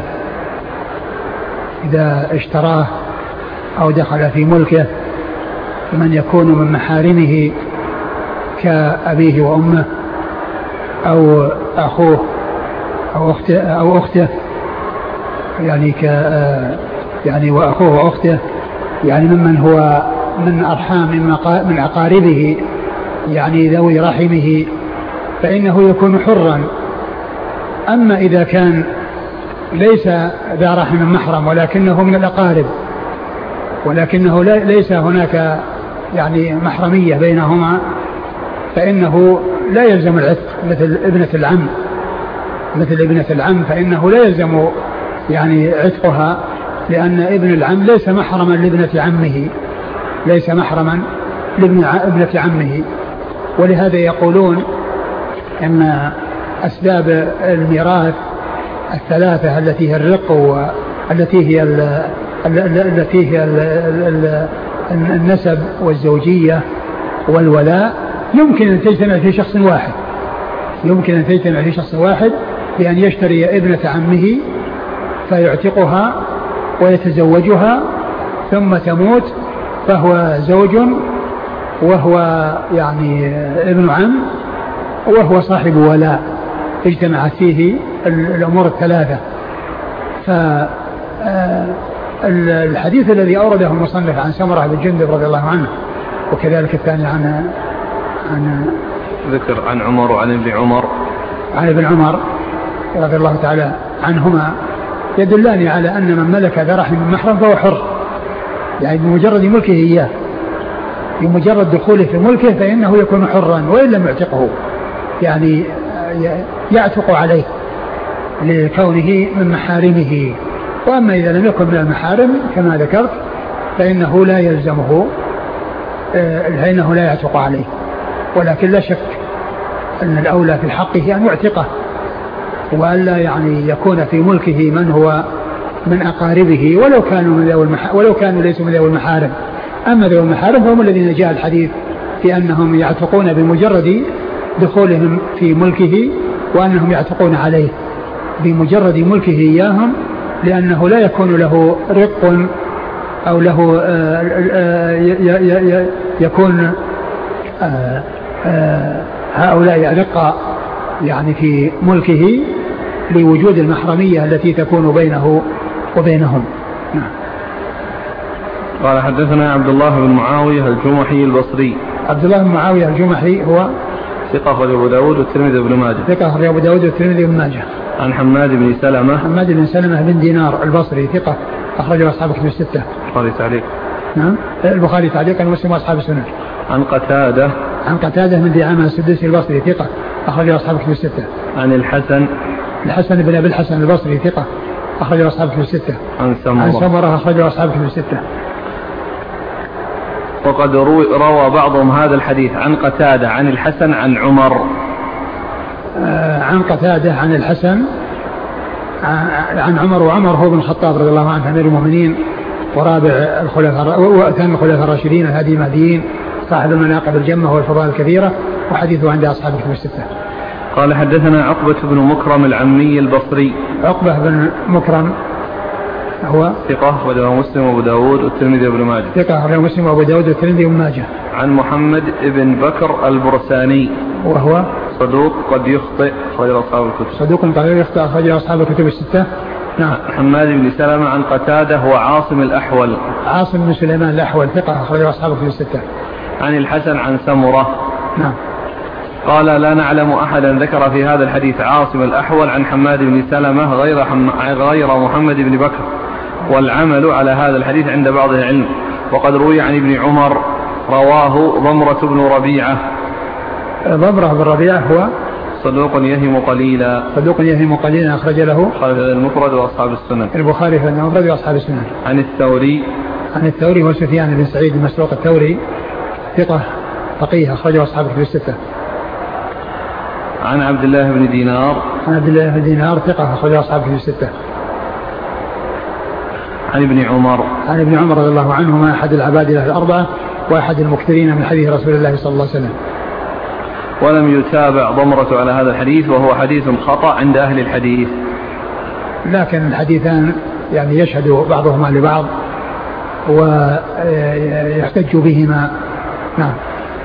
[SPEAKER 2] إذا اشتراه أو دخل في ملكه، من يكون من محارمه كأبيه وأمه أو أخوه أو أخته, أو أخته يعني ك يعني وأخوه وأخته، يعني ممن هو من أرحام من أقاربه يعني ذوي رحمه، فإنه يكون حرا. أما إذا كان ليس ذا رحم محرم ولكنه من الأقارب، ولكنه ليس هناك يعني محرمية بينهما، فإنه لا يلزم العتق، مثل ابنة العم مثل ابنة العم فإنه لا يلزم يعني عتقها، لأن ابن العم ليس محرما لابنة عمه ليس محرما لابنة عمه. ولهذا يقولون أن أسباب الميراث الثلاثة التي هي الرق والتي هي ال التي هي ال ال النسب والزوجية والولاء يمكن أن تجتمع في شخص واحد يمكن أن تجتمع في شخص واحد بأن يشتري ابنة عمه فيعتقها ويتزوجها ثم تموت فهو زوج وهو يعني ابن عم وهو صاحب ولاء، اجتمعت فيه الأمور الثلاثة. فالحديث الذي أورده المصنف عن سمرة بن جندب رضي الله عنه، وكذلك الثاني عن عن
[SPEAKER 1] ذكر عن عمر وعن ابن عمر
[SPEAKER 2] عن ابن عمر رضي الله تعالى عنهما، يدلان على أن من ملك ذا رحم محرم فهو حر، يعني بمجرد ملكه إياه بمجرد دخوله في ملكه فإنه يكون حرا وإن لم يعتقه، يعني يعتق عليه لكونه من محارمه. وأما إذا لم يكن من المحارم كما ذكرت فإنه لا يلزمه فإنه لا يعتق عليه، ولكن لا شك أن الأولى في حقه أن يعتقه وألا يعني يكون في ملكه من هو من أقاربه ولو كانوا من ذوي المح... ولو كانوا ليسوا من ذوي المحارم. أما ذوي المحارم هم الذين جاء الحديث في أنهم يعتقون بمجرد دخولهم في ملكه، وأنهم يعتقون عليه بمجرد ملكه إياهم، لأنه لا يكون له رق أو له يكون هؤلاء رق يعني في ملكه لوجود المحرمية التي تكون بينه وبينهم. نعم.
[SPEAKER 1] قال حدثنا عبد الله بن معاوية الجمحي البصري.
[SPEAKER 2] عبد الله بن معاوية الجمحي هو
[SPEAKER 1] ثقة أخرجه أبو داود والترمذي وابن ماجه.
[SPEAKER 2] ثقة أخرجه أبو داود والترمذي وابن ماجه.
[SPEAKER 1] عن حماد بن سلمة.
[SPEAKER 2] حماد بن سلمة بن دينار البصري ثقة أخرجه أصحاب الكتب الستة.
[SPEAKER 1] البخاري تعليق.
[SPEAKER 2] نعم البخاري تعليقا ومسلم وأصحاب السنن.
[SPEAKER 1] عن قتادة.
[SPEAKER 2] عن قتادة من دعامة السدوسي البصري ثقة أخرجه أصحاب الكتب الستة.
[SPEAKER 1] عن الحسن.
[SPEAKER 2] الحسن بن أبي الحسن البصري ثقة أخرجه أصحاب الكتب الستة.
[SPEAKER 1] عن سمرة.
[SPEAKER 2] عن سمرة أخرجه أصحاب الكتب الستة.
[SPEAKER 1] وقد روى بعضهم هذا الحديث عن قتادة عن الحسن عن عمر.
[SPEAKER 2] آه عن قتادة عن الحسن عن عمر، وعمر هو بن الخطاب رضي الله عنه أمير المؤمنين ورابع الخلفاء وثاني الخلفاء الراشدين الهادي المهديين صاحب المناقب الجمة والفضائل الكثيرة، وحديثه عند أصحاب الكتب الستة.
[SPEAKER 1] قال حدثنا عقبة بن مكرم العمي البصري.
[SPEAKER 2] عقبة بن مكرم هو
[SPEAKER 1] ثقة وله مسلم وابو داود والترمذي وابن ماجه.
[SPEAKER 2] ثقة وله مسلم وابو داود والترمذي وابن ماجه.
[SPEAKER 1] عن محمد بن بكر البرساني
[SPEAKER 2] وهو
[SPEAKER 1] صدوق قد يخطئ أخرج أصحاب الكتب.
[SPEAKER 2] صدوق قد يخطئ أخرج أصحاب الكتب الستة. نعم.
[SPEAKER 1] حماد بن سلمة عن قتادة هو عاصم الأحول.
[SPEAKER 2] عاصم بن سليمان الأحول ثقة أخرج أصحاب الكتب الستة.
[SPEAKER 1] عن الحسن عن سمرة.
[SPEAKER 2] نعم.
[SPEAKER 1] قال لا نعلم أحدا ذكر في هذا الحديث عاصم الأحول عن حماد بن سلمة غير حم... غير محمد بن بكر، والعمل على هذا الحديث عند بعض العلم. وقد روي عن ابن عمر رواه ضمرة بن ربيعة.
[SPEAKER 2] ضمرة بن ربيعة هو
[SPEAKER 1] صدوق يهم قليلا.
[SPEAKER 2] صدوق يهم قليلا أخرج له
[SPEAKER 1] خالد المفرد وأصحاب السنن.
[SPEAKER 2] البخاري في المفرد وأصحاب السنن.
[SPEAKER 1] عن الثوري.
[SPEAKER 2] عن الثوري هو سفيان بن سعيد المسروق الثوري ثقة فقيه أخرجه أصحاب الكتب الستة.
[SPEAKER 1] عن عبد الله بن دينار.
[SPEAKER 2] عن عبد الله بن دينار ثقة أخرجه أصحاب الكتب الستة.
[SPEAKER 1] عن ابن عمر.
[SPEAKER 2] عن ابن عمر رضي الله عنهما أحد العبادلة الأربعة وأحد المكثرين من حديث رسول الله صلى الله عليه وسلم.
[SPEAKER 1] ولم يتابع ضمرة على هذا الحديث وهو حديث خطأ عند أهل الحديث،
[SPEAKER 2] لكن الحديثان يعني يشهد بعضهما لبعض ويحتج بهما. نعم.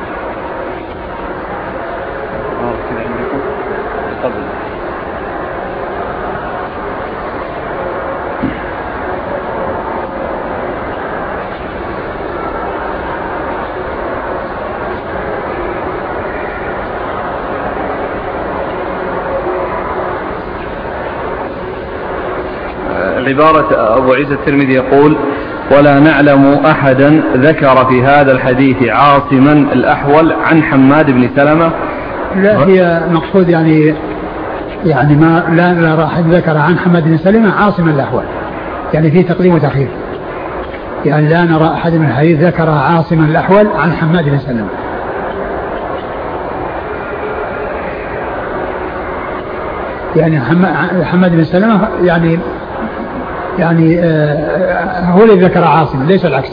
[SPEAKER 1] عبارة أبو عيسى الترمذي يقول ولا نعلم أحدا ذكر في هذا الحديث عاصما الأحول عن حماد بن سلمة.
[SPEAKER 2] لا هي مقصود يعني يعني ما لا لا أحد ذكر عن حماد بن سلمة عاصما الأحول، يعني في تقديم وتأخير، يعني لا نرى أحد من الحديث ذكر عاصما الأحول عن حماد بن سلمة. يعني حماد بن سلمة يعني يعني آه هو الذي ذكر عاصم ليس العكس.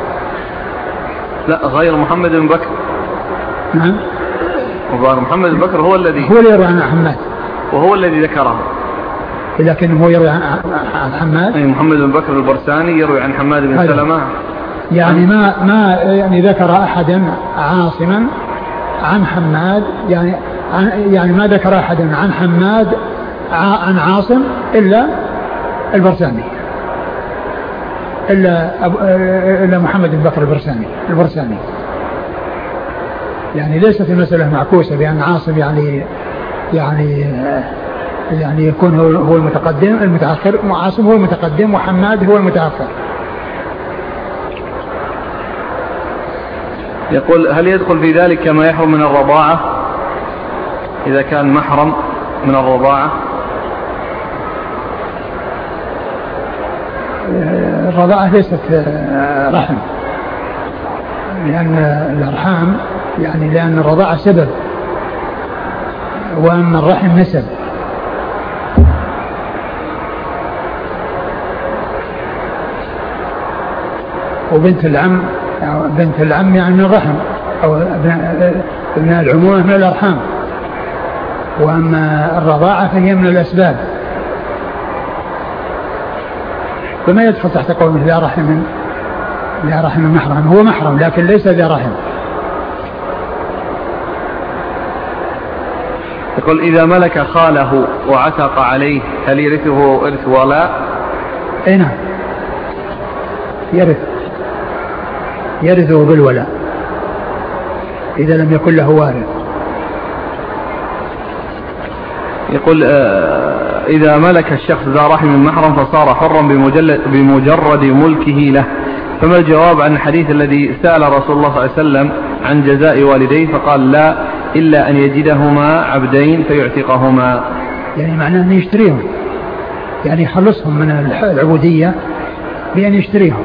[SPEAKER 1] لا غير محمد بن بكر.
[SPEAKER 2] نعم.
[SPEAKER 1] وغير محمد بن بكر هو الذي
[SPEAKER 2] هو اللي يروي عن حماد
[SPEAKER 1] وهو الذي ذكره،
[SPEAKER 2] لكن هو يروي عن حماد.
[SPEAKER 1] أي محمد بن بكر البرساني يروي عن حماد بن هذا. سلمة
[SPEAKER 2] يعني ما ما يعني ذكر أحدا عاصما عن حماد، يعني يعني ما ذكر أحدا عن حماد عن عاصم إلا البرساني، إلا, إلا محمد بن بكر البرساني البرساني يعني ليست المسألة معكوسة بأن عاصم يعني يعني يعني يكون هو المتقدم المتأخر، عاصم هو المتقدم وحماد هو المتأخر.
[SPEAKER 1] يقول هل يدخل في ذلك كما يحرم من الرضاعة إذا كان محرم من الرضاعة؟
[SPEAKER 2] الرضاعة ليست رحم، لأن الأرحام يعني لأن الرضاعة سبب وأما الرحم نسب. وبنت العم بنت العم يعني من الرحم، أو ابناء العمومة من الأرحام، وأما الرضاعة فهي من الأسباب، فما يدخل تحت قوله لا رحم لا رحم محرم. هو محرم لكن ليس ذا رحم.
[SPEAKER 1] يقول إذا ملك خاله وعتق عليه هل يرثه إرث ولاء؟
[SPEAKER 2] أي نعم يرث. يرثه بالولاء إذا لم يكن له وارث.
[SPEAKER 1] يقول إذا ملك الشخص ذا رحم محرم فصار حرا بمجرد ملكه له، فما الجواب عن الحديث الذي سأل رسول الله صلى الله عليه وسلم عن جزاء والديه فقال لا إلا أن يجدهما عبدين فيعتقهما؟
[SPEAKER 2] يعني معناه أن يشتريهم، يعني يخلصهم من العبودية بأن يشتريهم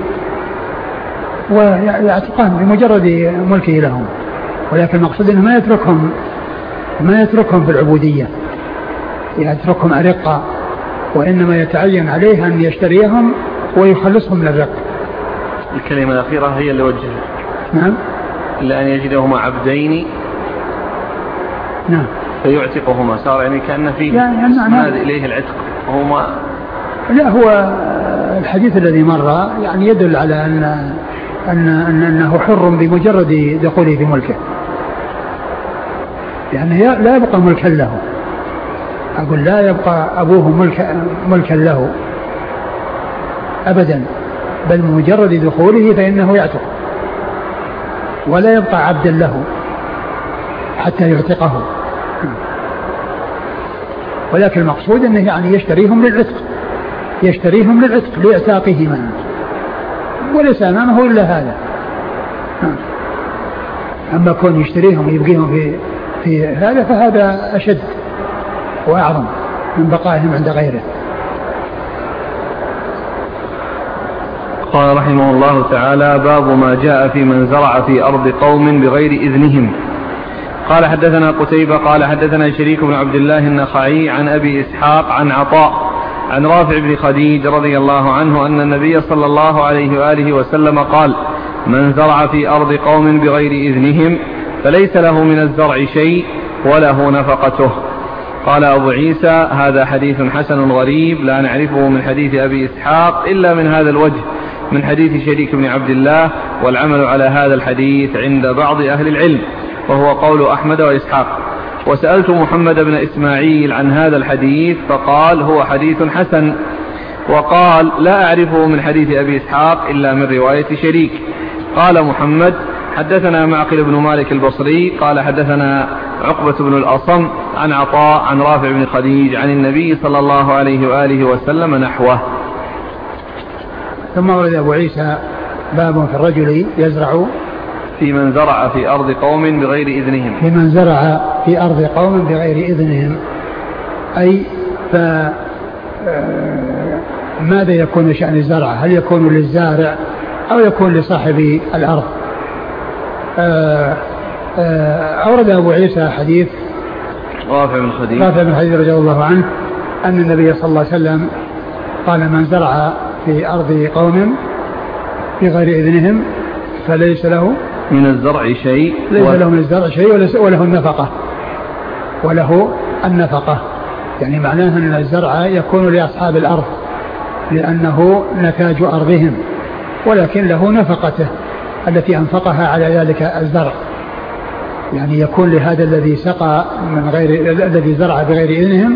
[SPEAKER 2] ويعتقهم بمجرد ملكه لهم، ولكن المقصود أنه ما يتركهم ما يتركهم في العبودية، يتركهم أرقا، وإنما يتعين عليه أن يشتريهم ويخلصهم من الرق.
[SPEAKER 1] الكلمة الأخيرة هي اللي وجهها.
[SPEAKER 2] نعم.
[SPEAKER 1] إلا أن يجدهما عبدين
[SPEAKER 2] نعم
[SPEAKER 1] فيعتقهما، صار يعني كأن فيه
[SPEAKER 2] يعني
[SPEAKER 1] اسناد إليه العتق هما.
[SPEAKER 2] لا، هو الحديث الذي مر يعني يدل على أن أن أن أنه حر بمجرد دخوله في ملكه، يعني لا يبقى ملكا له. أقول لا يبقى أبوه ملك ملكا له أبدا، بل بمجرد دخوله فإنه يعتق، ولا يبقى عبدا له حتى يعتقه. ولكن المقصود أنه يعني يشتريهم للعتق، يشتريهم للعتق لإعتاقهما، وليس أمامه إلا هذا. أما كون يشتريهم ويبقيهم في في هذا فهذا أشد وأعظم من بقائهم عند غيره.
[SPEAKER 1] قال رحمه الله تعالى: باب ما جاء في من زرع في أرض قوم بغير إذنهم. قال حدثنا قتيبة قال حدثنا شريك بن عبد الله النخعي عن أبي إسحاق عن عطاء عن رافع بن خديج رضي الله عنه أن النبي صلى الله عليه وآله وسلم قال: من زرع في أرض قوم بغير إذنهم فليس له من الزرع شيء وله نفقته. قال أبو عيسى: هذا حديث حسن غريب لا نعرفه من حديث أبي إسحاق إلا من هذا الوجه من حديث شريك بن عبد الله، والعمل على هذا الحديث عند بعض أهل العلم وهو قول أحمد وإسحاق. وسألت محمد بن إسماعيل عن هذا الحديث فقال: هو حديث حسن. وقال: لا أعرفه من حديث أبي إسحاق إلا من رواية شريك. قال محمد: حدثنا معقل بن مالك البصري قال حدثنا عقبة بن الأصم عن عطاء عن رافع بن خديج عن النبي صلى الله عليه وآله وسلم نحوه.
[SPEAKER 2] ثم ورد أبو عيسى: باب في الرجل يزرع
[SPEAKER 1] في من زرع في أرض قوم بغير إذنهم.
[SPEAKER 2] في من زرع في أرض قوم بغير إذنهم، أي فماذا يكون شأن الزرع؟ هل يكون للزارع أو يكون لصاحب الأرض؟ أورد أبو عيسى حديث
[SPEAKER 1] رافع بن خديج
[SPEAKER 2] رافع بن خديج رضي الله عنه أن النبي صلى الله عليه وسلم قال: من زرع في أرض قوم بغير إذنهم فليس له
[SPEAKER 1] من الزرع شيء
[SPEAKER 2] ليس له من الزرع شيء وله النفقة وله النفقة يعني معناه أن الزرع يكون لأصحاب الأرض لأنه نتاج أرضهم، ولكن له نفقته التي أنفقها على ذلك الزرع، يعني يكون لهذا الذي سقى من غير الذي زرع بغير إذنهم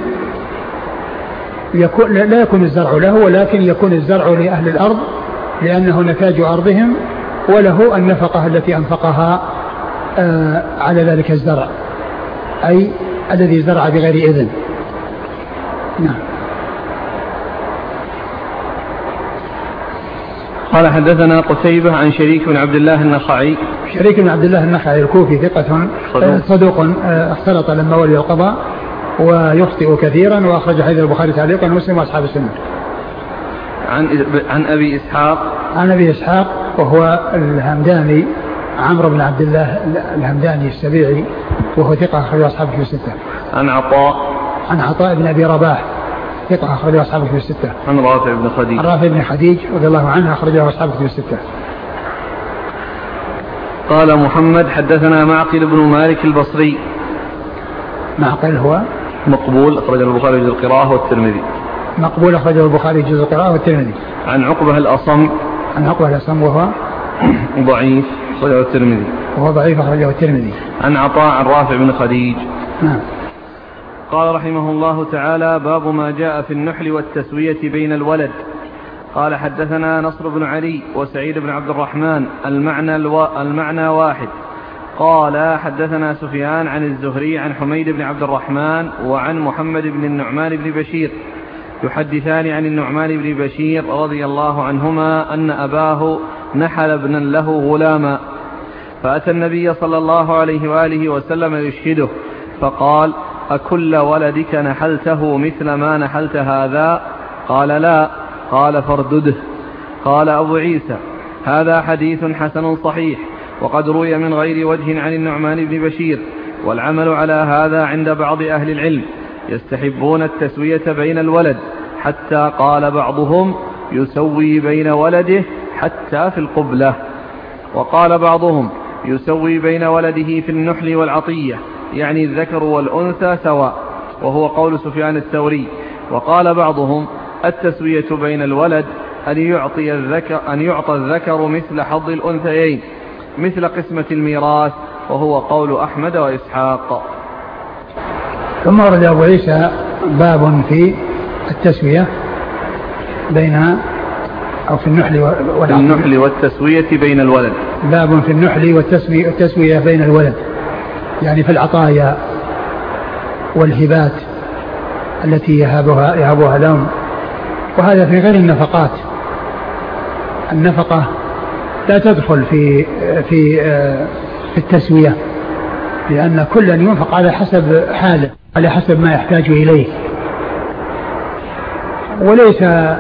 [SPEAKER 2] يكون لا يكون الزرع له، ولكن يكون الزرع لأهل الأرض لأنه نتاج أرضهم، وله النفقة التي أنفقها آه على ذلك الزرع، أي الذي زرع بغير إذن. نعم.
[SPEAKER 1] قال حدثنا قتيبة عن شريك بن عبد الله النخعي.
[SPEAKER 2] شريك بن عبد الله النخعي الكوفي ثقة صدوق, صدوق اختلط لما ولي القضاء ويخطئ كثيرا، وأخرج حديث البخاري تعليقا ومسلم وأصحاب السنة.
[SPEAKER 1] عن عن أبي إسحاق
[SPEAKER 2] عن أبي إسحاق وهو الهمداني عمرو بن عبد الله الهمداني السبيعي وهو ثقة أخرج أصحابه في الستة.
[SPEAKER 1] عن عطاء
[SPEAKER 2] عن عطاء بن أبي رباح ثقة أخرج أصحابه في الستة.
[SPEAKER 1] عن رافع بن خديج
[SPEAKER 2] رافع بن خديج رضي الله عنه أخرجه أصحابه في الستة.
[SPEAKER 1] قال محمد: حدثنا معقل بن مالك البصري.
[SPEAKER 2] معقل هو
[SPEAKER 1] مقبول أخرجه البخاري جزء القراءة والترمذي.
[SPEAKER 2] مقبول أخرجه البخاري جزء القراءة والترمذي.
[SPEAKER 1] عن عقبة الأصم.
[SPEAKER 2] عن عقبة الأصم وهو
[SPEAKER 1] ضعيف أخرجه الترمذي.
[SPEAKER 2] وهو ضعيف أخرجه الترمذي.
[SPEAKER 1] عن عطاء عن رافع بن خديج.
[SPEAKER 2] نعم.
[SPEAKER 1] قال رحمه الله تعالى: باب ما جاء في النحل والتسوية بين الولد. قال حدثنا نصر بن علي وسعيد بن عبد الرحمن المعنى, الو... المعنى واحد. قال حدثنا سفيان عن الزهري عن حميد بن عبد الرحمن وعن محمد بن النعمان بن بشير يحدثان عن النعمان بن بشير رضي الله عنهما أن أباه نحل ابنا له غلاما فأتى النبي صلى الله عليه وآله وسلم يشهده فقال أكل ولدك نحلته مثل ما نحلت هذا؟ قال لا. قال فاردده. قال أبو عيسى هذا حديث حسن صحيح وقد روي من غير وجه عن النعمان بن بشير والعمل على هذا عند بعض أهل العلم يستحبون التسوية بين الولد حتى قال بعضهم يسوي بين ولده حتى في القبلة وقال بعضهم يسوي بين ولده في النحل والعطية يعني الذكر والأنثى سواء وهو قول سفيان الثوري. وقال بعضهم التسوية بين الولد أن يعطي الذكر, أن يعطى الذكر مثل حظ الأنثيين مثل قسمة الميراث وهو قول أحمد وإسحاق.
[SPEAKER 2] ثم ورد أبو عيسى باب في التسوية بين أو في النحل والعطية
[SPEAKER 1] النحل والتسوية بين الولد.
[SPEAKER 2] باب في النحل والتسوية بين الولد يعني في العطايا والهبات التي يهبها, يهبها لهم. وهذا في غير النفقات. النفقة لا تدخل في في في التسوية لأن كل ينفق على حسب حاله على حسب ما يحتاج إليه وليس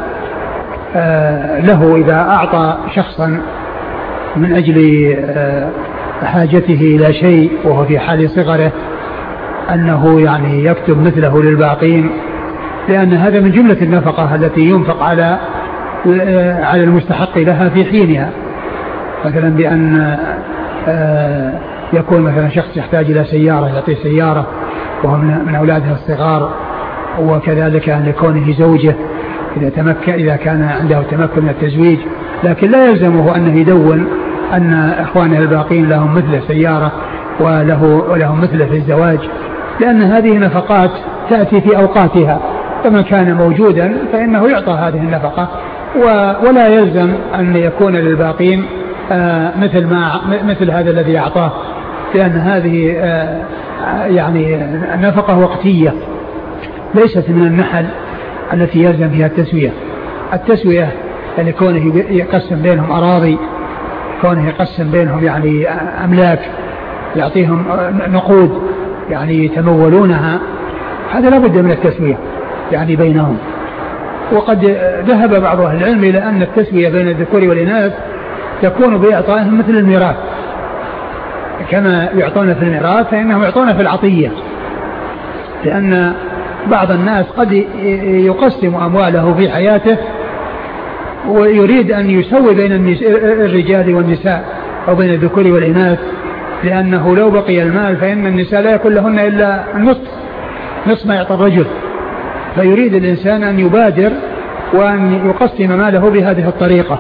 [SPEAKER 2] له إذا أعطى شخصا من أجل حاجته إلى شيء وهو في حال صغره أنه يعني يكتب مثله للباقين لأن هذا من جملة النفقة التي ينفق على على المستحق لها في حينها مثلا بأن يكون مثلا شخص يحتاج إلى سيارة يعطيه سيارة وهو من أولاده الصغار وكذلك أن يكون زوجه إذا تمكن إذا كان عنده تمكن من التزويج لكن لا يلزمه أنه يدون أن إخوانه الباقين لهم مثل سيارة وله ولهم مثل في الزواج لأن هذه نفقات تأتي في أوقاتها فمن كان موجودا فإنه يعطى هذه النفقة ولا يلزم أن يكون للباقين مثل ما مثل هذا الذي أعطاه لأن هذه يعني نفقة وقتية ليست من النحل التي يلزم فيها التسوية. التسوية يعني كونه يقسم بينهم أراضي كونه يقسم بينهم يعني أملاك يعطيهم نقود يعني يتمولونها هذا لا بد من التسوية يعني بينهم. وقد ذهب بعض أهل العلم إلى أن التسوية بين الذكور والإناث تكون بإعطائهم مثل الميراث كما يعطون في الميراث فإنهم يعطون في العطية لأن بعض الناس قد يقسم أمواله في حياته ويريد أن يسوي بين الرجال والنساء أو بين الذكور والإناث لأنه لو بقي المال فإن النساء لا يكون لهن إلا النصف نصف ما يعطى الرجل فيريد الإنسان أن يبادر وأن يقسم ماله بهذه الطريقة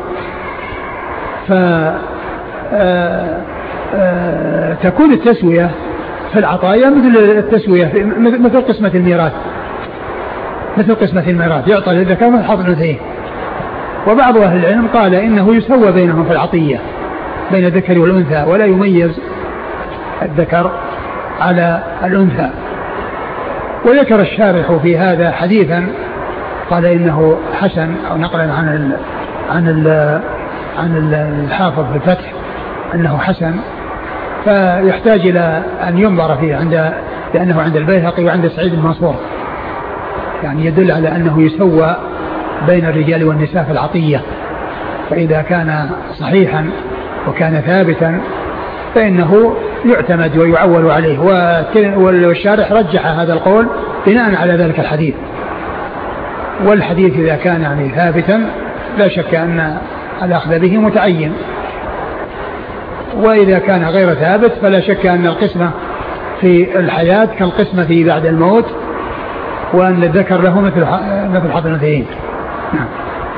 [SPEAKER 2] فتكون التسوية في العطايا مثل التسوية مثل قسمة الميراث مثل قسمة الميراث يعطى للذكر مثل حظ الأنثيين. وبعض أهل العلم قال إنه يسوى بينهم في العطية بين الذكر والأنثى ولا يميز الذكر على الأنثى. وذكر الشارح في هذا حديثا قال إنه حسن أو نقلا عن ال عن ال عن الحافظ في الفتح أنه حسن فيحتاج إلى أن ينظر فيه عند لأنه عند البيهقي وعند سعيد المنصور يعني يدل على أنه يسوى بين الرجال والنساء في العطية فإذا كان صحيحا وكان ثابتا فإنه يعتمد ويعول عليه. والشارح رجح هذا القول بناء على ذلك الحديث. والحديث إذا كان يعني ثابتا لا شك أن الأخذ به متعين وإذا كان غير ثابت فلا شك أن القسمة في الحياة كالقسمة بعد الموت وأن الذكر له مثل مثل حظ الأنثيين. نعم.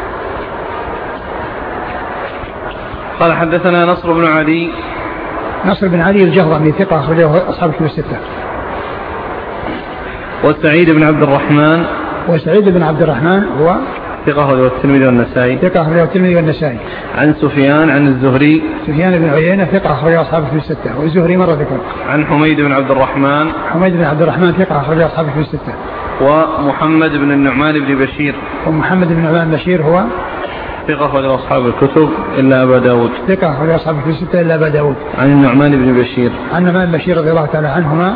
[SPEAKER 1] قال حدثنا نصر بن علي
[SPEAKER 2] نصر بن علي الجهضمي ثقة أخرجه أصحاب الكتب الستة.
[SPEAKER 1] وسعيد بن عبد الرحمن
[SPEAKER 2] وسعيد بن عبد الرحمن هو
[SPEAKER 1] ثقة أخرجه الترمذي والنسائي.
[SPEAKER 2] ثقة أخرجه الترمذي والنسائي.
[SPEAKER 1] عن سفيان عن الزهري.
[SPEAKER 2] سفيان بن عيينة ثقة أخرجه أصحاب الكتب الستة، والزهري مرة ذكر.
[SPEAKER 1] عن حميد بن عبد الرحمن.
[SPEAKER 2] حميد بن عبد الرحمن ثقة أخرجه أصحاب الكتب الستة.
[SPEAKER 1] ومحمد بن النعمان بن بشير.
[SPEAKER 2] ومحمد بن النعمان بشير هو
[SPEAKER 1] ثقة أخرجه أصحاب الكتب إلا أبا داود.
[SPEAKER 2] ثقة أخرجه أصحاب الكتب الستة إلا أبا داود.
[SPEAKER 1] عن النعمان بن بشير.
[SPEAKER 2] عن النعمان بن بشير رضي الله تعالى عنهما،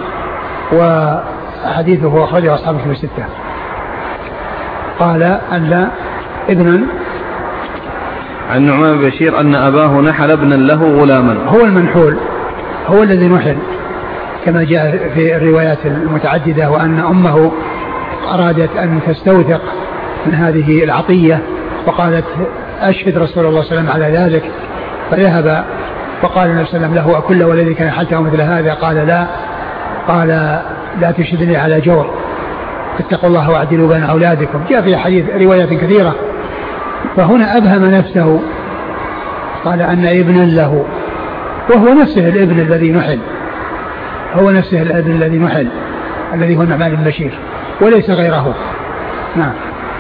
[SPEAKER 2] وحديثه أخرجه أصحاب الكتب الستة. قال أن ابنا
[SPEAKER 1] عن النعمان بن بشير أن أباه نحل ابنا له غلاما.
[SPEAKER 2] هو المنحول، هو الذي نحل كما جاء في الروايات المتعددة، وأن أمه أرادت أن تستوثق من هذه العطية وقالت أشهد رسول الله صلى الله عليه وسلم على ذلك، فذهب وقال النبي صلى الله عليه وسلم له أكل ولدك نحلته مثل هذا؟ قال لا. قال لا تشهدني على جور، اتقوا الله واعدلوا بين أولادكم. جاء في حديث روايات كثيرة. فهنا أبهم نفسه، قال أن ابنا له، وهو نفسه الابن الذي نحل، هو نفسه الابن الذي نحل الذي هو النعمان بن بشير وليس غيره. نعم.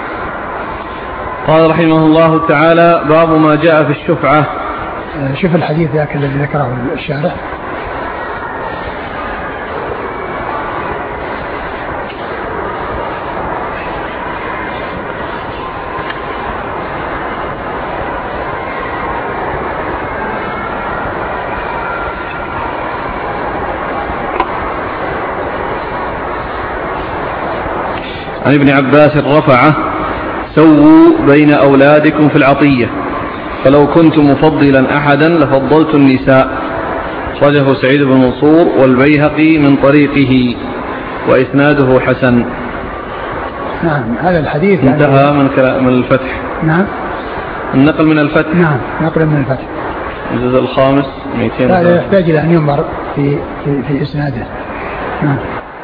[SPEAKER 1] قال رحمه الله تعالى: باب ما جاء في الشفعة.
[SPEAKER 2] شوف الحديث ذاك الذي ذكره الشارح.
[SPEAKER 1] عن ابن عباس رفعه: سووا بين أولادكم في العطية، فلو كنت مفضلا أحدا لفضلت النساء. أخرجه سعيد بن منصور والبيهقي من طريقه وإسناده حسن.
[SPEAKER 2] نعم. هذا الحديث
[SPEAKER 1] انتهى يعني من, من الفتح.
[SPEAKER 2] نعم.
[SPEAKER 1] النقل من الفتح.
[SPEAKER 2] نعم، نقل من الفتح.
[SPEAKER 1] الجزء الخامس مئتين.
[SPEAKER 2] هذا يحتاج إلى أن ينظر في في, في إسناده. نعم.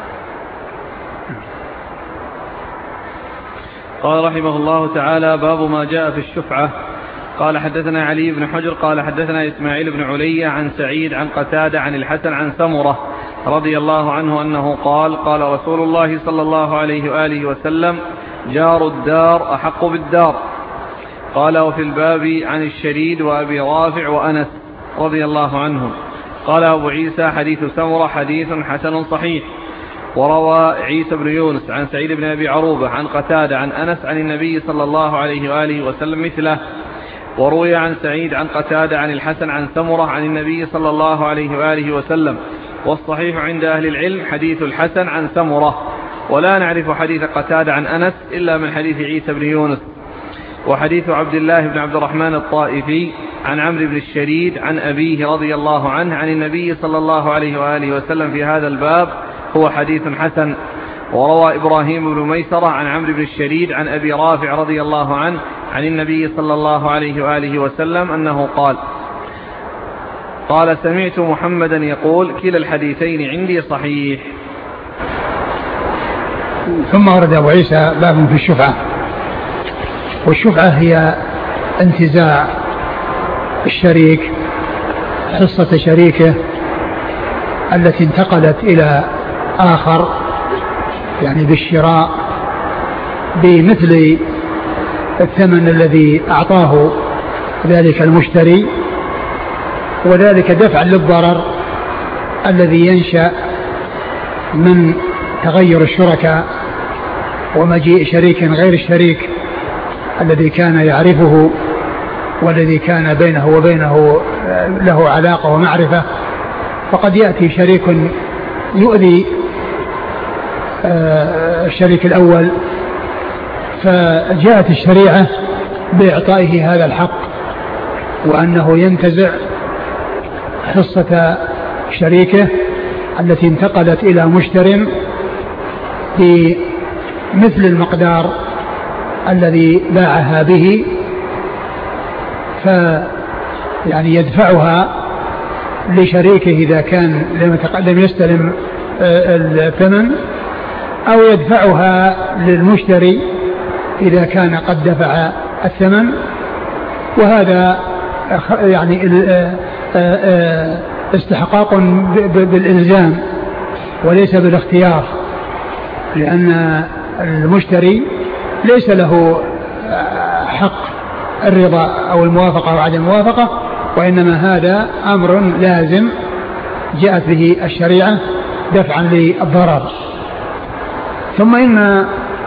[SPEAKER 1] قال رحمه الله تعالى: باب ما جاء في الشفعة. قال حدثنا علي بن حجر قال حدثنا إسماعيل بن علي عن سعيد عن قتادة عن الحسن عن سمرة رضي الله عنه أنه قال: قال رسول الله صلى الله عليه وآله وسلم: جار الدار أحق بالدار. قال: وفي الباب عن الشريد وأبي رافع وأنس رضي الله عنهم. قال أبو عيسى: حديث سمرة حديث حسن صحيح. وروى عيسى بن يونس عن سعيد بن أبي عروبة عن قتادة عن أنس عن النبي صلى الله عليه وآله وسلم مثله. وروي عن سعيد عن قتادة عن الحسن عن سمرة عن النبي صلى الله عليه وآله وسلم. والصحيح عند أهل العلم حديث الحسن عن سمرة، ولا نعرف حديث قتادة عن أنس إلا من حديث عيسى بن يونس. وحديث عبد الله بن عبد الرحمن الطائفي عن عمرو بن الشريد عن أبيه رضي الله عنه عن النبي صلى الله عليه وآله وسلم في هذا الباب هو حديث حسن. وروى إبراهيم بن ميسرة عن عمرو بن الشريد عن أبي رافع رضي الله عنه عن النبي صلى الله عليه وآله وسلم أنه قال: قال: سمعت محمدا يقول: كلا الحديثين عندي صحيح.
[SPEAKER 2] ثم ورد أبو عيسى باب في الشفعة. والشفعة هي انتزاع الشريك حصة شريكه التي انتقلت إلى آخر، يعني بالشراء بمثل الثمن الذي أعطاه ذلك المشتري، وذلك دفعا للضرر الذي ينشأ من تغير الشركاء ومجيء شريك غير الشريك الذي كان يعرفه والذي كان بينه وبينه له علاقة ومعرفة. فقد يأتي شريك يؤذي الشريك الأول، فجاءت الشريعة بإعطائه هذا الحق، وأنه ينتزع حصة شريكه التي انتقلت إلى مشتر بمثل المقدار الذي باعها به، فيعني يدفعها لشريكه إذا كان لم يستلم الثمن، أو يدفعها للمشتري إذا كان قد دفع الثمن. وهذا يعني استحقاق بالإلزام وليس بالاختيار، لأن المشتري ليس له الرضا أو الموافقة أو عدم الموافقة، وإنما هذا أمر لازم جاءت به الشريعة دفعا للضرر. ثم إن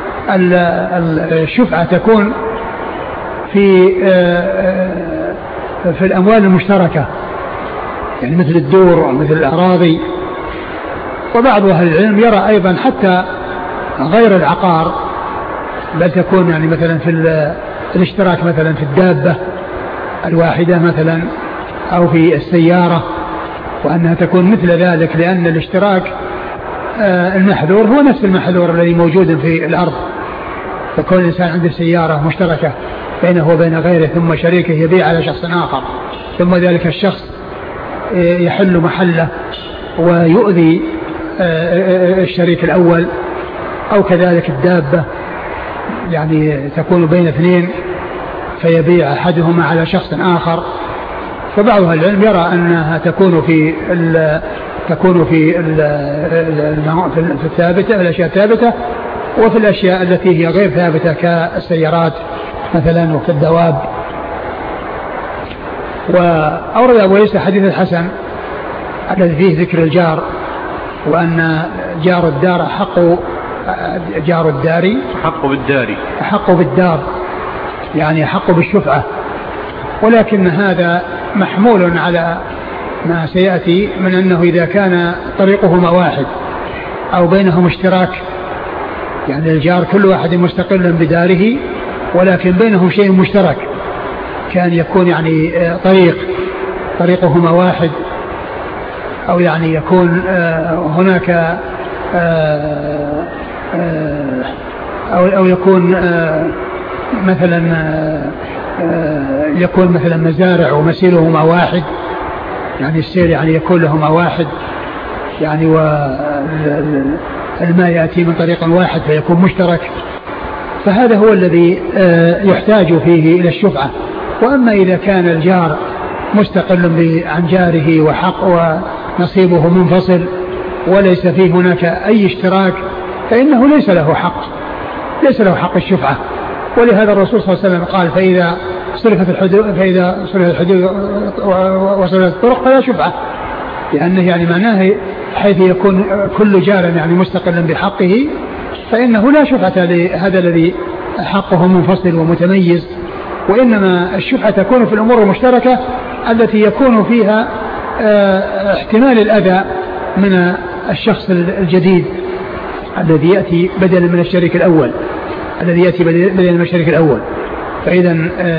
[SPEAKER 2] الشفعة تكون في في الأموال المشتركة، يعني مثل الدور ومثل الأراضي. وبعض أهل العلم يرى أيضا حتى غير العقار، بل تكون يعني مثلا في الاشتراك مثلا في الدابة الواحدة مثلا أو في السيارة، وأنها تكون مثل ذلك، لأن الاشتراك المحذور هو نفس المحذور الذي موجود في الأرض. فكون الإنسان عنده سيارة مشتركة بينه وبين غيره ثم شريكه يبيع على شخص آخر، ثم ذلك الشخص يحل محله ويؤذي الشريك الأول، أو كذلك الدابة يعني تكون بين اثنين فيبيع أحدهما على شخص آخر. فبعض أهل العلم يرى أنها تكون في ال تكون في ال في الثابتة، الأشياء الثابتة، وفي الأشياء التي هي غير ثابتة كالسيارات مثلا وفي الدواب. وأورد أبو عيسى حديث الحسن الذي فيه ذكر الجار، وأن جار الدار حق جار الدار
[SPEAKER 1] حق بالدار
[SPEAKER 2] حق بالدار يعني حق بالشفعة، ولكن هذا محمول على ما سيأتي من أنه إذا كان طريقهما واحد أو بينهم اشتراك، يعني الجار كل واحد مستقل بداره ولكن بينهم شيء مشترك، كان يكون يعني طريق طريقهما واحد، أو يعني يكون هناك أو أو يكون مثلا يكون مثلا مزارع ومسيرهما واحد، يعني السير يعني يكون لهما واحد، يعني والماء يأتي من طريق واحد فيكون مشترك، فهذا هو الذي يحتاج فيه إلى الشفعة. وأما إذا كان الجار مستقل عن جاره وحق ونصيبه منفصل وليس فيه هناك أي اشتراك، فإنه ليس له حق ليس له حق الشفعة. ولهذا الرسول صلى الله عليه وسلم قال: فإذا صرفت الحدود فإذا صرفت الحدود وصرفت الطرق فلا شفعة، لأنه يعني معناه حيث يكون كل جار يعني مستقلا بحقه فإنه لا شفعة لهذا الذي حقه منفصل ومتميز. وإنما الشفعة تكون في الأمور المشتركة التي يكون فيها احتمال الأذى من الشخص الجديد الذي يأتي بدلا من الشريك الأول الذي يأتي بدلا من الشريك الأول. فإذا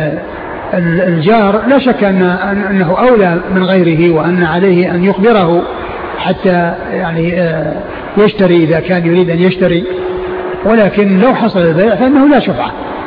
[SPEAKER 2] الجار لا شك أن أنه أولى من غيره، وأن عليه أن يخبره حتى يعني يشتري إذا كان يريد أن يشتري، ولكن لو حصل البيع فإنه لا شفعة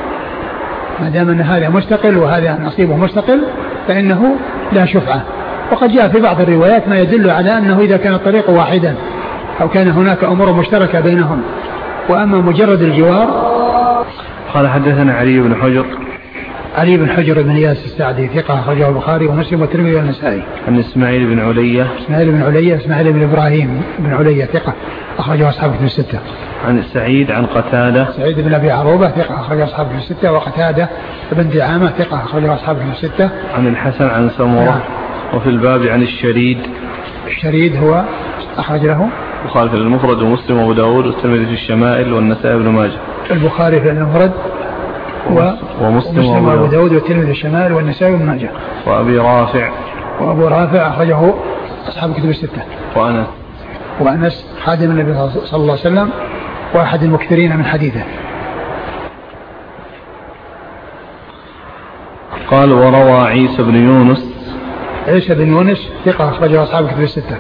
[SPEAKER 2] ما دام أن هذا مستقل وهذا نصيبه مستقل، فإنه لا شفعة. وقد جاء في بعض الروايات ما يدل على أنه إذا كان الطريق واحدا أو كان هناك أمور مشتركة بينهم. وأما مجرد الجوار،
[SPEAKER 1] قال: حدثنا علي بن حجر
[SPEAKER 2] علي بن حجر بن إياس السعدي ثقة أخرجه البخاري ومسلم والترمذي والنسائي.
[SPEAKER 1] عن إسماعيل بن علية
[SPEAKER 2] إسماعيل بن علية إسماعيل بن إبراهيم بن علية ثقة أخرجه أصحاب الكتب الستة.
[SPEAKER 1] عن سعيد عن قتادة
[SPEAKER 2] سعيد بن أبي عروبة ثقة أخرجه أصحاب الكتب الستة، وقتادة بن دعامة ثقة أخرجه أصحاب الكتب الستة.
[SPEAKER 1] عن الحسن عن سمرة. نعم. وفي الباب عن الشريد.
[SPEAKER 2] الشريد هو أخرج له
[SPEAKER 1] البخاري في المفرد ومسلم وأبو داود والترمذي في الشمائل والنسائي بن ماجه.
[SPEAKER 2] البخاري في المفرد و... ومسلم وأبو داود والترمذي في الشمائل والنسائي بن ماجه.
[SPEAKER 1] وأبي رافع
[SPEAKER 2] وأبو رافع أخرجه أصحاب الكتب الستة.
[SPEAKER 1] وأنس
[SPEAKER 2] وأنس خادم النبي صلى الله عليه وسلم وأحد المكثرين من حديثه.
[SPEAKER 1] قال: وروى عيسى بن يونس
[SPEAKER 2] عيسى بن يونس ثقة أخرجه أصحاب الكتب الستة.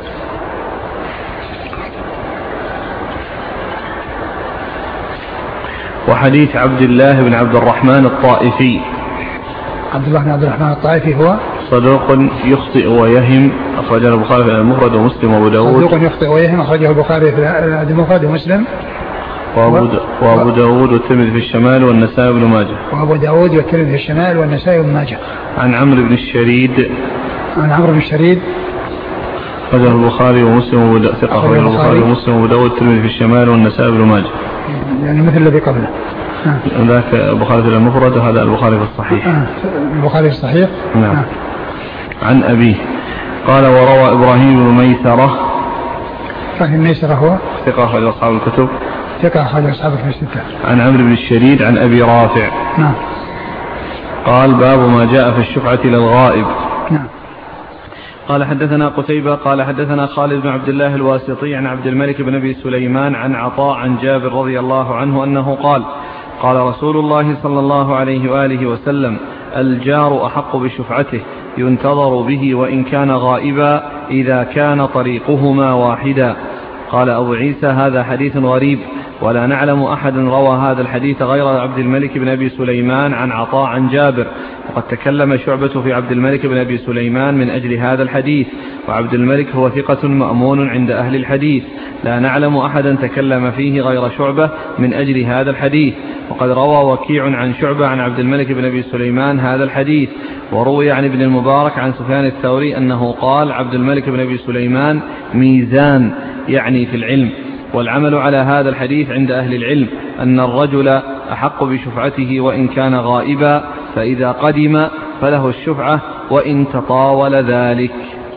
[SPEAKER 1] وحديث عبد الله بن عبد الرحمن الطائفي.
[SPEAKER 2] عبد الله بن عبد الرحمن الطائفي هو صدوق
[SPEAKER 1] يخطئ ويهم أخرجه البخاري في المفرد ومسلم وأبو داود.
[SPEAKER 2] صدوق يخطئ ويهم أخرجه البخاري في المفرد ومسلم
[SPEAKER 1] وأبو داود والترمذي في الشمال والنسائي بن ماجه.
[SPEAKER 2] وأبو داود والترمذي في الشمال والنسائي بن ماجه.
[SPEAKER 1] عن عمرو بن الشريد
[SPEAKER 2] عن عمرو بن الشريد
[SPEAKER 1] أخرجه البخاري ومسلم وأبو أخرجه البخاري ومسلم وأبو داود والترمذي في الشمال والنسائي بن ماجه،
[SPEAKER 2] يعني مثل الذي قبله.
[SPEAKER 1] ذاك البخاري في المفرد وهذا البخاري في الصحيح.
[SPEAKER 2] آه. البخاري في الصحيح.
[SPEAKER 1] نعم. آه. عن أبيه قال وروى إبراهيم بن ميسرة.
[SPEAKER 2] إبراهيم ميسرة هو
[SPEAKER 1] ثقة أخرج أصحاب الكتب.
[SPEAKER 2] ثقة أخرج أصحاب الكتب.
[SPEAKER 1] عن عمرو بن الشريد عن أبي رافع.
[SPEAKER 2] نعم.
[SPEAKER 1] قال باب ما جاء في الشفعة للغائب.
[SPEAKER 2] نعم.
[SPEAKER 1] قال حدثنا قتيبة قال حدثنا خالد بن عبد الله الواسطي عن عبد الملك بن أبي سليمان عن عطاء عن جابر رضي الله عنه أنه قال قال رسول الله صلى الله عليه وآله وسلم الجار أحق بشفعته ينتظر به وإن كان غائبا إذا كان طريقهما واحدا. قال أبو عيسى هذا حديث غريب ولا نعلم أحد روى هذا الحديث غير عبد الملك بن أبي سليمان عن عطاء عن جابر. وقد تكلم شعبة في عبد الملك بن أبي سليمان من أجل هذا الحديث وعبد الملك هو ثقة مأمون عند أهل الحديث لا نعلم أحدا تكلم فيه غير شعبة من أجل هذا الحديث. وقد روى وكيع عن شعبة عن عبد الملك بن أبي سليمان هذا الحديث. وروي عن ابن المبارك عن سفيان الثوري أنه قال عبد الملك بن أبي سليمان ميزان يعني في العلم. والعمل على هذا الحديث عند أهل العلم أن الرجل أحق بشفعته وإن كان غائبا فإذا قدم فله الشفعة وإن تطاول ذلك.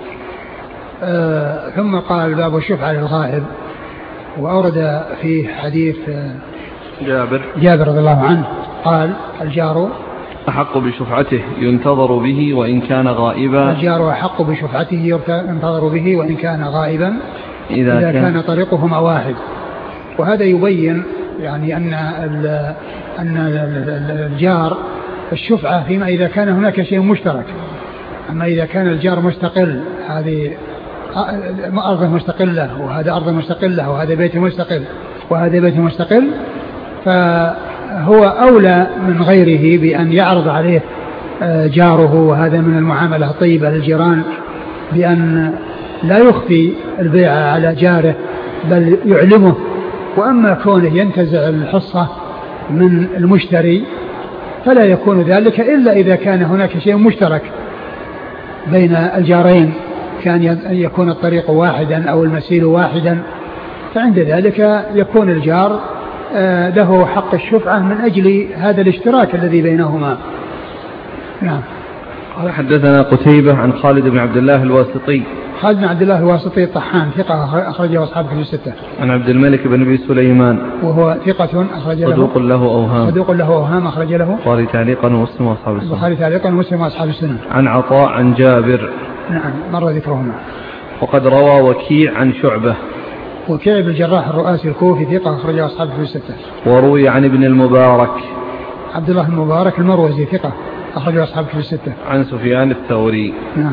[SPEAKER 2] آه ثم قال باب الشفعة للغائب وأورد فيه حديث
[SPEAKER 1] جابر
[SPEAKER 2] جابر رضي الله عنه قال الجار
[SPEAKER 1] أحق بشفعته ينتظر به وإن كان غائبا.
[SPEAKER 2] الجار أحق بشفعته ينتظر به وإن كان غائبا إذا, إذا كان, كان طريقهما واحد. وهذا يبين يعني أن أن الجار الشفعة فيما إذا كان هناك شيء مشترك. أما إذا كان الجار مستقل هذه أرض مستقلة وهذا أرض مستقلة وهذا بيت مستقل وهذا بيت مستقل فهو أولى من غيره بأن يعرض عليه جاره. وهذا من المعاملة الطيبة للجيران بأن لا يخفي البيع على جاره بل يعلمه. وأما كونه ينتزع الحصة من المشتري فلا يكون ذلك إلا إذا كان هناك شيء مشترك بين الجارين كان يكون الطريق واحدا أو المسير واحدا فعند ذلك يكون الجار له حق الشفعة من أجل هذا الاشتراك الذي بينهما. نعم.
[SPEAKER 1] قال حدثنا قتيبة عن خالد بن عبد الله الواسطي.
[SPEAKER 2] خالد بن عبد الله الواسطي طحان ثقة أخرجه أصحابه في الستة.
[SPEAKER 1] عن عبد الملك بن أبي سليمان
[SPEAKER 2] وهو ثقة أخرج له
[SPEAKER 1] صدوق له أوهام
[SPEAKER 2] صدوق له أوهام أخرج له
[SPEAKER 1] البخاري تعليقا ومسلم وأصحاب السنة
[SPEAKER 2] البخاري تعليقا ومسلم وأصحاب السنة.
[SPEAKER 1] عن عطاء عن جابر.
[SPEAKER 2] نعم مر ذكرهما.
[SPEAKER 1] وقد روى وكيع عن شعبة.
[SPEAKER 2] وكيع بن الجراح الرؤاسي الكوفي ثقة أخرجه أصحابه في الستة.
[SPEAKER 1] وروي عن ابن المبارك
[SPEAKER 2] عبد الله المبارك المروزي ثقة أخرجه أصحابه في الستة.
[SPEAKER 1] عن سفيان الثوري.
[SPEAKER 2] نعم.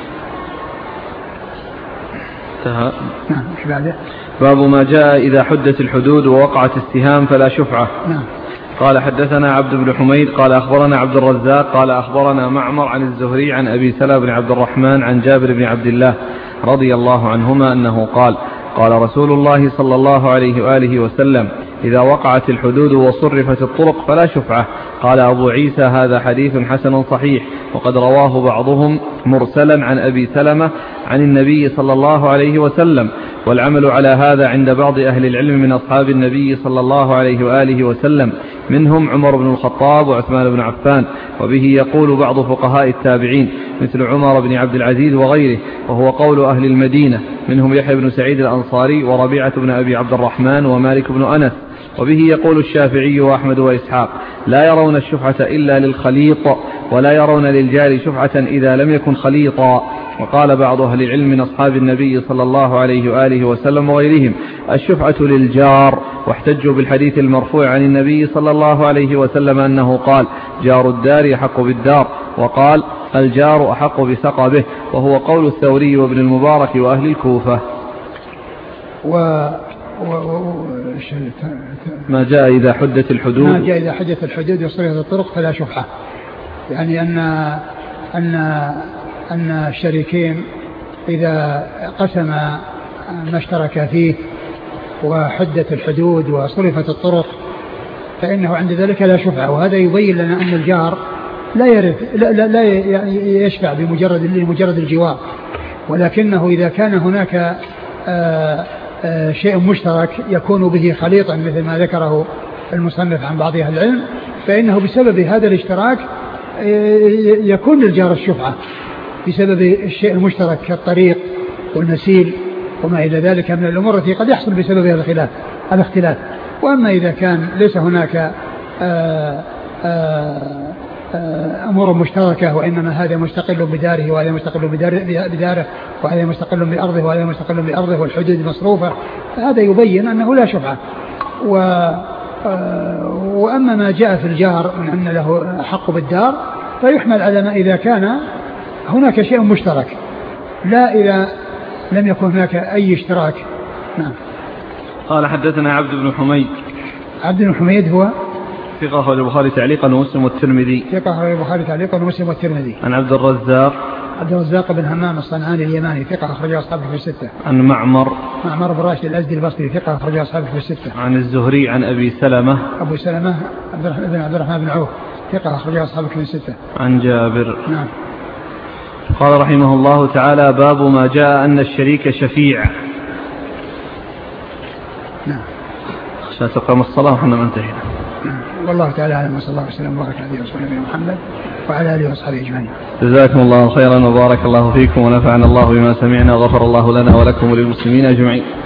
[SPEAKER 1] انتهى.
[SPEAKER 2] نعم. ايش بعده؟
[SPEAKER 1] باب ما جاء إذا حدت الحدود ووقعت السهام فلا شفعة.
[SPEAKER 2] نعم.
[SPEAKER 1] قال حدثنا عبد بن حميد قال أخبرنا عبد الرزاق قال أخبرنا معمر عن الزهري عن أبي سلمة بن عبد الرحمن عن جابر بن عبد الله رضي الله عنهما أنه قال قال رسول الله صلى الله عليه وآله وسلم إذا وقعت الحدود وصرفت الطرق فلا شفعة. قال أبو عيسى هذا حديث حسن صحيح وقد رواه بعضهم مرسلا عن أبي سلمة عن النبي صلى الله عليه وسلم. والعمل على هذا عند بعض أهل العلم من أصحاب النبي صلى الله عليه وآله وسلم منهم عمر بن الخطاب وعثمان بن عفان. وبه يقول بعض فقهاء التابعين مثل عمر بن عبد العزيز وغيره وهو قول أهل المدينة منهم يحيى بن سعيد الأنصاري وربيعة بن أبي عبد الرحمن ومالك بن أنس. وبه يقول الشافعي وأحمد وإسحاق لا يرون الشفعة إلا للخليط ولا يرون للجار شفعة إذا لم يكن خليطا. وقال بعض أهل العلم من أصحاب النبي صلى الله عليه وآله وسلم وغيرهم الشفعة للجار واحتجوا بالحديث المرفوع عن النبي صلى الله عليه وسلم أنه قال جار الدار يحق بالدار وقال الجار أحق بسقبه وهو قول الثوري وابن المبارك وأهل الكوفة.
[SPEAKER 2] و... و... و...
[SPEAKER 1] ما جاء إذا حدت الحدود
[SPEAKER 2] ما جاء إذا حدت الحدود وصرفت الطرق فلا شفعة. يعني أن أن أن الشريكين إذا قسم ما اشترك فيه وحدت الحدود وصرفت الطرق فإنه عند ذلك لا شفعة. وهذا يبين لنا أن الجار لا يرث لا, لا, لا يشفع بمجرد لمجرد الجوار ولكنه إذا كان هناك آآ آآ شيء مشترك يكون به خليطا مثل ما ذكره المصنف عن بعض أهل العلم، فإنه بسبب هذا الاشتراك يكون للجار الشفعة بسبب الشيء المشترك كالطريق والنسيل وما إلى ذلك من الأمور التي قد يحصل بسببها الخلاف الاختلاف. وأما إذا كان ليس هناك آآ آآ أمور مشتركة وإنما هذا مستقل بداره وهذا مستقل بداره وهذا مستقل بأرضه وهذا مستقل بأرضه والحدود مصروفة، فهذا يبين أنه لا شفعة. و وأما ما جاء في الجار من أن له حق بالدار فيحمل على ما إذا كان هناك شيء مشترك، لا إذا لم يكن هناك أي اشتراك. نعم.
[SPEAKER 1] قال حدثنا عبد بن حميد.
[SPEAKER 2] عبد بن حميد هو
[SPEAKER 1] ثقة أخرجه البخاري تعليقا ومسلم والترمذي.
[SPEAKER 2] ثقة أخرجه البخاري تعليقا ومسلم والترمذي.
[SPEAKER 1] عن عبد الرزاق.
[SPEAKER 2] عبد الرزاق بن همام الصنعاني اليماني ثقة أخرجه أصحابه في الستة.
[SPEAKER 1] عن معمر.
[SPEAKER 2] معمر بن راشد الأزدي البصري ثقة أخرجه أصحابه في الستة.
[SPEAKER 1] عن الزهري عن أبي سلمة.
[SPEAKER 2] أبو سلمة عبد الرحمن بن عبد الرحمن بن عوف ثقة أخرجه أصحابه في الستة.
[SPEAKER 1] عن جابر.
[SPEAKER 2] نعم.
[SPEAKER 1] قال رحمه الله تعالى: باب ما جاء أن الشريك شفيع.
[SPEAKER 2] نعم.
[SPEAKER 1] عشان تقام الصلاة وحنا ما انتهينا.
[SPEAKER 2] والله تعالى أعلم، وصلى الله وسلم وبارك على نبينا محمد وعلى آله وصحبه أجمعين.
[SPEAKER 1] جزاكم الله خيرا وبارك الله فيكم ونفعنا الله بما سمعنا وغفر الله لنا ولكم وللمسلمين أجمعين.